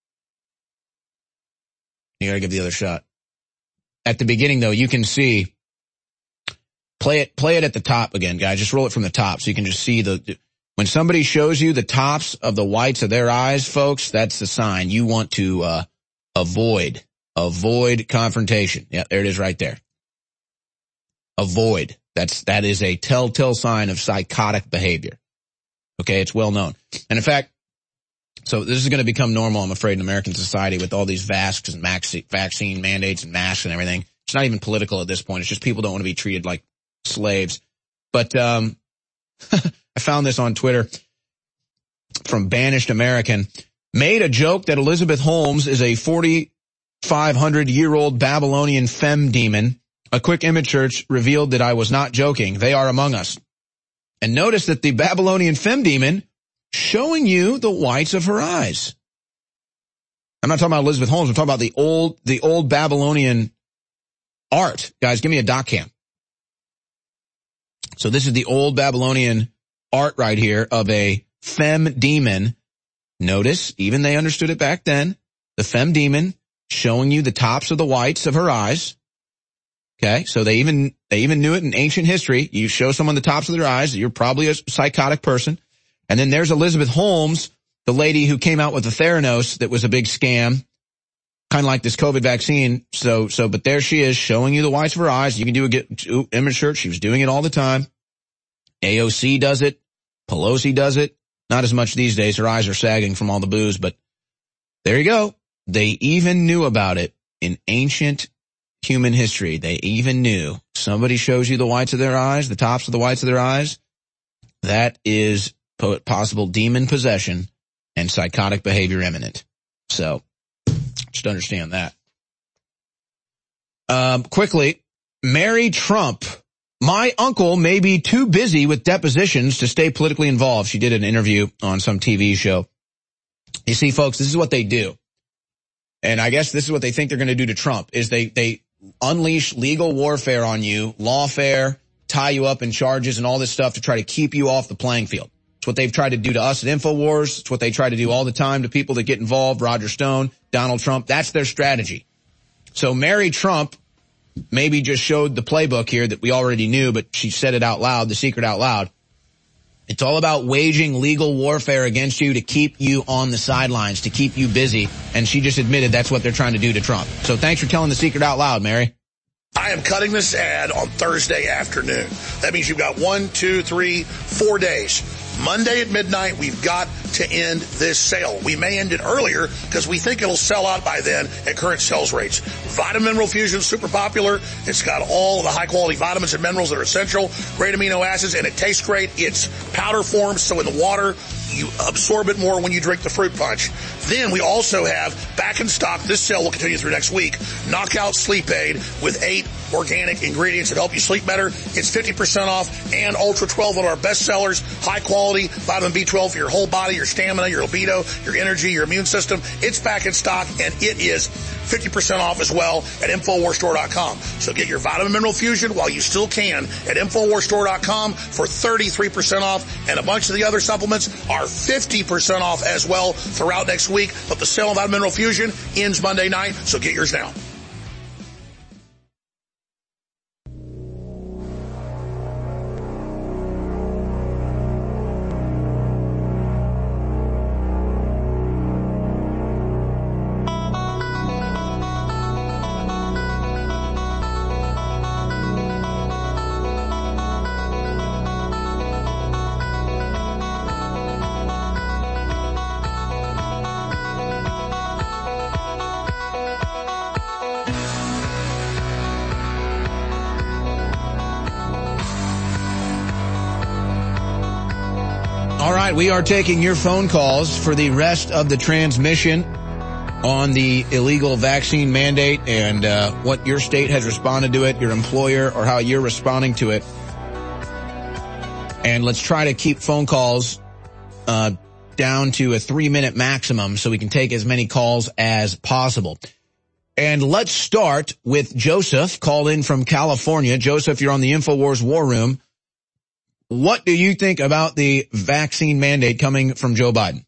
You gotta give the other shot. At the beginning though, you can see, play it at the top again, guys. Just roll it from the top so you can just see when somebody shows you the tops of the whites of their eyes, folks, that's the sign. You want to, avoid confrontation. Yeah, there it is right there. Avoid. That is a telltale sign of psychotic behavior. Okay, it's well known. And in fact, so this is going to become normal, I'm afraid, in American society with all these vaccine mandates and masks and everything. It's not even political at this point. It's just people don't want to be treated like slaves. But I found this on Twitter from Banished American. Made a joke that Elizabeth Holmes is a 4,500-year-old Babylonian femme demon. A quick image search revealed that I was not joking. They are among us. And notice that the Babylonian femme demon showing you the whites of her eyes. I'm not talking about Elizabeth Holmes. I'm talking about the old Babylonian art. Guys, give me a doc cam. So this is the old Babylonian art right here of a femme demon. Notice, even they understood it back then, the femme demon showing you the tops of the whites of her eyes. Okay, so they even knew it in ancient history. You show someone the tops of their eyes, you're probably a psychotic person. And then there's Elizabeth Holmes, the lady who came out with the Theranos that was a big scam, kind of like this COVID vaccine. But there she is showing you the whites of her eyes. You can do a image search. She was doing it all the time. AOC does it. Pelosi does it. Not as much these days. Her eyes are sagging from all the booze, but there you go. They even knew about it in ancient human history. They even knew. Somebody shows you the whites of their eyes, the tops of the whites of their eyes. That is possible demon possession and psychotic behavior imminent. So, just understand that. Quickly, Mary Trump. My uncle may be too busy with depositions to stay politically involved. She did an interview on some TV show. You see, folks, this is what they do. And I guess this is what they think they're going to do to Trump, is they unleash legal warfare on you, lawfare, tie you up in charges and all this stuff to try to keep you off the playing field. It's what they've tried to do to us at InfoWars. It's what they try to do all the time to people that get involved, Roger Stone, Donald Trump. That's their strategy. So Mary Trump maybe just showed the playbook here that we already knew, but she said it out loud, the secret out loud. It's all about waging legal warfare against you to keep you on the sidelines, to keep you busy. And she just admitted that's what they're trying to do to Trump. So thanks for telling the secret out loud, Mary. I am cutting this ad on Thursday afternoon. That means you've got 1, 2, 3, 4 days. Monday at midnight, we've got to end this sale. We may end it earlier because we think it'll sell out by then at current sales rates. Vitamin Mineral Fusion, super popular. It's got all the high-quality vitamins and minerals that are essential, great amino acids, and it tastes great. It's powder form, so in the water, you absorb it more when you drink the fruit punch. Then we also have back in stock, this sale will continue through next week, Knockout Sleep Aid with 8 organic ingredients that help you sleep better. It's 50% off, and Ultra 12, one of our best sellers, high quality vitamin B12 for your whole body, your stamina, your libido, your energy, your immune system. It's back in stock, and it is 50% off as well at InfoWarsStore.com. So get your Vitamin Mineral Fusion while you still can at InfoWarsStore.com for 33% off, and a bunch of the other supplements are 50% off as well throughout next week. But the sale of Vitamin Mineral Fusion ends Monday night, so get yours now. We are taking your phone calls for the rest of the transmission on the illegal vaccine mandate and what your state has responded to it, your employer, or how you're responding to it. And let's try to keep phone calls down to a 3-minute maximum so we can take as many calls as possible. And let's start with Joseph, called in from California. Joseph, you're on the InfoWars War Room. What do you think about the vaccine mandate coming from Joe Biden?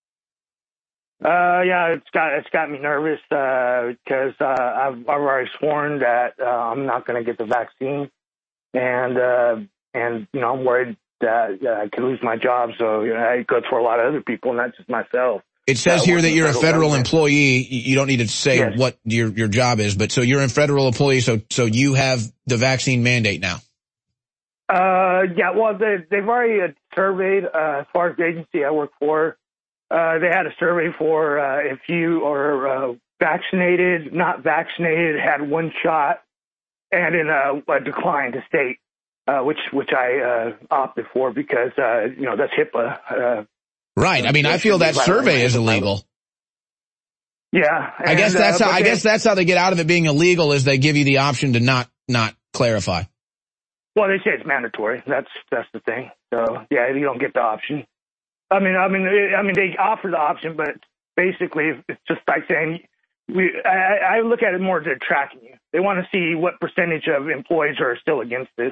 Yeah, it's got me nervous because I've already sworn that I'm not going to get the vaccine, and you know, I'm worried that I could lose my job. So you know, it goes for a lot of other people, not just myself. It says here that you're a federal employee. You don't need to say what your job is, but so you're a federal employee. So you have the vaccine mandate now. Yeah, well, they've already surveyed, as far as the agency I work for, they had a survey for, if you are, vaccinated, not vaccinated, had one shot, and in a declined state, which I, opted for because, you know, that's HIPAA. Right. I mean, I feel that survey is illegal. Yeah. I guess that's how they get out of it being illegal, is they give you the option to not clarify. Well, they say it's mandatory. That's the thing. So yeah, you don't get the option. I mean, they offer the option, but basically it's just like saying I look at it more as they're tracking you. They want to see what percentage of employees are still against this.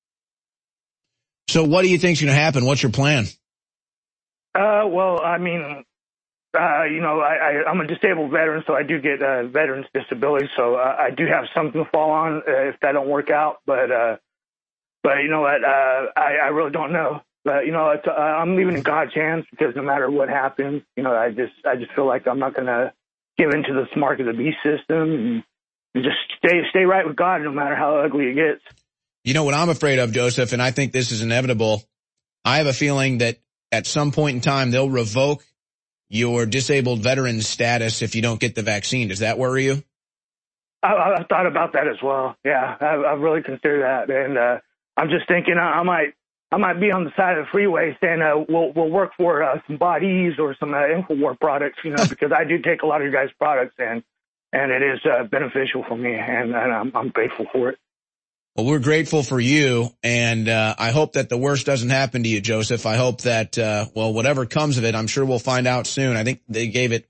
So what do you think's going to happen? What's your plan? Well, I mean, you know, I'm a disabled veteran, so I do get veterans disability. So I do have something to fall on if that don't work out, But you know what? I really don't know. But you know, I'm leaving in God's hands because no matter what happens, you know, I just feel like I'm not gonna give into the mark of the beast system and just stay right with God no matter how ugly it gets. You know what I'm afraid of, Joseph, and I think this is inevitable. I have a feeling that at some point in time they'll revoke your disabled veteran status if you don't get the vaccine. Does that worry you? I thought about that as well. Yeah, I've really considered that, and I'm just thinking I might be on the side of the freeway saying we'll work for some Bodies or some InfoWar products, you know, because I do take a lot of your guys' products and it is beneficial for me, and I'm grateful for it. Well, we're grateful for you, and I hope that the worst doesn't happen to you, Joseph. I hope that, whatever comes of it, I'm sure we'll find out soon. I think they gave it,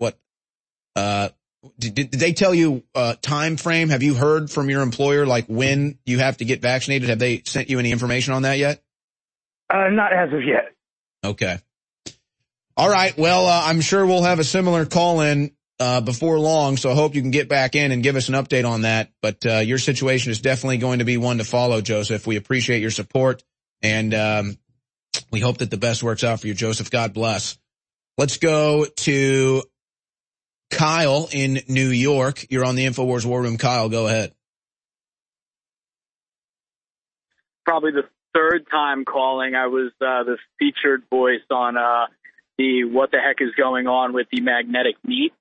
did they tell you time frame? Have you heard from your employer, like, when you have to get vaccinated? Have they sent you any information on that yet? Not as of yet. Okay. All right. Well, I'm sure we'll have a similar call-in before long, so I hope you can get back in and give us an update on that. But your situation is definitely going to be one to follow, Joseph. We appreciate your support, and we hope that the best works out for you, Joseph. God bless. Let's go to Kyle in New York. You're on the InfoWars War Room. Kyle, go ahead. Probably the third time calling. I was the featured voice on the what the heck is going on with the magnetic meat.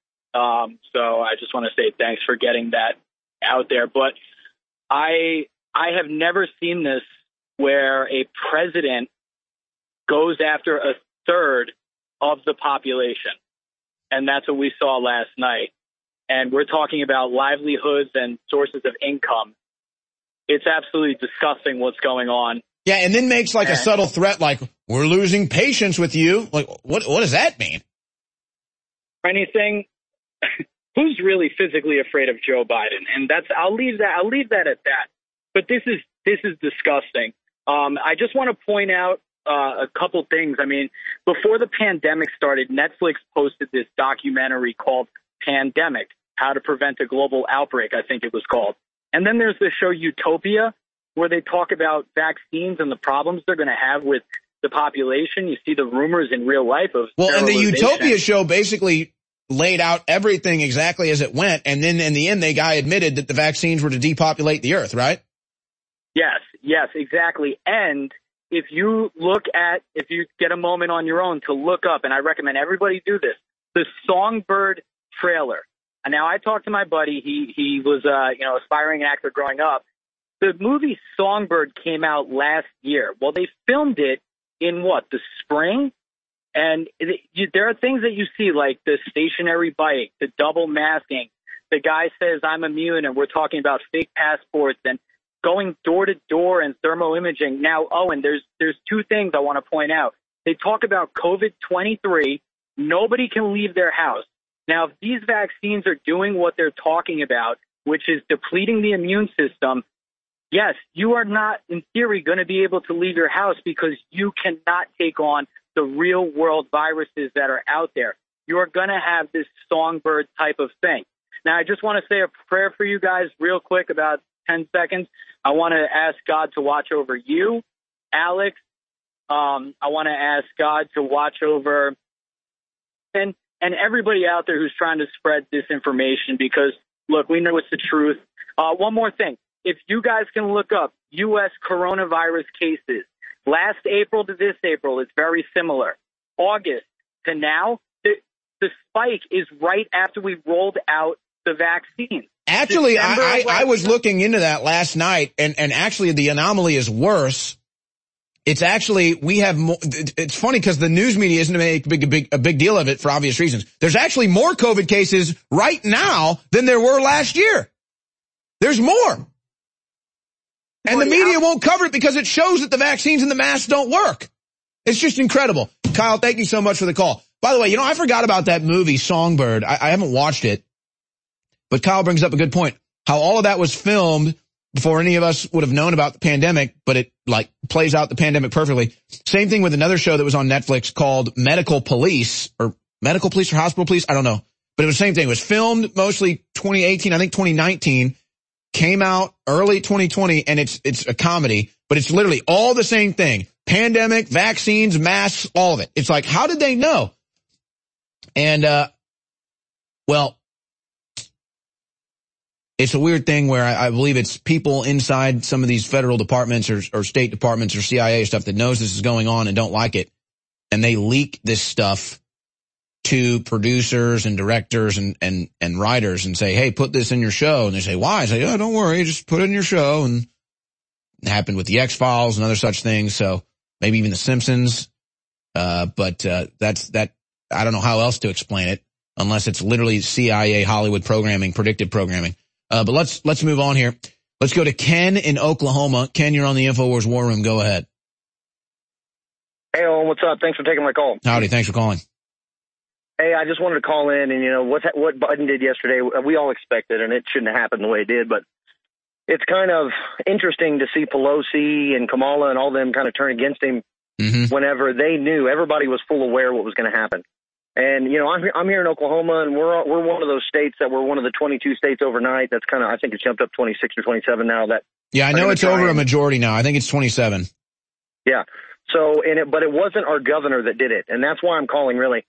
So I just want to say thanks for getting that out there. But I have never seen this where a president goes after a third of the population. And that's what we saw last night. And we're talking about livelihoods and sources of income. It's absolutely disgusting what's going on. Yeah, and then makes like a subtle threat like, we're losing patience with you. Like, what does that mean? Anything? Who's really physically afraid of Joe Biden? And I'll leave that at that. But this is disgusting. I just want to point out a couple things. I mean, before the pandemic started, Netflix posted this documentary called Pandemic, How to Prevent a Global Outbreak, I think it was called. And then there's the show Utopia, where they talk about vaccines and the problems they're going to have with the population. You see the rumors in real life of and the Utopia show basically laid out everything exactly as it went, and then in the end, the guy admitted that the vaccines were to depopulate the earth, right? Yes, exactly. And if you get a moment on your own to look up, and I recommend everybody do this, the Songbird trailer. And now I talked to my buddy. He was aspiring actor growing up. The movie Songbird came out last year. Well, they filmed it in the spring? And there are things that you see, like the stationary bike, the double masking. The guy says, I'm immune, and we're talking about fake passports and going door to door and thermo imaging. Now, Owen, there's two things I want to point out. They talk about COVID-23. Nobody can leave their house. Now, if these vaccines are doing what they're talking about, which is depleting the immune system, yes, you are not, in theory, going to be able to leave your house because you cannot take on the real world viruses that are out there. You're going to have this Songbird type of thing. Now, I just want to say a prayer for you guys real quick, about 10 seconds. I want to ask God to watch over you, Alex. I want to ask God to watch over and everybody out there who's trying to spread disinformation, because, look, we know it's the truth. One more thing. If you guys can look up U.S. coronavirus cases, last April to this April, it's very similar. August to now, the spike is right after we rolled out the vaccine. Actually, I was looking into that last night, and actually the anomaly is worse. It's actually, we have more, it's funny because the news media isn't making a big deal of it for obvious reasons. There's actually more COVID cases right now than there were last year. There's more. And the media won't cover it because it shows that the vaccines and the masks don't work. It's just incredible. Kyle, thank you so much for the call. By the way, I forgot about that movie, Songbird. I haven't watched it. But Kyle brings up a good point. How all of that was filmed before any of us would have known about the pandemic, but it plays out the pandemic perfectly. Same thing with another show that was on Netflix called Medical Police or Hospital Police. I don't know. But it was the same thing. It was filmed mostly 2018, I think 2019. Came out early 2020, and it's a comedy, but it's literally all the same thing. Pandemic, vaccines, masks, all of it. It's like, how did they know? And, it's a weird thing where I believe it's people inside some of these federal departments or state departments or CIA stuff that knows this is going on and don't like it. And they leak this stuff to producers and directors and writers and say, hey, put this in your show. And they say, why? I say, oh, don't worry, just put it in your show. And it happened with the X-Files and other such things. So maybe even the Simpsons. But that's that. I don't know how else to explain it unless it's literally CIA Hollywood programming, predictive programming. But let's move on here. Let's go to Ken in Oklahoma. Ken, you're on the InfoWars War Room. Go ahead. Hey, Owen, what's up? Thanks for taking my call. Howdy, thanks for calling. Hey, I just wanted to call in, and, what Biden did yesterday, we all expected, and it shouldn't have happened the way it did, but it's kind of interesting to see Pelosi and Kamala and all them kind of turn against him whenever they knew. Everybody was full aware what was going to happen. And, I'm here in Oklahoma, and we're one of those states that we're one of the 22 states overnight. That's kind of, I think it's jumped up 26 or 27 now. Yeah, I know it's over a majority now. I think it's 27. Yeah. So, but it wasn't our governor that did it, and that's why I'm calling, really.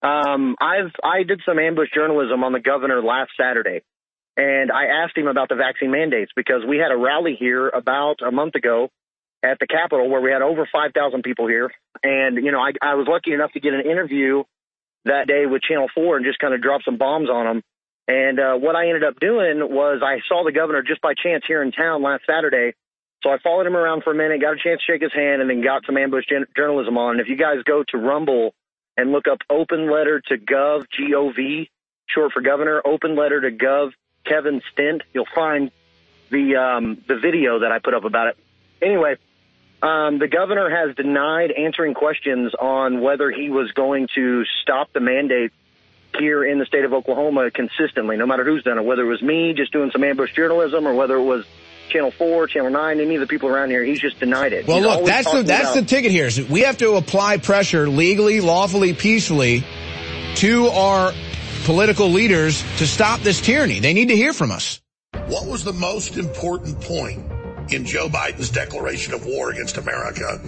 I did some ambush journalism on the governor last Saturday, and I asked him about the vaccine mandates because we had a rally here about a month ago at the Capitol where we had over 5,000 people here. And, I was lucky enough to get an interview that day with Channel 4 and just kind of drop some bombs on them. And what I ended up doing was I saw the governor just by chance here in town last Saturday. So I followed him around for a minute, got a chance to shake his hand, and then got some ambush journalism on. And if you guys go to Rumble and look up Open Letter to Gov, G-O-V, short for governor, Open Letter to Gov, Kevin Stent, you'll find the video that I put up about it. Anyway, the governor has denied answering questions on whether he was going to stop the mandate here in the state of Oklahoma consistently, no matter who's done it, whether it was me just doing some ambush journalism or whether it was Channel 4, Channel 9, any of the people around here. He's just denied it. Well, look, that's the ticket here. So we have to apply pressure legally, lawfully, peacefully to our political leaders to stop this tyranny. They need to hear from us. What was the most important point in Joe Biden's declaration of war against America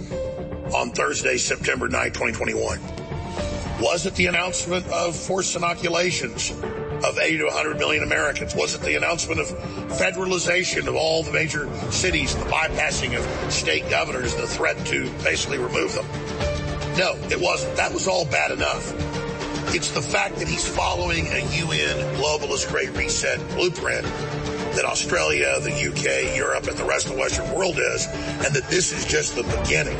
on Thursday, September 9, 2021? Was it the announcement of forced inoculations of 80 to 100 million Americans? Was it the announcement of federalization of all the major cities, the bypassing of state governors, the threat to basically remove them? No, it wasn't. That was all bad enough. It's the fact that he's following a UN globalist Great Reset blueprint that Australia, the UK, Europe, and the rest of the Western world is, and that this is just the beginning.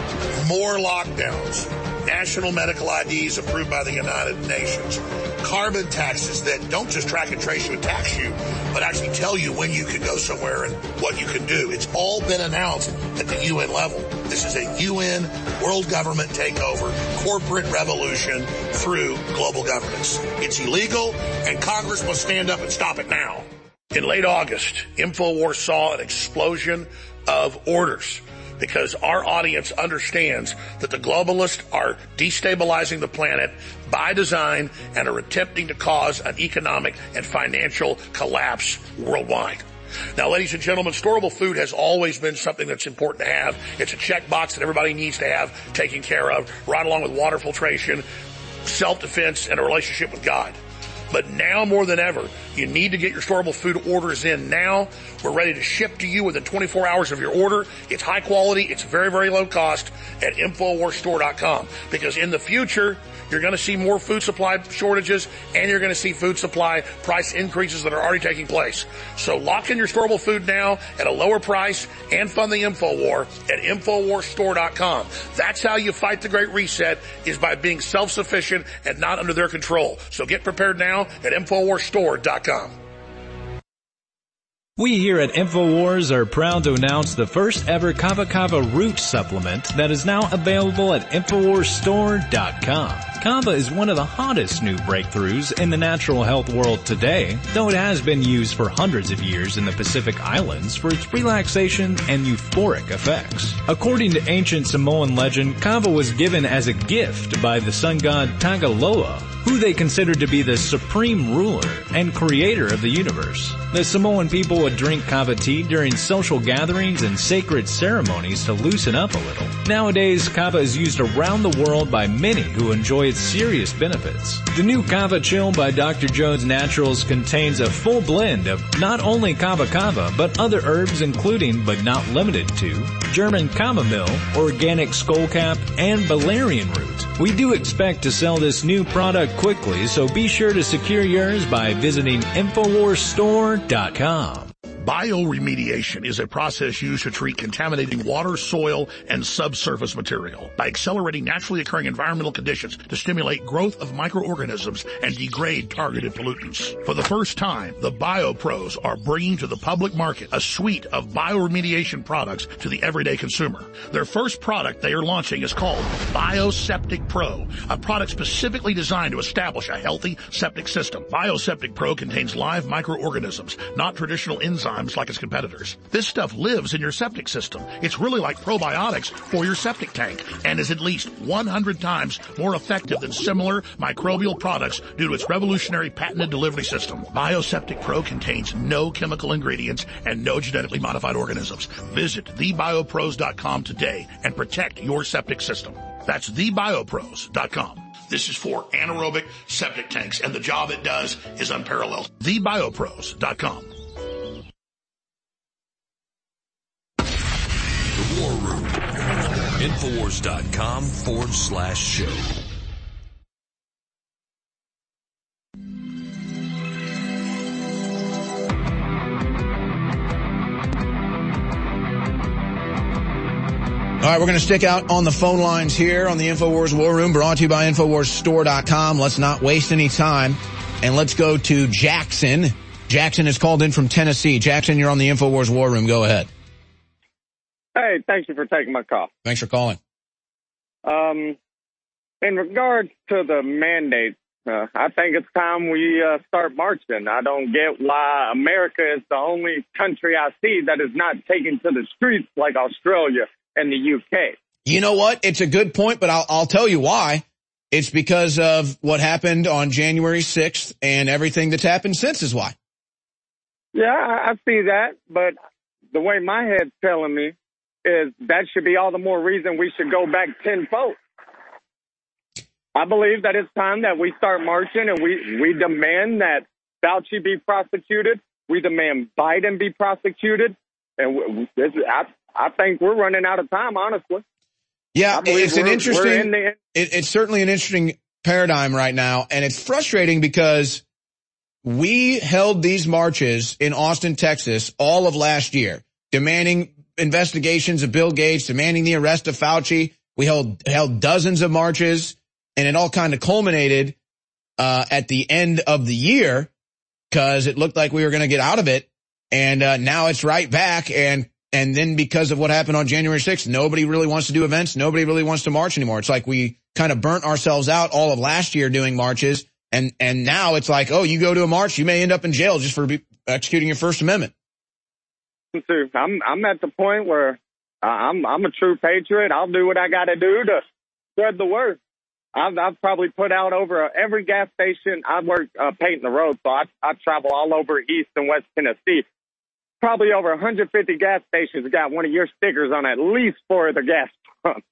More lockdowns, national medical IDs approved by the United Nations, carbon taxes that don't just track and trace you and tax you, but actually tell you when you can go somewhere and what you can do. It's all been announced at the UN level. This is a UN world government takeover, corporate revolution through global governance. It's illegal, and Congress must stand up and stop it now. In late August, InfoWars saw an explosion of orders because our audience understands that the globalists are destabilizing the planet by design and are attempting to cause an economic and financial collapse worldwide. Now, ladies and gentlemen, storable food has always been something that's important to have. It's a checkbox that everybody needs to have taken care of, right along with water filtration, self-defense, and a relationship with God. But now more than ever, you need to get your storable food orders in now. We're ready to ship to you within 24 hours of your order. It's high quality. It's very, very low cost at InfoWarsStore.com. Because in the future, you're going to see more food supply shortages and you're going to see food supply price increases that are already taking place. So lock in your storable food now at a lower price and fund the InfoWar at InfoWarsStore.com. That's how you fight the Great Reset, is by being self-sufficient and not under their control. So get prepared now at InfoWarsStore.com. We here at InfoWars are proud to announce the first ever Kava Kava root supplement that is now available at InfoWarsStore.com. Kava is one of the hottest new breakthroughs in the natural health world today, though it has been used for hundreds of years in the Pacific Islands for its relaxation and euphoric effects. According to ancient Samoan legend, Kava was given as a gift by the sun god Tagaloa, who they considered to be the supreme ruler and creator of the universe. The Samoan people would drink kava tea during social gatherings and sacred ceremonies to loosen up a little. Nowadays, kava is used around the world by many who enjoy its serious benefits. The new Kava Chill by Dr. Jones Naturals contains a full blend of not only kava kava, but other herbs including, but not limited to, German chamomile, organic skullcap, and valerian root. We do expect to sell this new product quickly, so be sure to secure yours by visiting InfoWarsStore.com. Bioremediation is a process used to treat contaminating water, soil, and subsurface material by accelerating naturally occurring environmental conditions to stimulate growth of microorganisms and degrade targeted pollutants. For the first time, the BioPros are bringing to the public market a suite of bioremediation products to the everyday consumer. Their first product they are launching is called BioSeptic Pro, a product specifically designed to establish a healthy septic system. BioSeptic Pro contains live microorganisms, not traditional enzymes like its competitors. This stuff lives in your septic system. It's really like probiotics for your septic tank and is at least 100 times more effective than similar microbial products due to its revolutionary patented delivery system. BioSeptic Pro contains no chemical ingredients and no genetically modified organisms. Visit thebiopros.com today and protect your septic system. That's thebiopros.com. This is for anaerobic septic tanks, and the job it does is unparalleled. thebiopros.com. The War Room. Infowars.com/show. All right, we're going to stick out on the phone lines here on the InfoWars War Room, brought to you by InfoWarsStore.com. Let's not waste any time, and let's go to Jackson. Jackson is called in from Tennessee. Jackson, you're on the InfoWars War Room. Go ahead. Hey, thank you for taking my call. Thanks for calling. In regards to the mandate, I think it's time we start marching. I don't get why America is the only country I see that is not taking to the streets like Australia and the UK. You know what? It's a good point, but I'll tell you why. It's because of what happened on January 6th and everything that's happened since is why. Yeah, I see that, but the way my head's telling me is that should be all the more reason we should go back tenfold. I believe that it's time that we start marching and we demand that Fauci be prosecuted. We demand Biden be prosecuted. And I think we're running out of time, honestly. Yeah, it's an interesting, it's certainly an interesting paradigm right now. And it's frustrating because we held these marches in Austin, Texas, all of last year, demanding investigations of Bill Gates, demanding the arrest of Fauci. We held dozens of marches, and it all kind of culminated at the end of the year because it looked like we were going to get out of it. And now it's right back. And then because of what happened on January 6th, nobody really wants to do events. Nobody really wants to march anymore. It's like we kind of burnt ourselves out all of last year doing marches. And now it's like, oh, you go to a march, you may end up in jail just for executing your First Amendment. I'm at the point where I'm a true patriot. I'll do what I got to do to spread the word. I've probably put out over every gas station. I work painting the road, so I travel all over East and West Tennessee. Probably over 150 gas stations got one of your stickers on at least 4 of the gas pumps.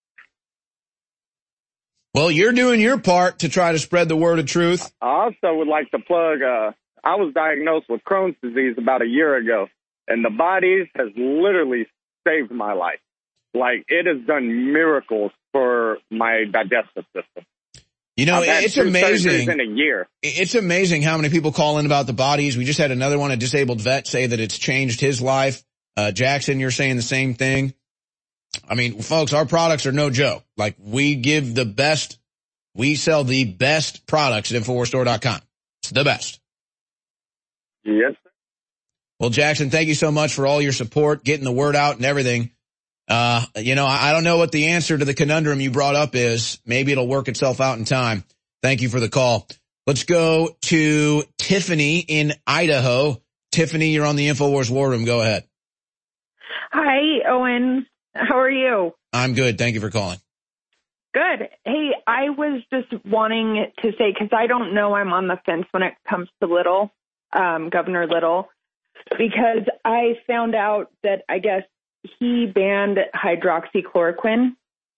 Well, you're doing your part to try to spread the word of truth. I also would like to plug, I was diagnosed with Crohn's disease about a year ago, and the Bodies has literally saved my life. Like, it has done miracles for my digestive system. You know, it's amazing. In a year. It's amazing how many people call in about the Bodies. We just had another one, a disabled vet, say that it's changed his life. Jackson, you're saying the same thing. I mean, folks, our products are no joke. Like, we give the best, we sell the best products at InfoWarsStore.com. It's the best. Yes. Well, Jackson, thank you so much for all your support, getting the word out and everything. You know, I don't know what the answer to the conundrum you brought up is. Maybe it'll work itself out in time. Thank you for the call. Let's go to Tiffany in Idaho. Tiffany, you're on the InfoWars War Room. Go ahead. Hi, Owen. How are you? I'm good. Thank you for calling. Good. Hey, I was just wanting to say, because I don't know, I'm on the fence when it comes to Little, Governor Little, because I found out that I guess he banned hydroxychloroquine.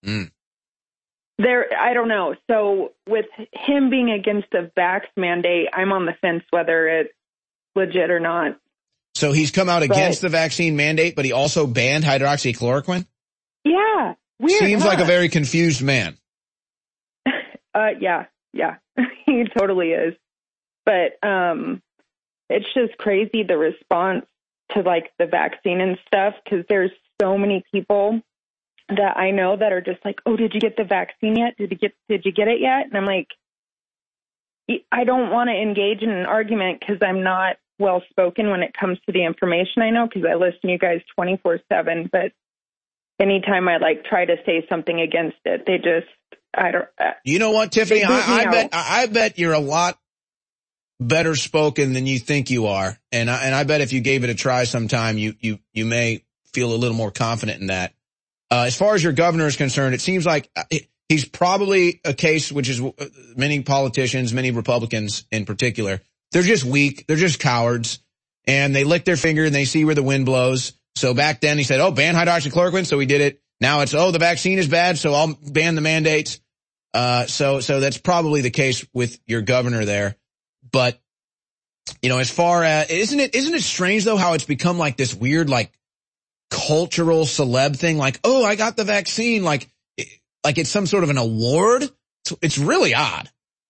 I don't know. So with him being against a vax mandate, I'm on the fence whether it's legit or not. So he's come out against the vaccine mandate, but he also banned hydroxychloroquine? Yeah. Weird. Seems like a very confused man. Yeah. He totally is. But it's just crazy, the response to like the vaccine and stuff, because there's so many people that I know that are just like, oh, did you get the vaccine yet? Did you get it yet? And I'm like, I don't want to engage in an argument because I'm not well spoken when it comes to the information I know, because I listen to you guys 24/7. But anytime I like try to say something against it, they just, I don't. You know what, Tiffany? I bet you're a lot better spoken than you think you are, and I bet if you gave it a try sometime, you may feel a little more confident in that. As far as your governor is concerned, it seems like he's probably a case which is many politicians, many Republicans in particular, they're just weak, they're just cowards, and they lick their finger and they see where the wind blows. So back then he said, oh, ban hydroxychloroquine, so he did it. Now it's, oh, the vaccine is bad, so I'll ban the mandates. So that's probably the case with your governor there. But, you know, as far as, isn't it strange though how it's become like this weird, like, cultural celeb thing? Like, oh, I got the vaccine, like it's some sort of an award. It's really odd.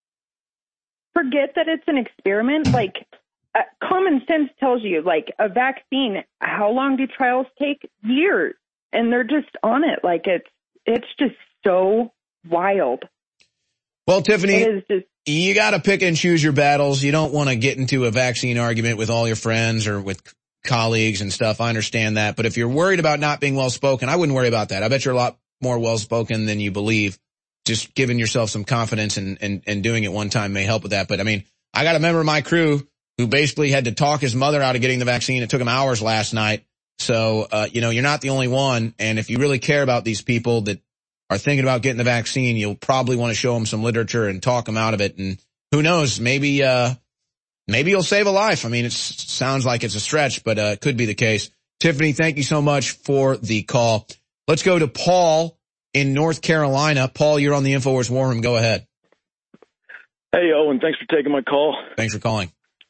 Forget that it's an experiment. Like, common sense tells you, like, a vaccine, how long do trials take? Years. And they're just on it. Like, it's just so wild. Well, Tiffany, you got to pick and choose your battles. You don't want to get into a vaccine argument with all your friends or with colleagues and stuff. I understand that. But if you're worried about not being well-spoken, I wouldn't worry about that. I bet you're a lot more well-spoken than you believe. Just giving yourself some confidence and doing it one time may help with that. But I mean, I got a member of my crew who basically had to talk his mother out of getting the vaccine. It took him hours last night. So, you know, you're not the only one. And if you really care about these people that are thinking about getting the vaccine, you'll probably want to show them some literature and talk them out of it. And who knows, maybe you'll save a life. I mean, it sounds like it's a stretch, but it could be the case. Tiffany, thank you so much for the call. Let's go to Paul in North Carolina. Paul, you're on the InfoWars War Room. Go ahead. Hey, Owen, thanks for taking my call. Thanks for calling.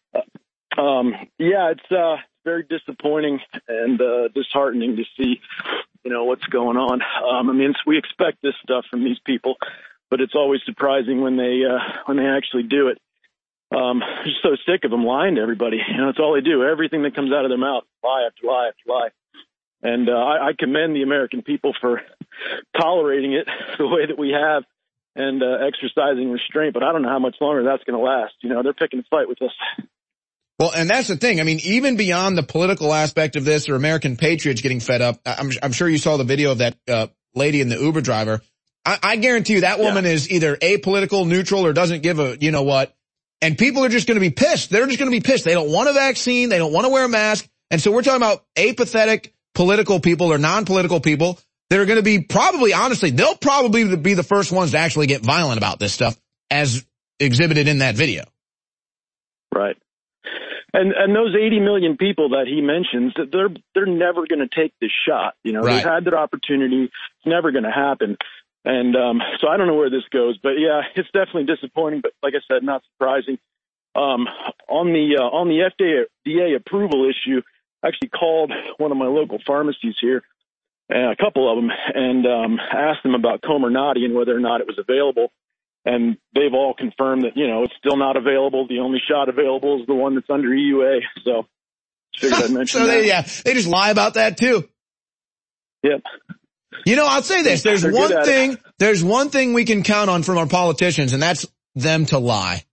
Yeah, it's very disappointing and disheartening to see, you know, what's going on. I mean, we expect this stuff from these people, but it's always surprising when they actually do it. I'm just so sick of them lying to everybody. You know, it's all they do. Everything that comes out of their mouth, lie after lie after lie. And I commend the American people for tolerating it the way that we have and exercising restraint. But I don't know how much longer that's going to last. You know, they're picking a fight with us. Well, and that's the thing. I mean, even beyond the political aspect of this or American patriots getting fed up, I'm sure you saw the video of that lady and the Uber driver. I guarantee you that woman is either apolitical, neutral, or doesn't give a, you know what. And people are just going to be pissed. They're just going to be pissed. They don't want a vaccine. They don't want to wear a mask. And so we're talking about apathetic political people or non-political people that are going to be probably, honestly, they'll probably be the first ones to actually get violent about this stuff as exhibited in that video. Right. And those 80 million people that he mentions, they're never going to take this shot. You know, They've had their opportunity. It's never going to happen. And so I don't know where this goes, but yeah, it's definitely disappointing. But like I said, not surprising. On the FDA approval issue, I actually called one of my local pharmacies here, a couple of them, and asked them about Comirnaty and whether or not it was available. And they've all confirmed that, you know, it's still not available. The only shot available is the one that's under EUA. So figured I'd mention that. They just lie about that too. Yep. You know, I'll say this. There's one thing we can count on from our politicians, and that's them to lie.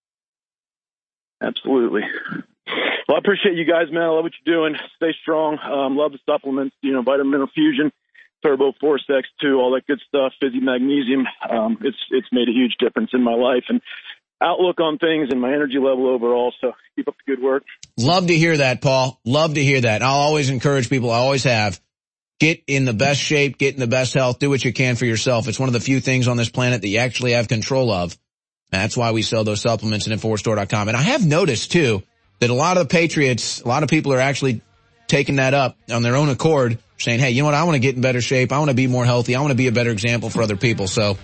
Absolutely. Well, I appreciate you guys, man. I love what you're doing. Stay strong. Love the supplements, you know, Vitamin Mineral Fusion, Turbo Force X2, all that good stuff, Fizzy Magnesium. It's made a huge difference in my life and outlook on things and my energy level overall. So keep up the good work. Love to hear that, Paul. Love to hear that. I'll always encourage people. I always have. Get in the best shape, get in the best health, do what you can for yourself. It's one of the few things on this planet that you actually have control of. That's why we sell those supplements at InfoWarsStore.com. And I have noticed too that a lot of the patriots, a lot of people are actually taking that up on their own accord, saying, hey, you know what? I want to get in better shape. I want to be more healthy. I want to be a better example for other people. So,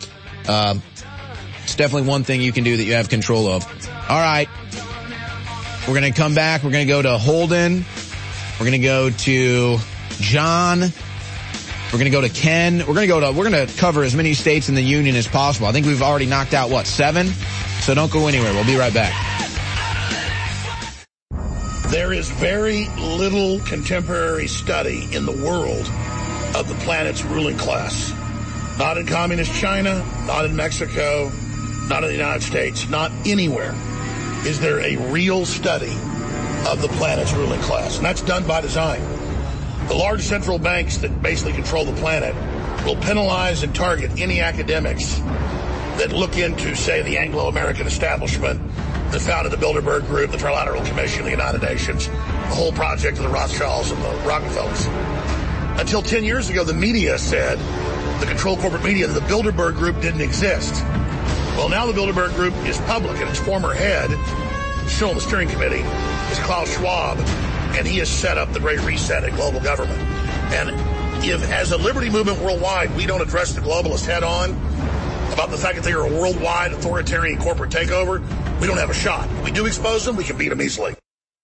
it's definitely one thing you can do that you have control of. All right. We're going to come back. We're going to go to Holden. We're going to go to John. We're going to go to Ken. We're going to cover as many states in the union as possible. I think we've already knocked out, 7? So don't go anywhere. We'll be right back. There is very little contemporary study in the world of the planet's ruling class. Not in communist China, not in Mexico, not in the United States, not anywhere is there a real study of the planet's ruling class. And that's done by design. The large central banks that basically control the planet will penalize and target any academics that look into, say, the Anglo-American establishment that founded the Bilderberg Group, the Trilateral Commission, the United Nations, the whole project of the Rothschilds and the Rockefellers. Until 10 years ago, the media said, the controlled corporate media, that the Bilderberg Group didn't exist. Well, now the Bilderberg Group is public, and its former head, still on the steering committee, is Klaus Schwab, and he has set up the Great Reset in global government. And if, as a liberty movement worldwide, we don't address the globalists head-on about the fact that they are a worldwide authoritarian corporate takeover, we don't have a shot. If we do expose them, we can beat them easily.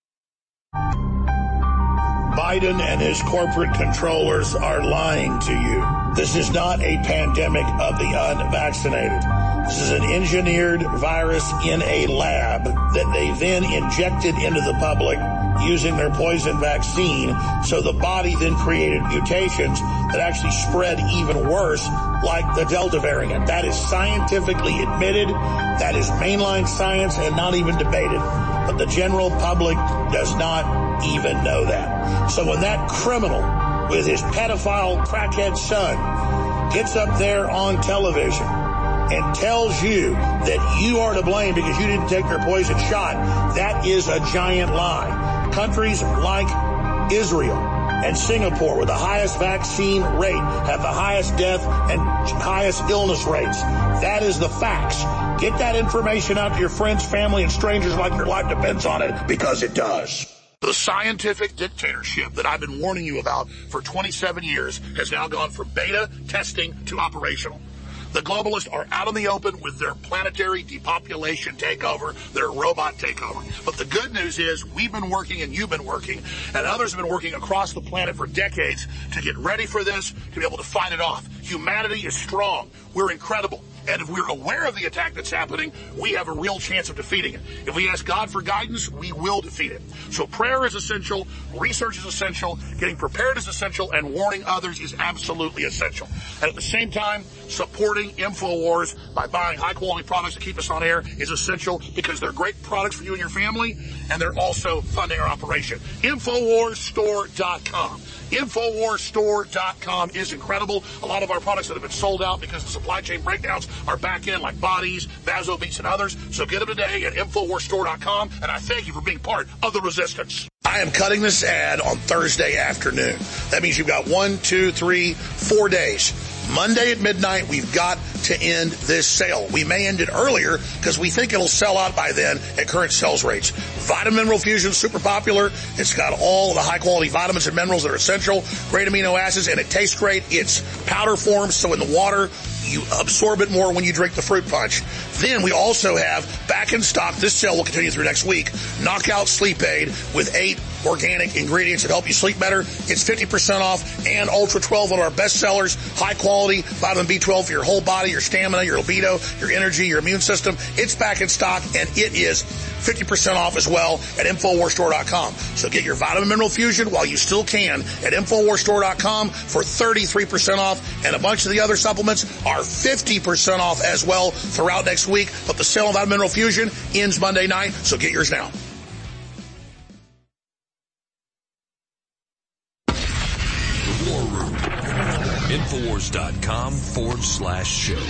Biden and his corporate controllers are lying to you. This is not a pandemic of the unvaccinated. This is an engineered virus in a lab that they then injected into the public using their poison vaccine, so the body then created mutations that actually spread even worse, like the Delta variant. That is scientifically admitted. That is mainline science and not even debated. But the general public does not even know that. So when that criminal with his pedophile crackhead son gets up there on television and tells you that you are to blame because you didn't take their poison shot, that is a giant lie. Countries like Israel and Singapore, with the highest vaccine rate, have the highest death and highest illness rates. That is the facts. Get that information out to your friends, family, and strangers like your life depends on it, because it does. The scientific dictatorship that I've been warning you about for 27 years has now gone from beta testing to operational. The globalists are out in the open with their planetary depopulation takeover, their robot takeover. But the good news is we've been working and you've been working, and others have been working across the planet for decades to get ready for this, to be able to fight it off. Humanity is strong. We're incredible. And if we're aware of the attack that's happening, we have a real chance of defeating it. If we ask God for guidance, we will defeat it. So prayer is essential, research is essential, getting prepared is essential, and warning others is absolutely essential. And at the same time, supporting InfoWars by buying high-quality products to keep us on air is essential, because they're great products for you and your family, and they're also funding our operation. InfoWarsStore.com. InfoWarsStore.com is incredible. A lot of our products that have been sold out because of supply chain breakdowns are back in, like bodies, Vasobeats, and others. So get them today at InfoWarsStore.com, and I thank you for being part of the resistance. I am cutting this ad on Thursday afternoon. That means you've got 1, 2, 3, 4 days. Monday at midnight, we've got to end this sale. We may end it earlier because we think it'll sell out by then at current sales rates. Vitamin Mineral Fusion, super popular. It's got all the high-quality vitamins and minerals that are essential, great amino acids, and it tastes great. It's powder form, so in the water, you absorb it more when you drink the fruit punch. Then we also have back in stock, this sale will continue through next week, Knockout Sleep Aid with 8 organic ingredients that help you sleep better. It's 50% off, and Ultra 12, one of our best sellers, high quality vitamin B12 for your whole body, your stamina, your libido, your energy, your immune system. It's back in stock, and it is 50% off as well at InfoWarsStore.com. So get your Vitamin Mineral Fusion while you still can at InfoWarsStore.com for 33% off, and a bunch of the other supplements are 50% off as well throughout next week. But the sale on Vitamin Mineral Fusion ends Monday night, so get yours now. The War Room. Infowars.com/show.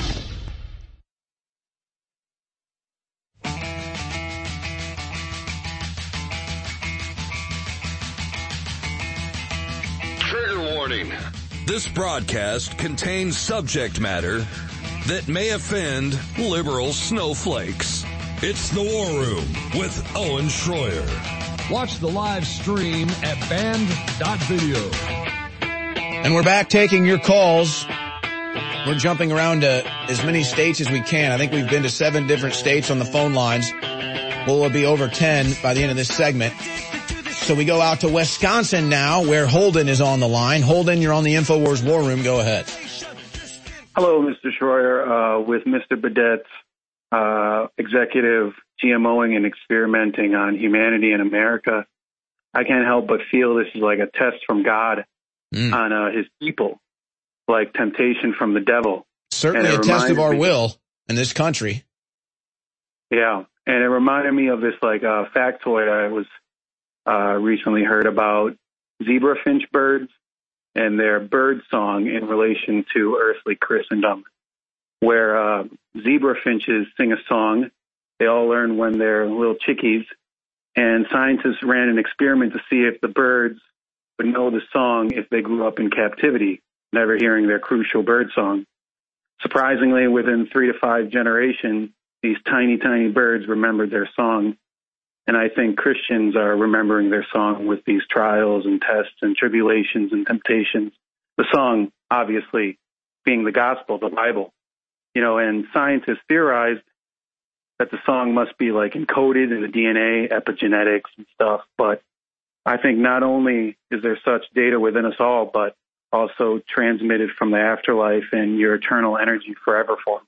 Trigger warning. This broadcast contains subject matter that may offend liberal snowflakes. It's The War Room with Owen Schroyer. Watch the live stream at band.video. And we're back taking your calls. We're jumping around to as many states as we can. I think we've been to 7 different states on the phone lines. We'll be over 10 by the end of this segment. So we go out to Wisconsin now, where Holden is on the line. Holden, you're on the InfoWars War Room. Go ahead. Hello, Mr. Schroyer, with Mr. Badette's executive GMOing and experimenting on humanity in America. I can't help but feel this is like a test from God on his people, like temptation from the devil. Certainly a test of our will in this country. Yeah, and it reminded me of this like factoid I was recently heard about zebra finch birds and their bird song in relation to earthly Christendom, where zebra finches sing a song. They all learn when they're little chickies, and scientists ran an experiment to see if the birds would know the song if they grew up in captivity, never hearing their crucial bird song. Surprisingly, within 3 to 5 generations, these tiny, tiny birds remembered their song. And I think Christians are remembering their song with these trials and tests and tribulations and temptations. The song, obviously, being the gospel, the Bible. You know, and scientists theorized that the song must be like encoded in the DNA, epigenetics and stuff. But I think not only is there such data within us all, but also transmitted from the afterlife and your eternal energy forever form.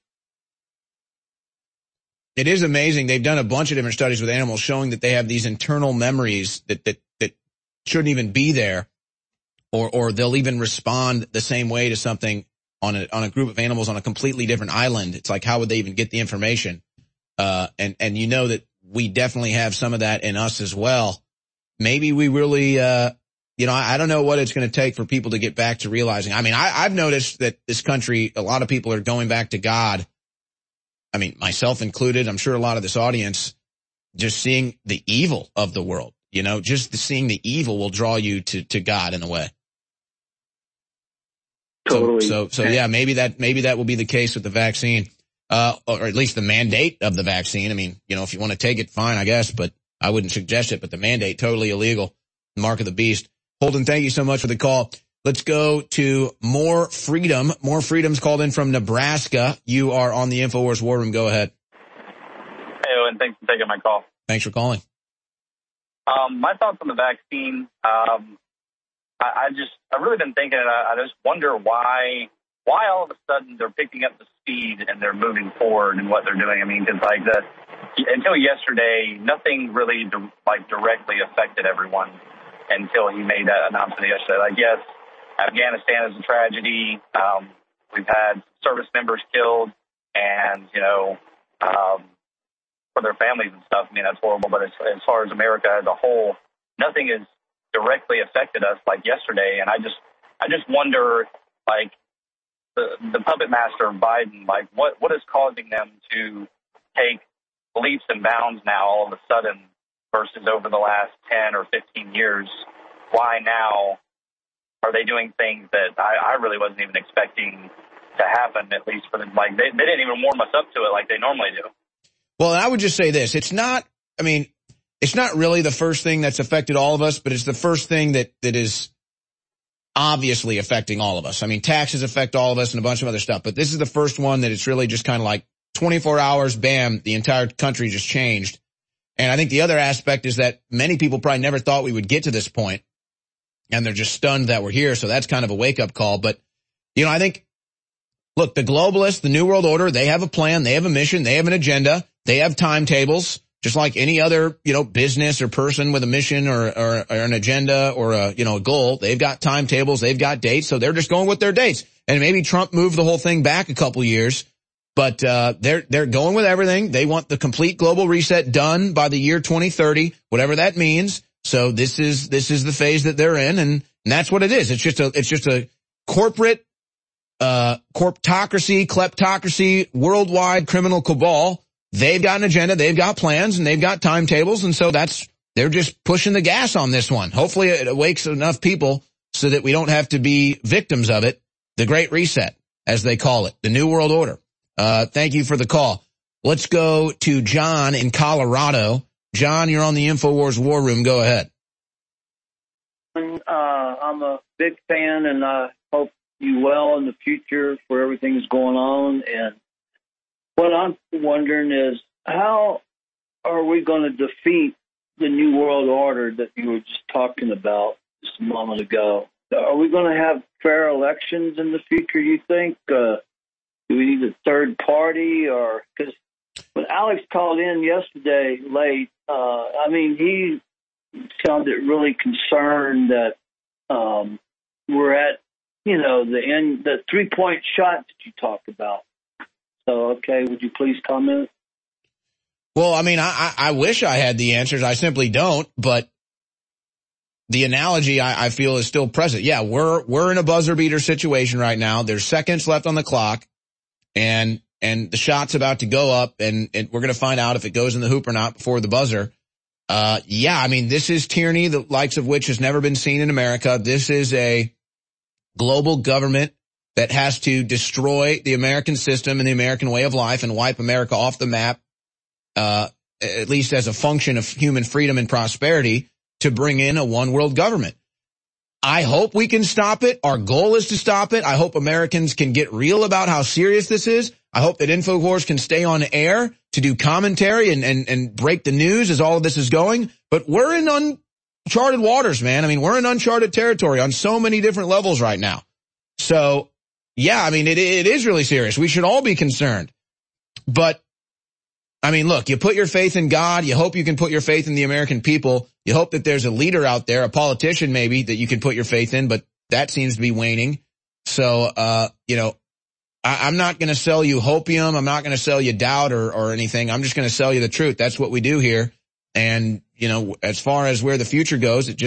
It is amazing. They've done a bunch of different studies with animals showing that they have these internal memories that shouldn't even be there, or they'll even respond the same way to something on a group of animals on a completely different island. It's like, how would they even get the information? And you know that we definitely have some of that in us as well. Maybe we really, I don't know what it's going to take for people to get back to realizing. I mean, I've noticed that this country, a lot of people are going back to God. I mean, myself included. I'm sure a lot of this audience, just seeing the evil of the world, just seeing the evil will draw you to God in a way. Totally. So yeah, maybe that will be the case with the vaccine, or at least the mandate of the vaccine. I mean, if you want to take it, fine, I guess, but I wouldn't suggest it. But the mandate, totally illegal. Mark of the beast. Holden, thank you so much for the call. Let's go to More Freedom. More Freedom's called in from Nebraska. You are on the InfoWars War Room. Go ahead. Hey, Owen. Thanks for taking my call. Thanks for calling. My thoughts on the vaccine. I've really been thinking, and I just wonder why all of a sudden they're picking up the speed and they're moving forward in what they're doing. I mean, because until yesterday, nothing really directly affected everyone until he made that announcement yesterday. Like, yes, Afghanistan is a tragedy. We've had service members killed, and for their families and stuff. I mean, that's horrible. But as far as America as a whole, nothing has directly affected us like yesterday. And I just wonder, like, the puppet master of Biden, like, what is causing them to take leaps and bounds now all of a sudden versus over the last 10 or 15 years? Why now are they doing things that I really wasn't even expecting to happen, at least for them? Like, they didn't even warm us up to it like they normally do. Well, I would just say this. It's not really the first thing that's affected all of us, but it's the first thing that is obviously affecting all of us. I mean, taxes affect all of us and a bunch of other stuff, but this is the first one that it's really just kind of like 24 hours, bam, the entire country just changed. And I think the other aspect is that many people probably never thought we would get to this point, and they're just stunned that we're here. So that's kind of a wake-up call. But, I think, look, the globalists, the New World Order, they have a plan, they have a mission, they have an agenda, they have timetables, just like any other, business or person with a mission or an agenda or a goal. They've got timetables, they've got dates, so they're just going with their dates. And maybe Trump moved the whole thing back a couple years, but they're going with everything. They want the complete global reset done by the year 2030, whatever that means. So this is the phase that they're in, and that's what it is. It's just a corporate corptocracy, kleptocracy, worldwide criminal cabal. They've got an agenda, they've got plans, and they've got timetables, and so they're just pushing the gas on this one. Hopefully it awakes enough people so that we don't have to be victims of it. The Great Reset, as they call it, the New World Order. Thank you for the call. Let's go to John in Colorado. John, you're on the InfoWars War Room. Go ahead. I'm a big fan, and I hope you well in the future for everything that's going on. And what I'm wondering is, how are we going to defeat the New World Order that you were just talking about just a moment ago? Are we going to have fair elections in the future, you think? Do we need a third party? Or because when Alex called in yesterday late, he sounded really concerned that we're at, the end, the 3-point shot that you talked about. So, okay, would you please comment? Well, I mean, I wish I had the answers. I simply don't, but the analogy I feel is still present. Yeah, we're in a buzzer beater situation right now. There's seconds left on the clock, and the shot's about to go up, and we're going to find out if it goes in the hoop or not before the buzzer. Yeah, I mean, this is tyranny, the likes of which has never been seen in America. This is a global government that has to destroy the American system and the American way of life and wipe America off the map, at least as a function of human freedom and prosperity, to bring in a one world government. I hope we can stop it. Our goal is to stop it. I hope Americans can get real about how serious this is. I hope that InfoWars can stay on air to do commentary and break the news as all of this is going. But we're in uncharted waters, man. I mean, we're in uncharted territory on so many different levels right now. So, yeah, I mean, it is really serious. We should all be concerned. But, I mean, look, you put your faith in God. You hope you can put your faith in the American people. You hope that there's a leader out there, a politician maybe, that you can put your faith in, but that seems to be waning. So, I'm not going to sell you hopium. I'm not going to sell you doubt or anything. I'm just going to sell you the truth. That's what we do here. And, as far as where the future goes, it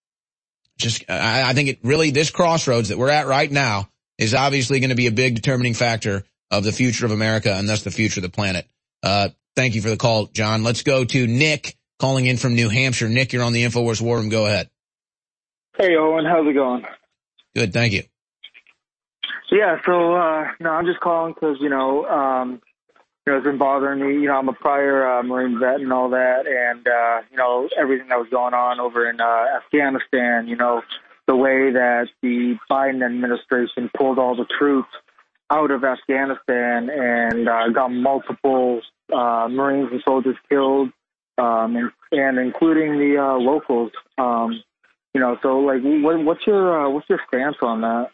I think it really, this crossroads that we're at right now is obviously going to be a big determining factor of the future of America and thus the future of the planet. Thank you for the call, John. Let's go to Nick calling in from New Hampshire. Nick, you're on the InfoWars War Room. Go ahead. Hey, Owen. How's it going? Good. Thank you. Yeah. So, I'm just calling because, it's been bothering me. I'm a prior Marine vet and all that. And, everything that was going on over in Afghanistan, the way that the Biden administration pulled all the troops out of Afghanistan and got multiple Marines and soldiers killed, and including the locals. So like, what's your stance on that?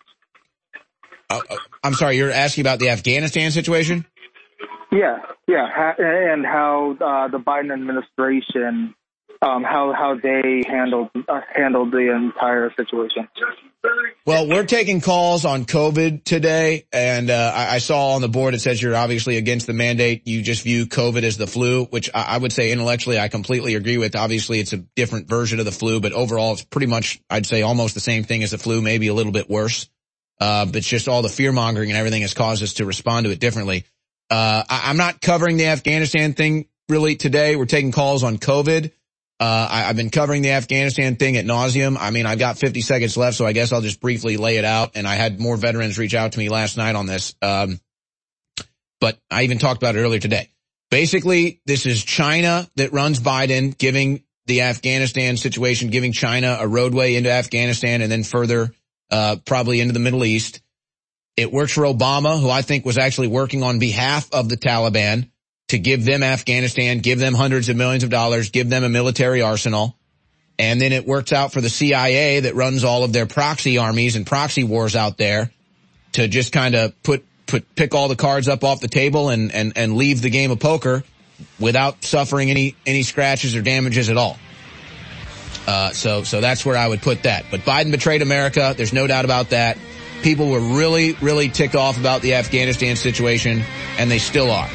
I'm sorry, you're asking about the Afghanistan situation? Yeah, and how the Biden administration, how they handled the entire situation. Well, we're taking calls on COVID today, and I saw on the board it says you're obviously against the mandate. You just view COVID as the flu, which I would say intellectually I completely agree with. Obviously, it's a different version of the flu, but overall it's pretty much, I'd say, almost the same thing as the flu, maybe a little bit worse. But it's just all the fear-mongering and everything has caused us to respond to it differently. I'm not covering the Afghanistan thing really today. We're taking calls on COVID. I've been covering the Afghanistan thing at nauseum. I mean, I've got 50 seconds left, so I guess I'll just briefly lay it out. And I had more veterans reach out to me last night on this. But I even talked about it earlier today. Basically, this is China that runs Biden, giving the Afghanistan situation, giving China a roadway into Afghanistan and then further, probably into the Middle East. It works for Obama, who I think was actually working on behalf of the Taliban to give them Afghanistan, give them hundreds of millions of dollars, give them a military arsenal. And then it works out for the CIA that runs all of their proxy armies and proxy wars out there to just kind of pick all the cards up off the table and leave the game of poker without suffering any scratches or damages at all. So that's where I would put that. But Biden betrayed America. There's no doubt about that. People were really, really ticked off about the Afghanistan situation, and they still are.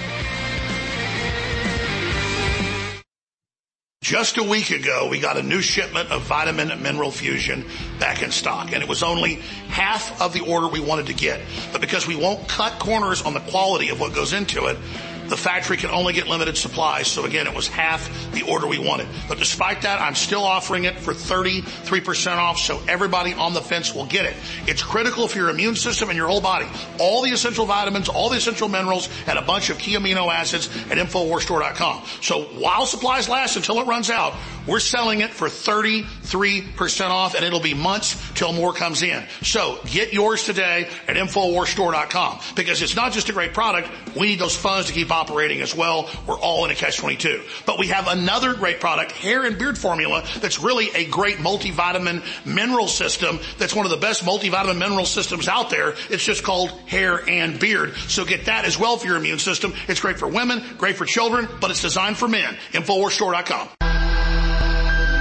Just a week ago, we got a new shipment of Vitamin and Mineral Fusion back in stock, and it was only half of the order we wanted to get. But because we won't cut corners on the quality of what goes into it, the factory can only get limited supplies. So again, it was half the order we wanted. But despite that, I'm still offering it for 33% off, so everybody on the fence will get it. It's critical for your immune system and your whole body. All the essential vitamins, all the essential minerals, and a bunch of key amino acids at InfoWarsStore.com. So while supplies last until it runs out, we're selling it for 33% off, and it'll be months till more comes in. So get yours today at InfoWarsStore.com, because it's not just a great product. We need those funds to keep operating as well. We're all in a catch-22. But we have another great product, hair and beard formula, that's really a great multivitamin mineral system. That's one of the best multivitamin mineral systems out there. It's just called hair and beard. So get that as well for your immune system. It's great for women, great for children, but it's designed for men. InfoWarsStore.com.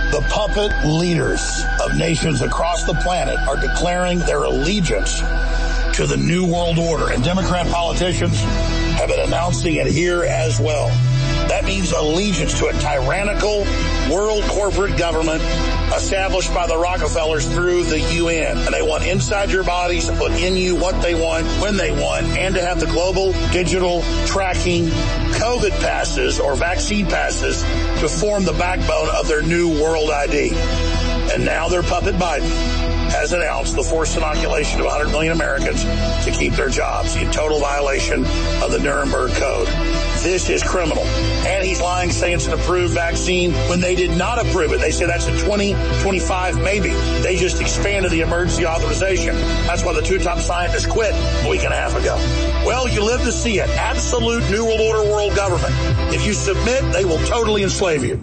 The puppet leaders of nations across the planet are declaring their allegiance to the New World Order, and Democrat politicians have been announcing it here as well. That means allegiance to a tyrannical world corporate government established by the Rockefellers through the UN. And they want inside your bodies to put in you what they want, when they want, and to have the global digital tracking COVID passes or vaccine passes to form the backbone of their new world ID. And now their puppet Biden has announced the forced inoculation of 100 million Americans to keep their jobs in total violation of the Nuremberg Code. This is criminal. And he's lying, saying it's an approved vaccine when they did not approve it. They said that's a 2025 maybe. They just expanded the emergency authorization. That's why the two top scientists quit a week and a half ago. Well, you live to see it. Absolute New World Order world government. If you submit, they will totally enslave you.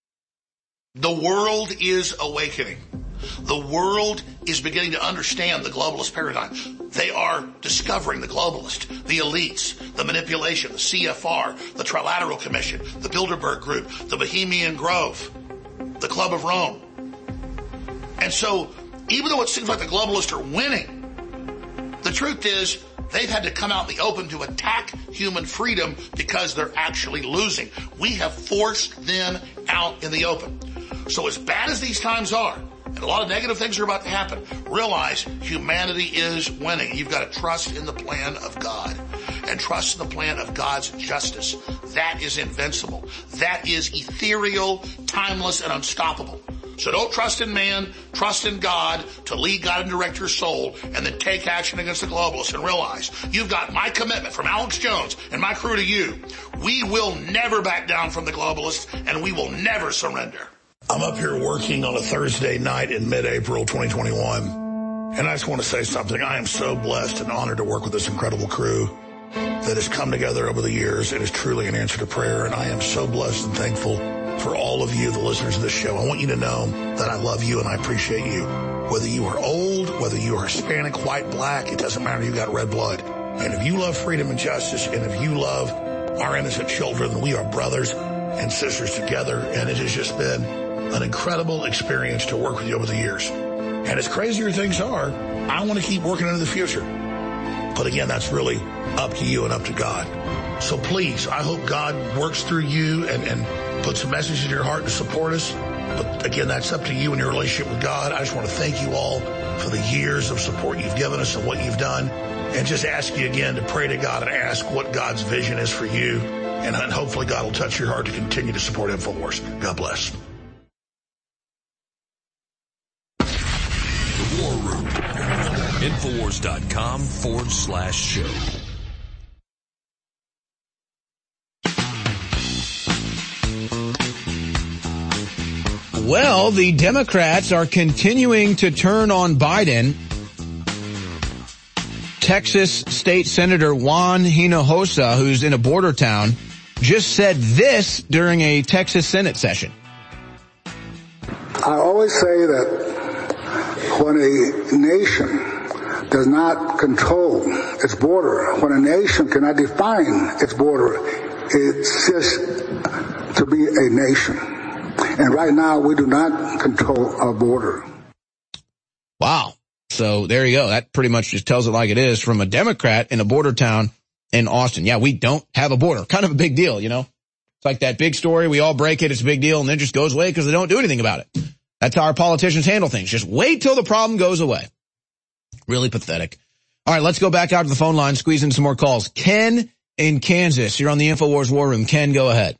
The world is awakening. The world is beginning to understand the globalist paradigm. They are discovering the globalist, the elites, the manipulation, the CFR, the Trilateral Commission, the Bilderberg Group, the Bohemian Grove, the Club of Rome. And so, even though it seems like the globalists are winning, the truth is they've had to come out in the open to attack human freedom because they're actually losing. We have forced them out in the open. So as bad as these times are, and a lot of negative things are about to happen, realize humanity is winning. You've got to trust in the plan of God and trust in the plan of God's justice. That is invincible. That is ethereal, timeless, and unstoppable. So don't trust in man, trust in God to lead, God, and direct your soul, and then take action against the globalists and realize you've got my commitment from Alex Jones and my crew to you. We will never back down from the globalists, and we will never surrender. I'm up here working on a Thursday night in mid-April 2021, and I just want to say something. I am so blessed and honored to work with this incredible crew that has come together over the years. It is truly an answer to prayer, and I am so blessed and thankful for all of you, the listeners of this show. I want you to know that I love you and I appreciate you. Whether you are old, whether you are Hispanic, white, black, it doesn't matter. You got red blood. And if you love freedom and justice, and if you love our innocent children, we are brothers and sisters together, and it has just been an incredible experience to work with you over the years. And as crazier things are, I want to keep working into the future. But again, that's really up to you and up to God. So please, I hope God works through you and puts a message in your heart to support us. But again, that's up to you and your relationship with God. I just want to thank you all for the years of support you've given us and what you've done. And just ask you again to pray to God and ask what God's vision is for you. And hopefully God will touch your heart to continue to support InfoWars. God bless. The War Room. Infowars.com/show. Well, the Democrats are continuing to turn on Biden. Texas State Senator Juan Hinojosa, who's in a border town, just said this during a Texas Senate session. I always say that when a nation does not control its border, when a nation cannot define its border, it's just to be a nation. And right now, we do not control our border. Wow. So there you go. That pretty much just tells it like it is from a Democrat in a border town in Austin. Yeah, we don't have a border. Kind of a big deal, you know. It's like that big story. We all break it. It's a big deal. And then it just goes away because they don't do anything about it. That's how our politicians handle things. Just wait till the problem goes away. Really pathetic. All right, let's go back out to the phone line, squeeze in some more calls. Ken in Kansas. You're on the InfoWars War Room. Ken, go ahead.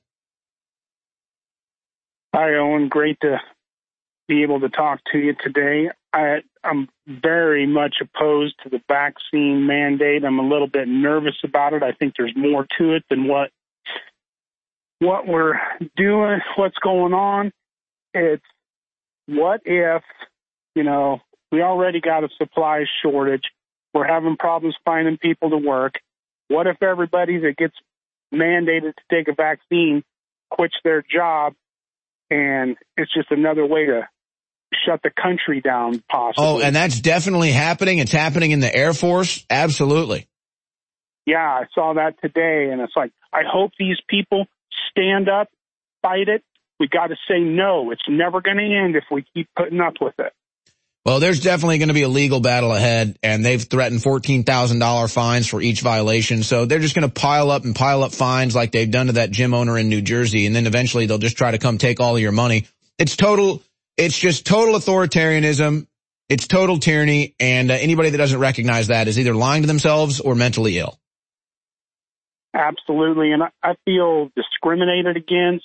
Hi, Owen. Great to be able to talk to you today. I'm very much opposed to the vaccine mandate. I'm a little bit nervous about it. I think there's more to it than what we're doing, what's going on. It's what if, we already got a supply shortage. We're having problems finding people to work. What if everybody that gets mandated to take a vaccine quits their job? And it's just another way to shut the country down, possibly. Oh, and that's definitely happening. It's happening in the Air Force. Absolutely. Yeah, I saw that today, and it's like, I hope these people stand up, fight it, We got to say no. It's never going to end if we keep putting up with it. Well, there's definitely going to be a legal battle ahead, and they've threatened $14,000 fines for each violation. So they're just going to pile up fines like they've done to that gym owner in New Jersey, and then eventually they'll just try to come take all of your money. It's just total authoritarianism. It's total tyranny, and anybody that doesn't recognize that is either lying to themselves or mentally ill. Absolutely, and I feel discriminated against,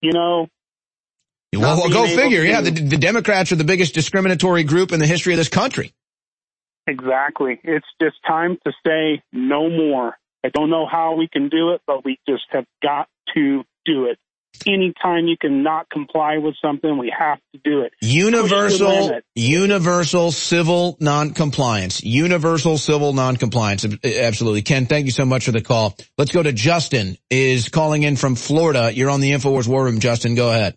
Well, go figure. Yeah, the Democrats are the biggest discriminatory group in the history of this country. Exactly. It's just time to say no more. I don't know how we can do it, but we just have got to do it. Anytime you can not comply with something, we have to do it. Universal civil noncompliance. Universal civil noncompliance. Absolutely. Ken, thank you so much for the call. Let's go to Justin, is calling in from Florida. You're on the InfoWars War Room, Justin. Go ahead.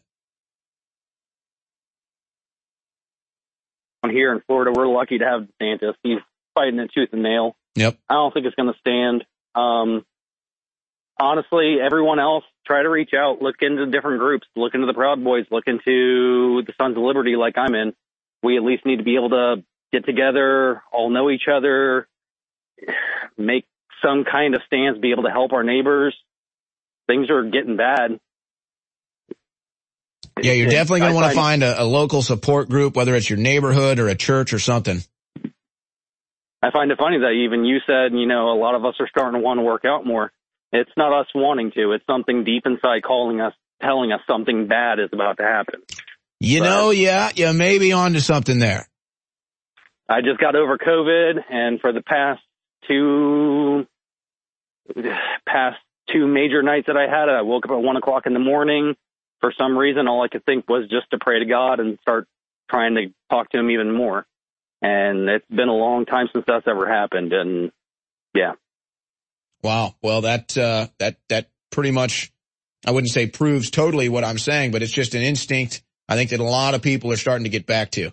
Here in Florida, we're lucky to have DeSantis. He's fighting it tooth and nail. Yep. I don't think it's going to stand. Honestly, everyone else, try to reach out, look into different groups, look into the Proud Boys, look into the Sons of Liberty like I'm in. We at least need to be able to get together, all know each other, make some kind of stance, be able to help our neighbors. Things are getting bad. Yeah, you're definitely going to want to find a local support group, whether it's your neighborhood or a church or something. I find it funny that even you said, a lot of us are starting to want to work out more. It's not us wanting to. It's something deep inside calling us, telling us something bad is about to happen. You may be onto something there. I just got over COVID, and for the past two major nights that I had, I woke up at 1 o'clock in the morning. For some reason, all I could think was just to pray to God and start trying to talk to him even more. And it's been a long time since that's ever happened. And yeah. Wow. Well, that pretty much, I wouldn't say proves totally what I'm saying, but it's just an instinct I think that a lot of people are starting to get back to.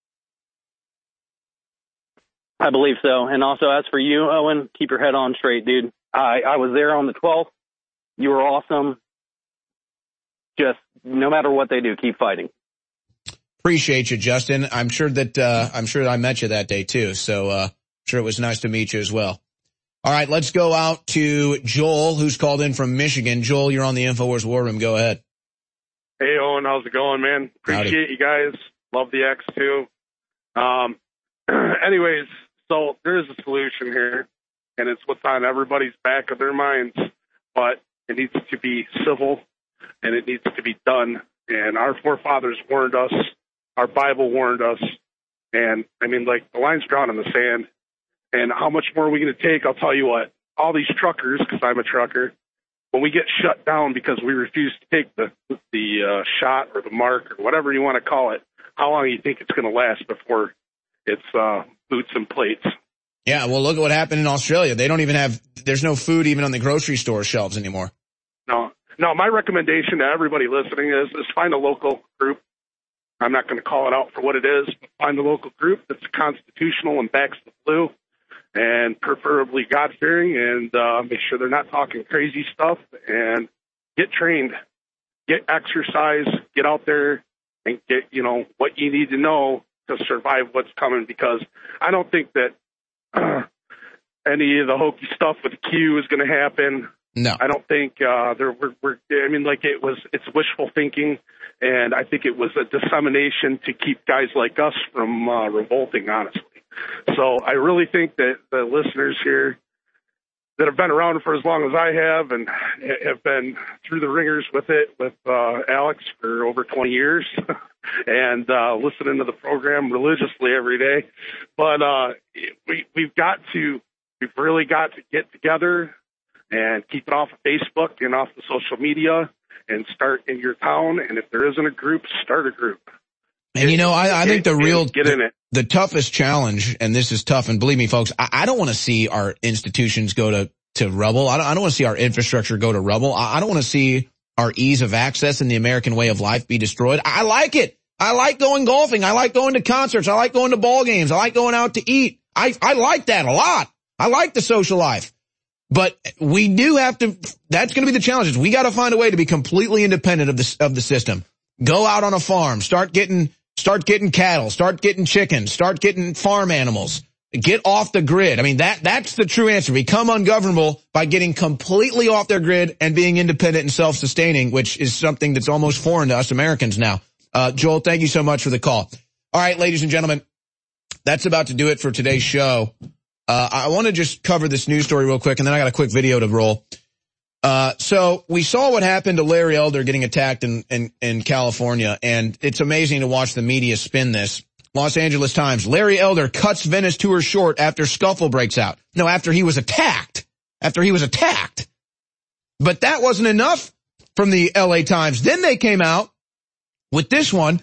I believe so. And also, as for you, Owen, keep your head on straight, dude. I was there on the 12th. You were awesome. Just no matter what they do, keep fighting. Appreciate you, Justin. I'm sure I met you that day too. So, sure it was nice to meet you as well. All right, let's go out to Joel, who's called in from Michigan. Joel, you're on the InfoWars War Room. Go ahead. Hey, Owen, how's it going, man? Appreciate you guys. Love the X too. Anyways, so there is a solution here, and it's what's on everybody's back of their minds, but it needs to be civil. And it needs to be done. And our forefathers warned us. Our Bible warned us. And, the line's drawn in the sand. And how much more are we going to take? I'll tell you what. All these truckers, because I'm a trucker, when we get shut down because we refuse to take the shot or the mark or whatever you want to call it, how long do you think it's going to last before it's boots and plates? Yeah, well, look at what happened in Australia. They don't even there's no food even on the grocery store shelves anymore. No, my recommendation to everybody listening is find a local group. I'm not going to call it out for what it is, but find a local group that's constitutional and backs the flu, and preferably God-fearing, and make sure they're not talking crazy stuff, and get trained, get exercise, get out there, and get, what you need to know to survive what's coming, because I don't think that any of the hokey stuff with Q is going to happen. No, I don't think it's wishful thinking, and I think it was a dissemination to keep guys like us from revolting, honestly. So I really think that the listeners here that have been around for as long as I have and have been through the ringers with it, with Alex for over 20 years and listening to the program religiously every day. But we've really got to get together and keep it off of Facebook and off the social media and start in your town. And if there isn't a group, start a group. And I think the toughest challenge, and this is tough, and believe me, folks, I don't want to see our institutions go to rubble. I don't want to see our infrastructure go to rubble. I don't want to see our ease of access and the American way of life be destroyed. I like it. I like going golfing. I like going to concerts. I like going to ball games. I like going out to eat. I like that a lot. I like the social life. But we do have to, that's going to be the challenge. We got to find a way to be completely independent of the system. Go out on a farm, start getting cattle, start getting chickens, start getting farm animals. Get off the grid. I mean, that's the true answer. Become ungovernable by getting completely off their grid and being independent and self-sustaining, which is something that's almost foreign to us Americans now. Joel, thank you so much for the call. All right, ladies and gentlemen, that's about to do it for today's show. I want to just cover this news story real quick, and then I got a quick video to roll. So we saw what happened to Larry Elder getting attacked in California, and it's amazing to watch the media spin this. Los Angeles Times, Larry Elder cuts Venice tour short after scuffle breaks out. No, after he was attacked. But that wasn't enough from the LA Times. Then they came out with this one.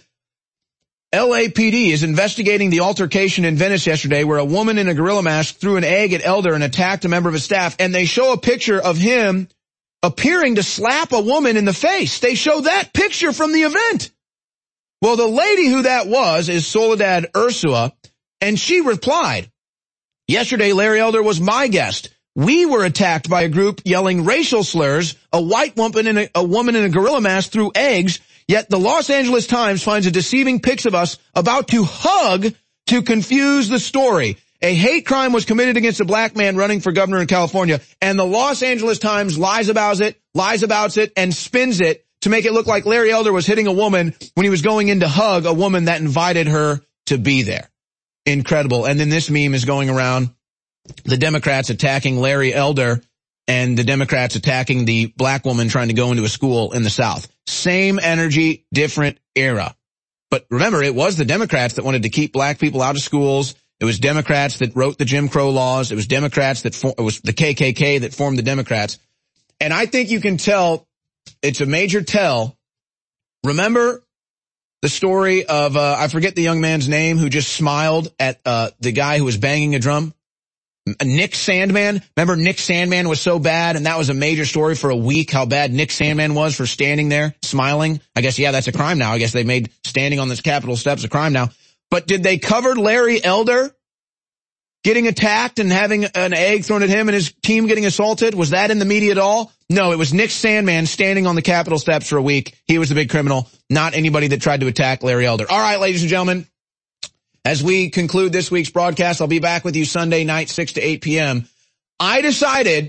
LAPD is investigating the altercation in Venice yesterday where a woman in a gorilla mask threw an egg at Elder and attacked a member of his staff. And they show a picture of him appearing to slap a woman in the face. They show that picture from the event. Well, the lady who that was is Soledad Ursua, and she replied, yesterday Larry Elder was my guest. We were attacked by a group yelling racial slurs. A white woman in a gorilla mask threw eggs, yet the Los Angeles Times finds a deceiving pics of us about to hug to confuse the story. A hate crime was committed against a black man running for governor in California, and the Los Angeles Times lies about it, and spins it to make it look like Larry Elder was hitting a woman when he was going in to hug a woman that invited her to be there. Incredible. And then this meme is going around, the Democrats attacking Larry Elder and the Democrats attacking the black woman trying to go into a school in the South. Same energy, different era. But remember, it was the Democrats that wanted to keep black people out of schools. It was Democrats that wrote the Jim Crow laws. It was Democrats it was the KKK that formed the Democrats. And I think you can tell, it's a major tell. Remember the story of, I forget the young man's name who just smiled at, the guy who was banging a drum? Nick Sandman. Remember Nick Sandman was so bad, and that was a major story for a week, how bad Nick Sandman was for standing there, smiling. I guess, yeah, that's a crime now. I guess they made standing on this Capitol steps a crime now. But did they cover Larry Elder getting attacked and having an egg thrown at him and his team getting assaulted? Was that in the media at all? No, it was Nick Sandman standing on the Capitol steps for a week. He was the big criminal, not anybody that tried to attack Larry Elder. All right, ladies and gentlemen, as we conclude this week's broadcast, I'll be back with you Sunday night, 6 to 8 p.m. I decided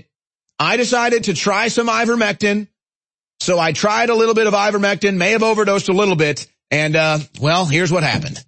to try some ivermectin. So I tried a little bit of ivermectin, may have overdosed a little bit, and, well, here's what happened.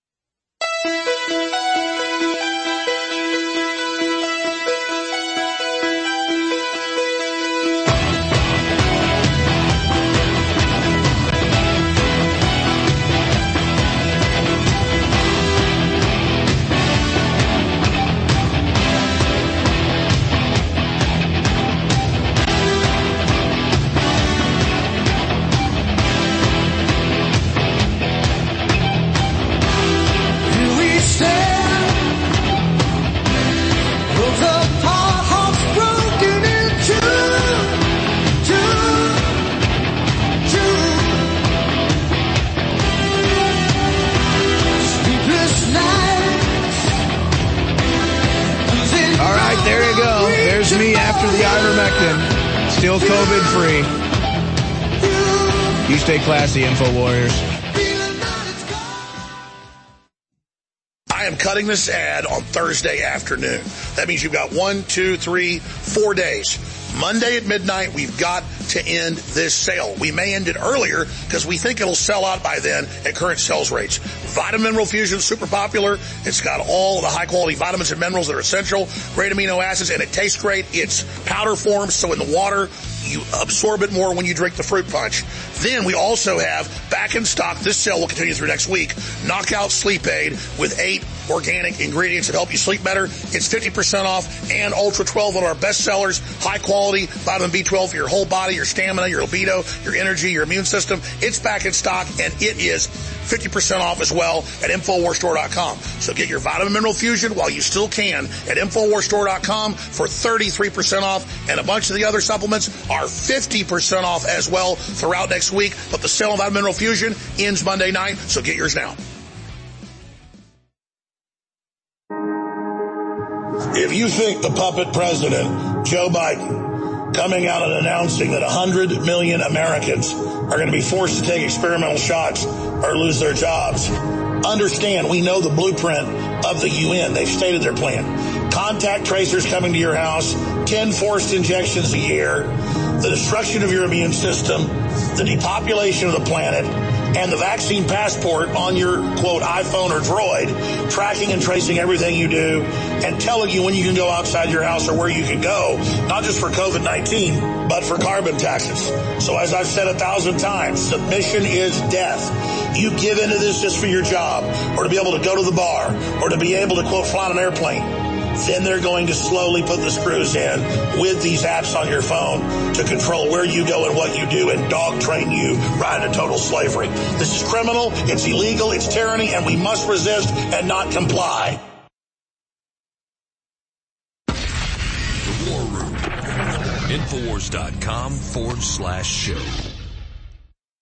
Still COVID-free. You stay classy, Info Warriors. I am cutting this ad on Thursday afternoon. That means you've got 1, 2, 3, 4 days. Monday at midnight, we've got to end this sale. We may end it earlier because we think it'll sell out by then at current sales rates. Vitamin Mineral Fusion, super popular. It's got all the high-quality vitamins and minerals that are essential, great amino acids, and it tastes great. It's powder form, so in the water, you absorb it more when you drink the fruit punch. Then we also have back in stock, this sale will continue through next week, Knockout Sleep Aid with 8 organic ingredients that help you sleep better. It's 50% off, and Ultra 12, one of our best sellers, high quality vitamin B12 for your whole body, your stamina, your libido, your energy, your immune system. It's back in stock, and it is 50% off as well at InfoWarsStore.com. So get your Vitamin Mineral Fusion while you still can at InfoWarsStore.com for 33% off, and a bunch of the other supplements are 50% off as well throughout next week. But the sale of Vitamin Mineral Fusion ends Monday night, so get yours now. If you think the puppet president, Joe Biden, coming out and announcing that 100 million Americans are going to be forced to take experimental shots or lose their jobs, understand we know the blueprint of the UN. They've stated their plan. Contact tracers coming to your house, 10 forced injections a year, the destruction of your immune system, the depopulation of the planet, and the vaccine passport on your, quote, iPhone or Droid, tracking and tracing everything you do and telling you when you can go outside your house or where you can go, not just for COVID-19, but for carbon taxes. So as I've said 1,000 times, submission is death. You give into this just for your job or to be able to go to the bar or to be able to, quote, fly on an airplane. Then they're going to slowly put the screws in with these apps on your phone to control where you go and what you do and dog train you right into total slavery. This is criminal, it's illegal, it's tyranny, and we must resist and not comply. The War Room. Infowars.com/show.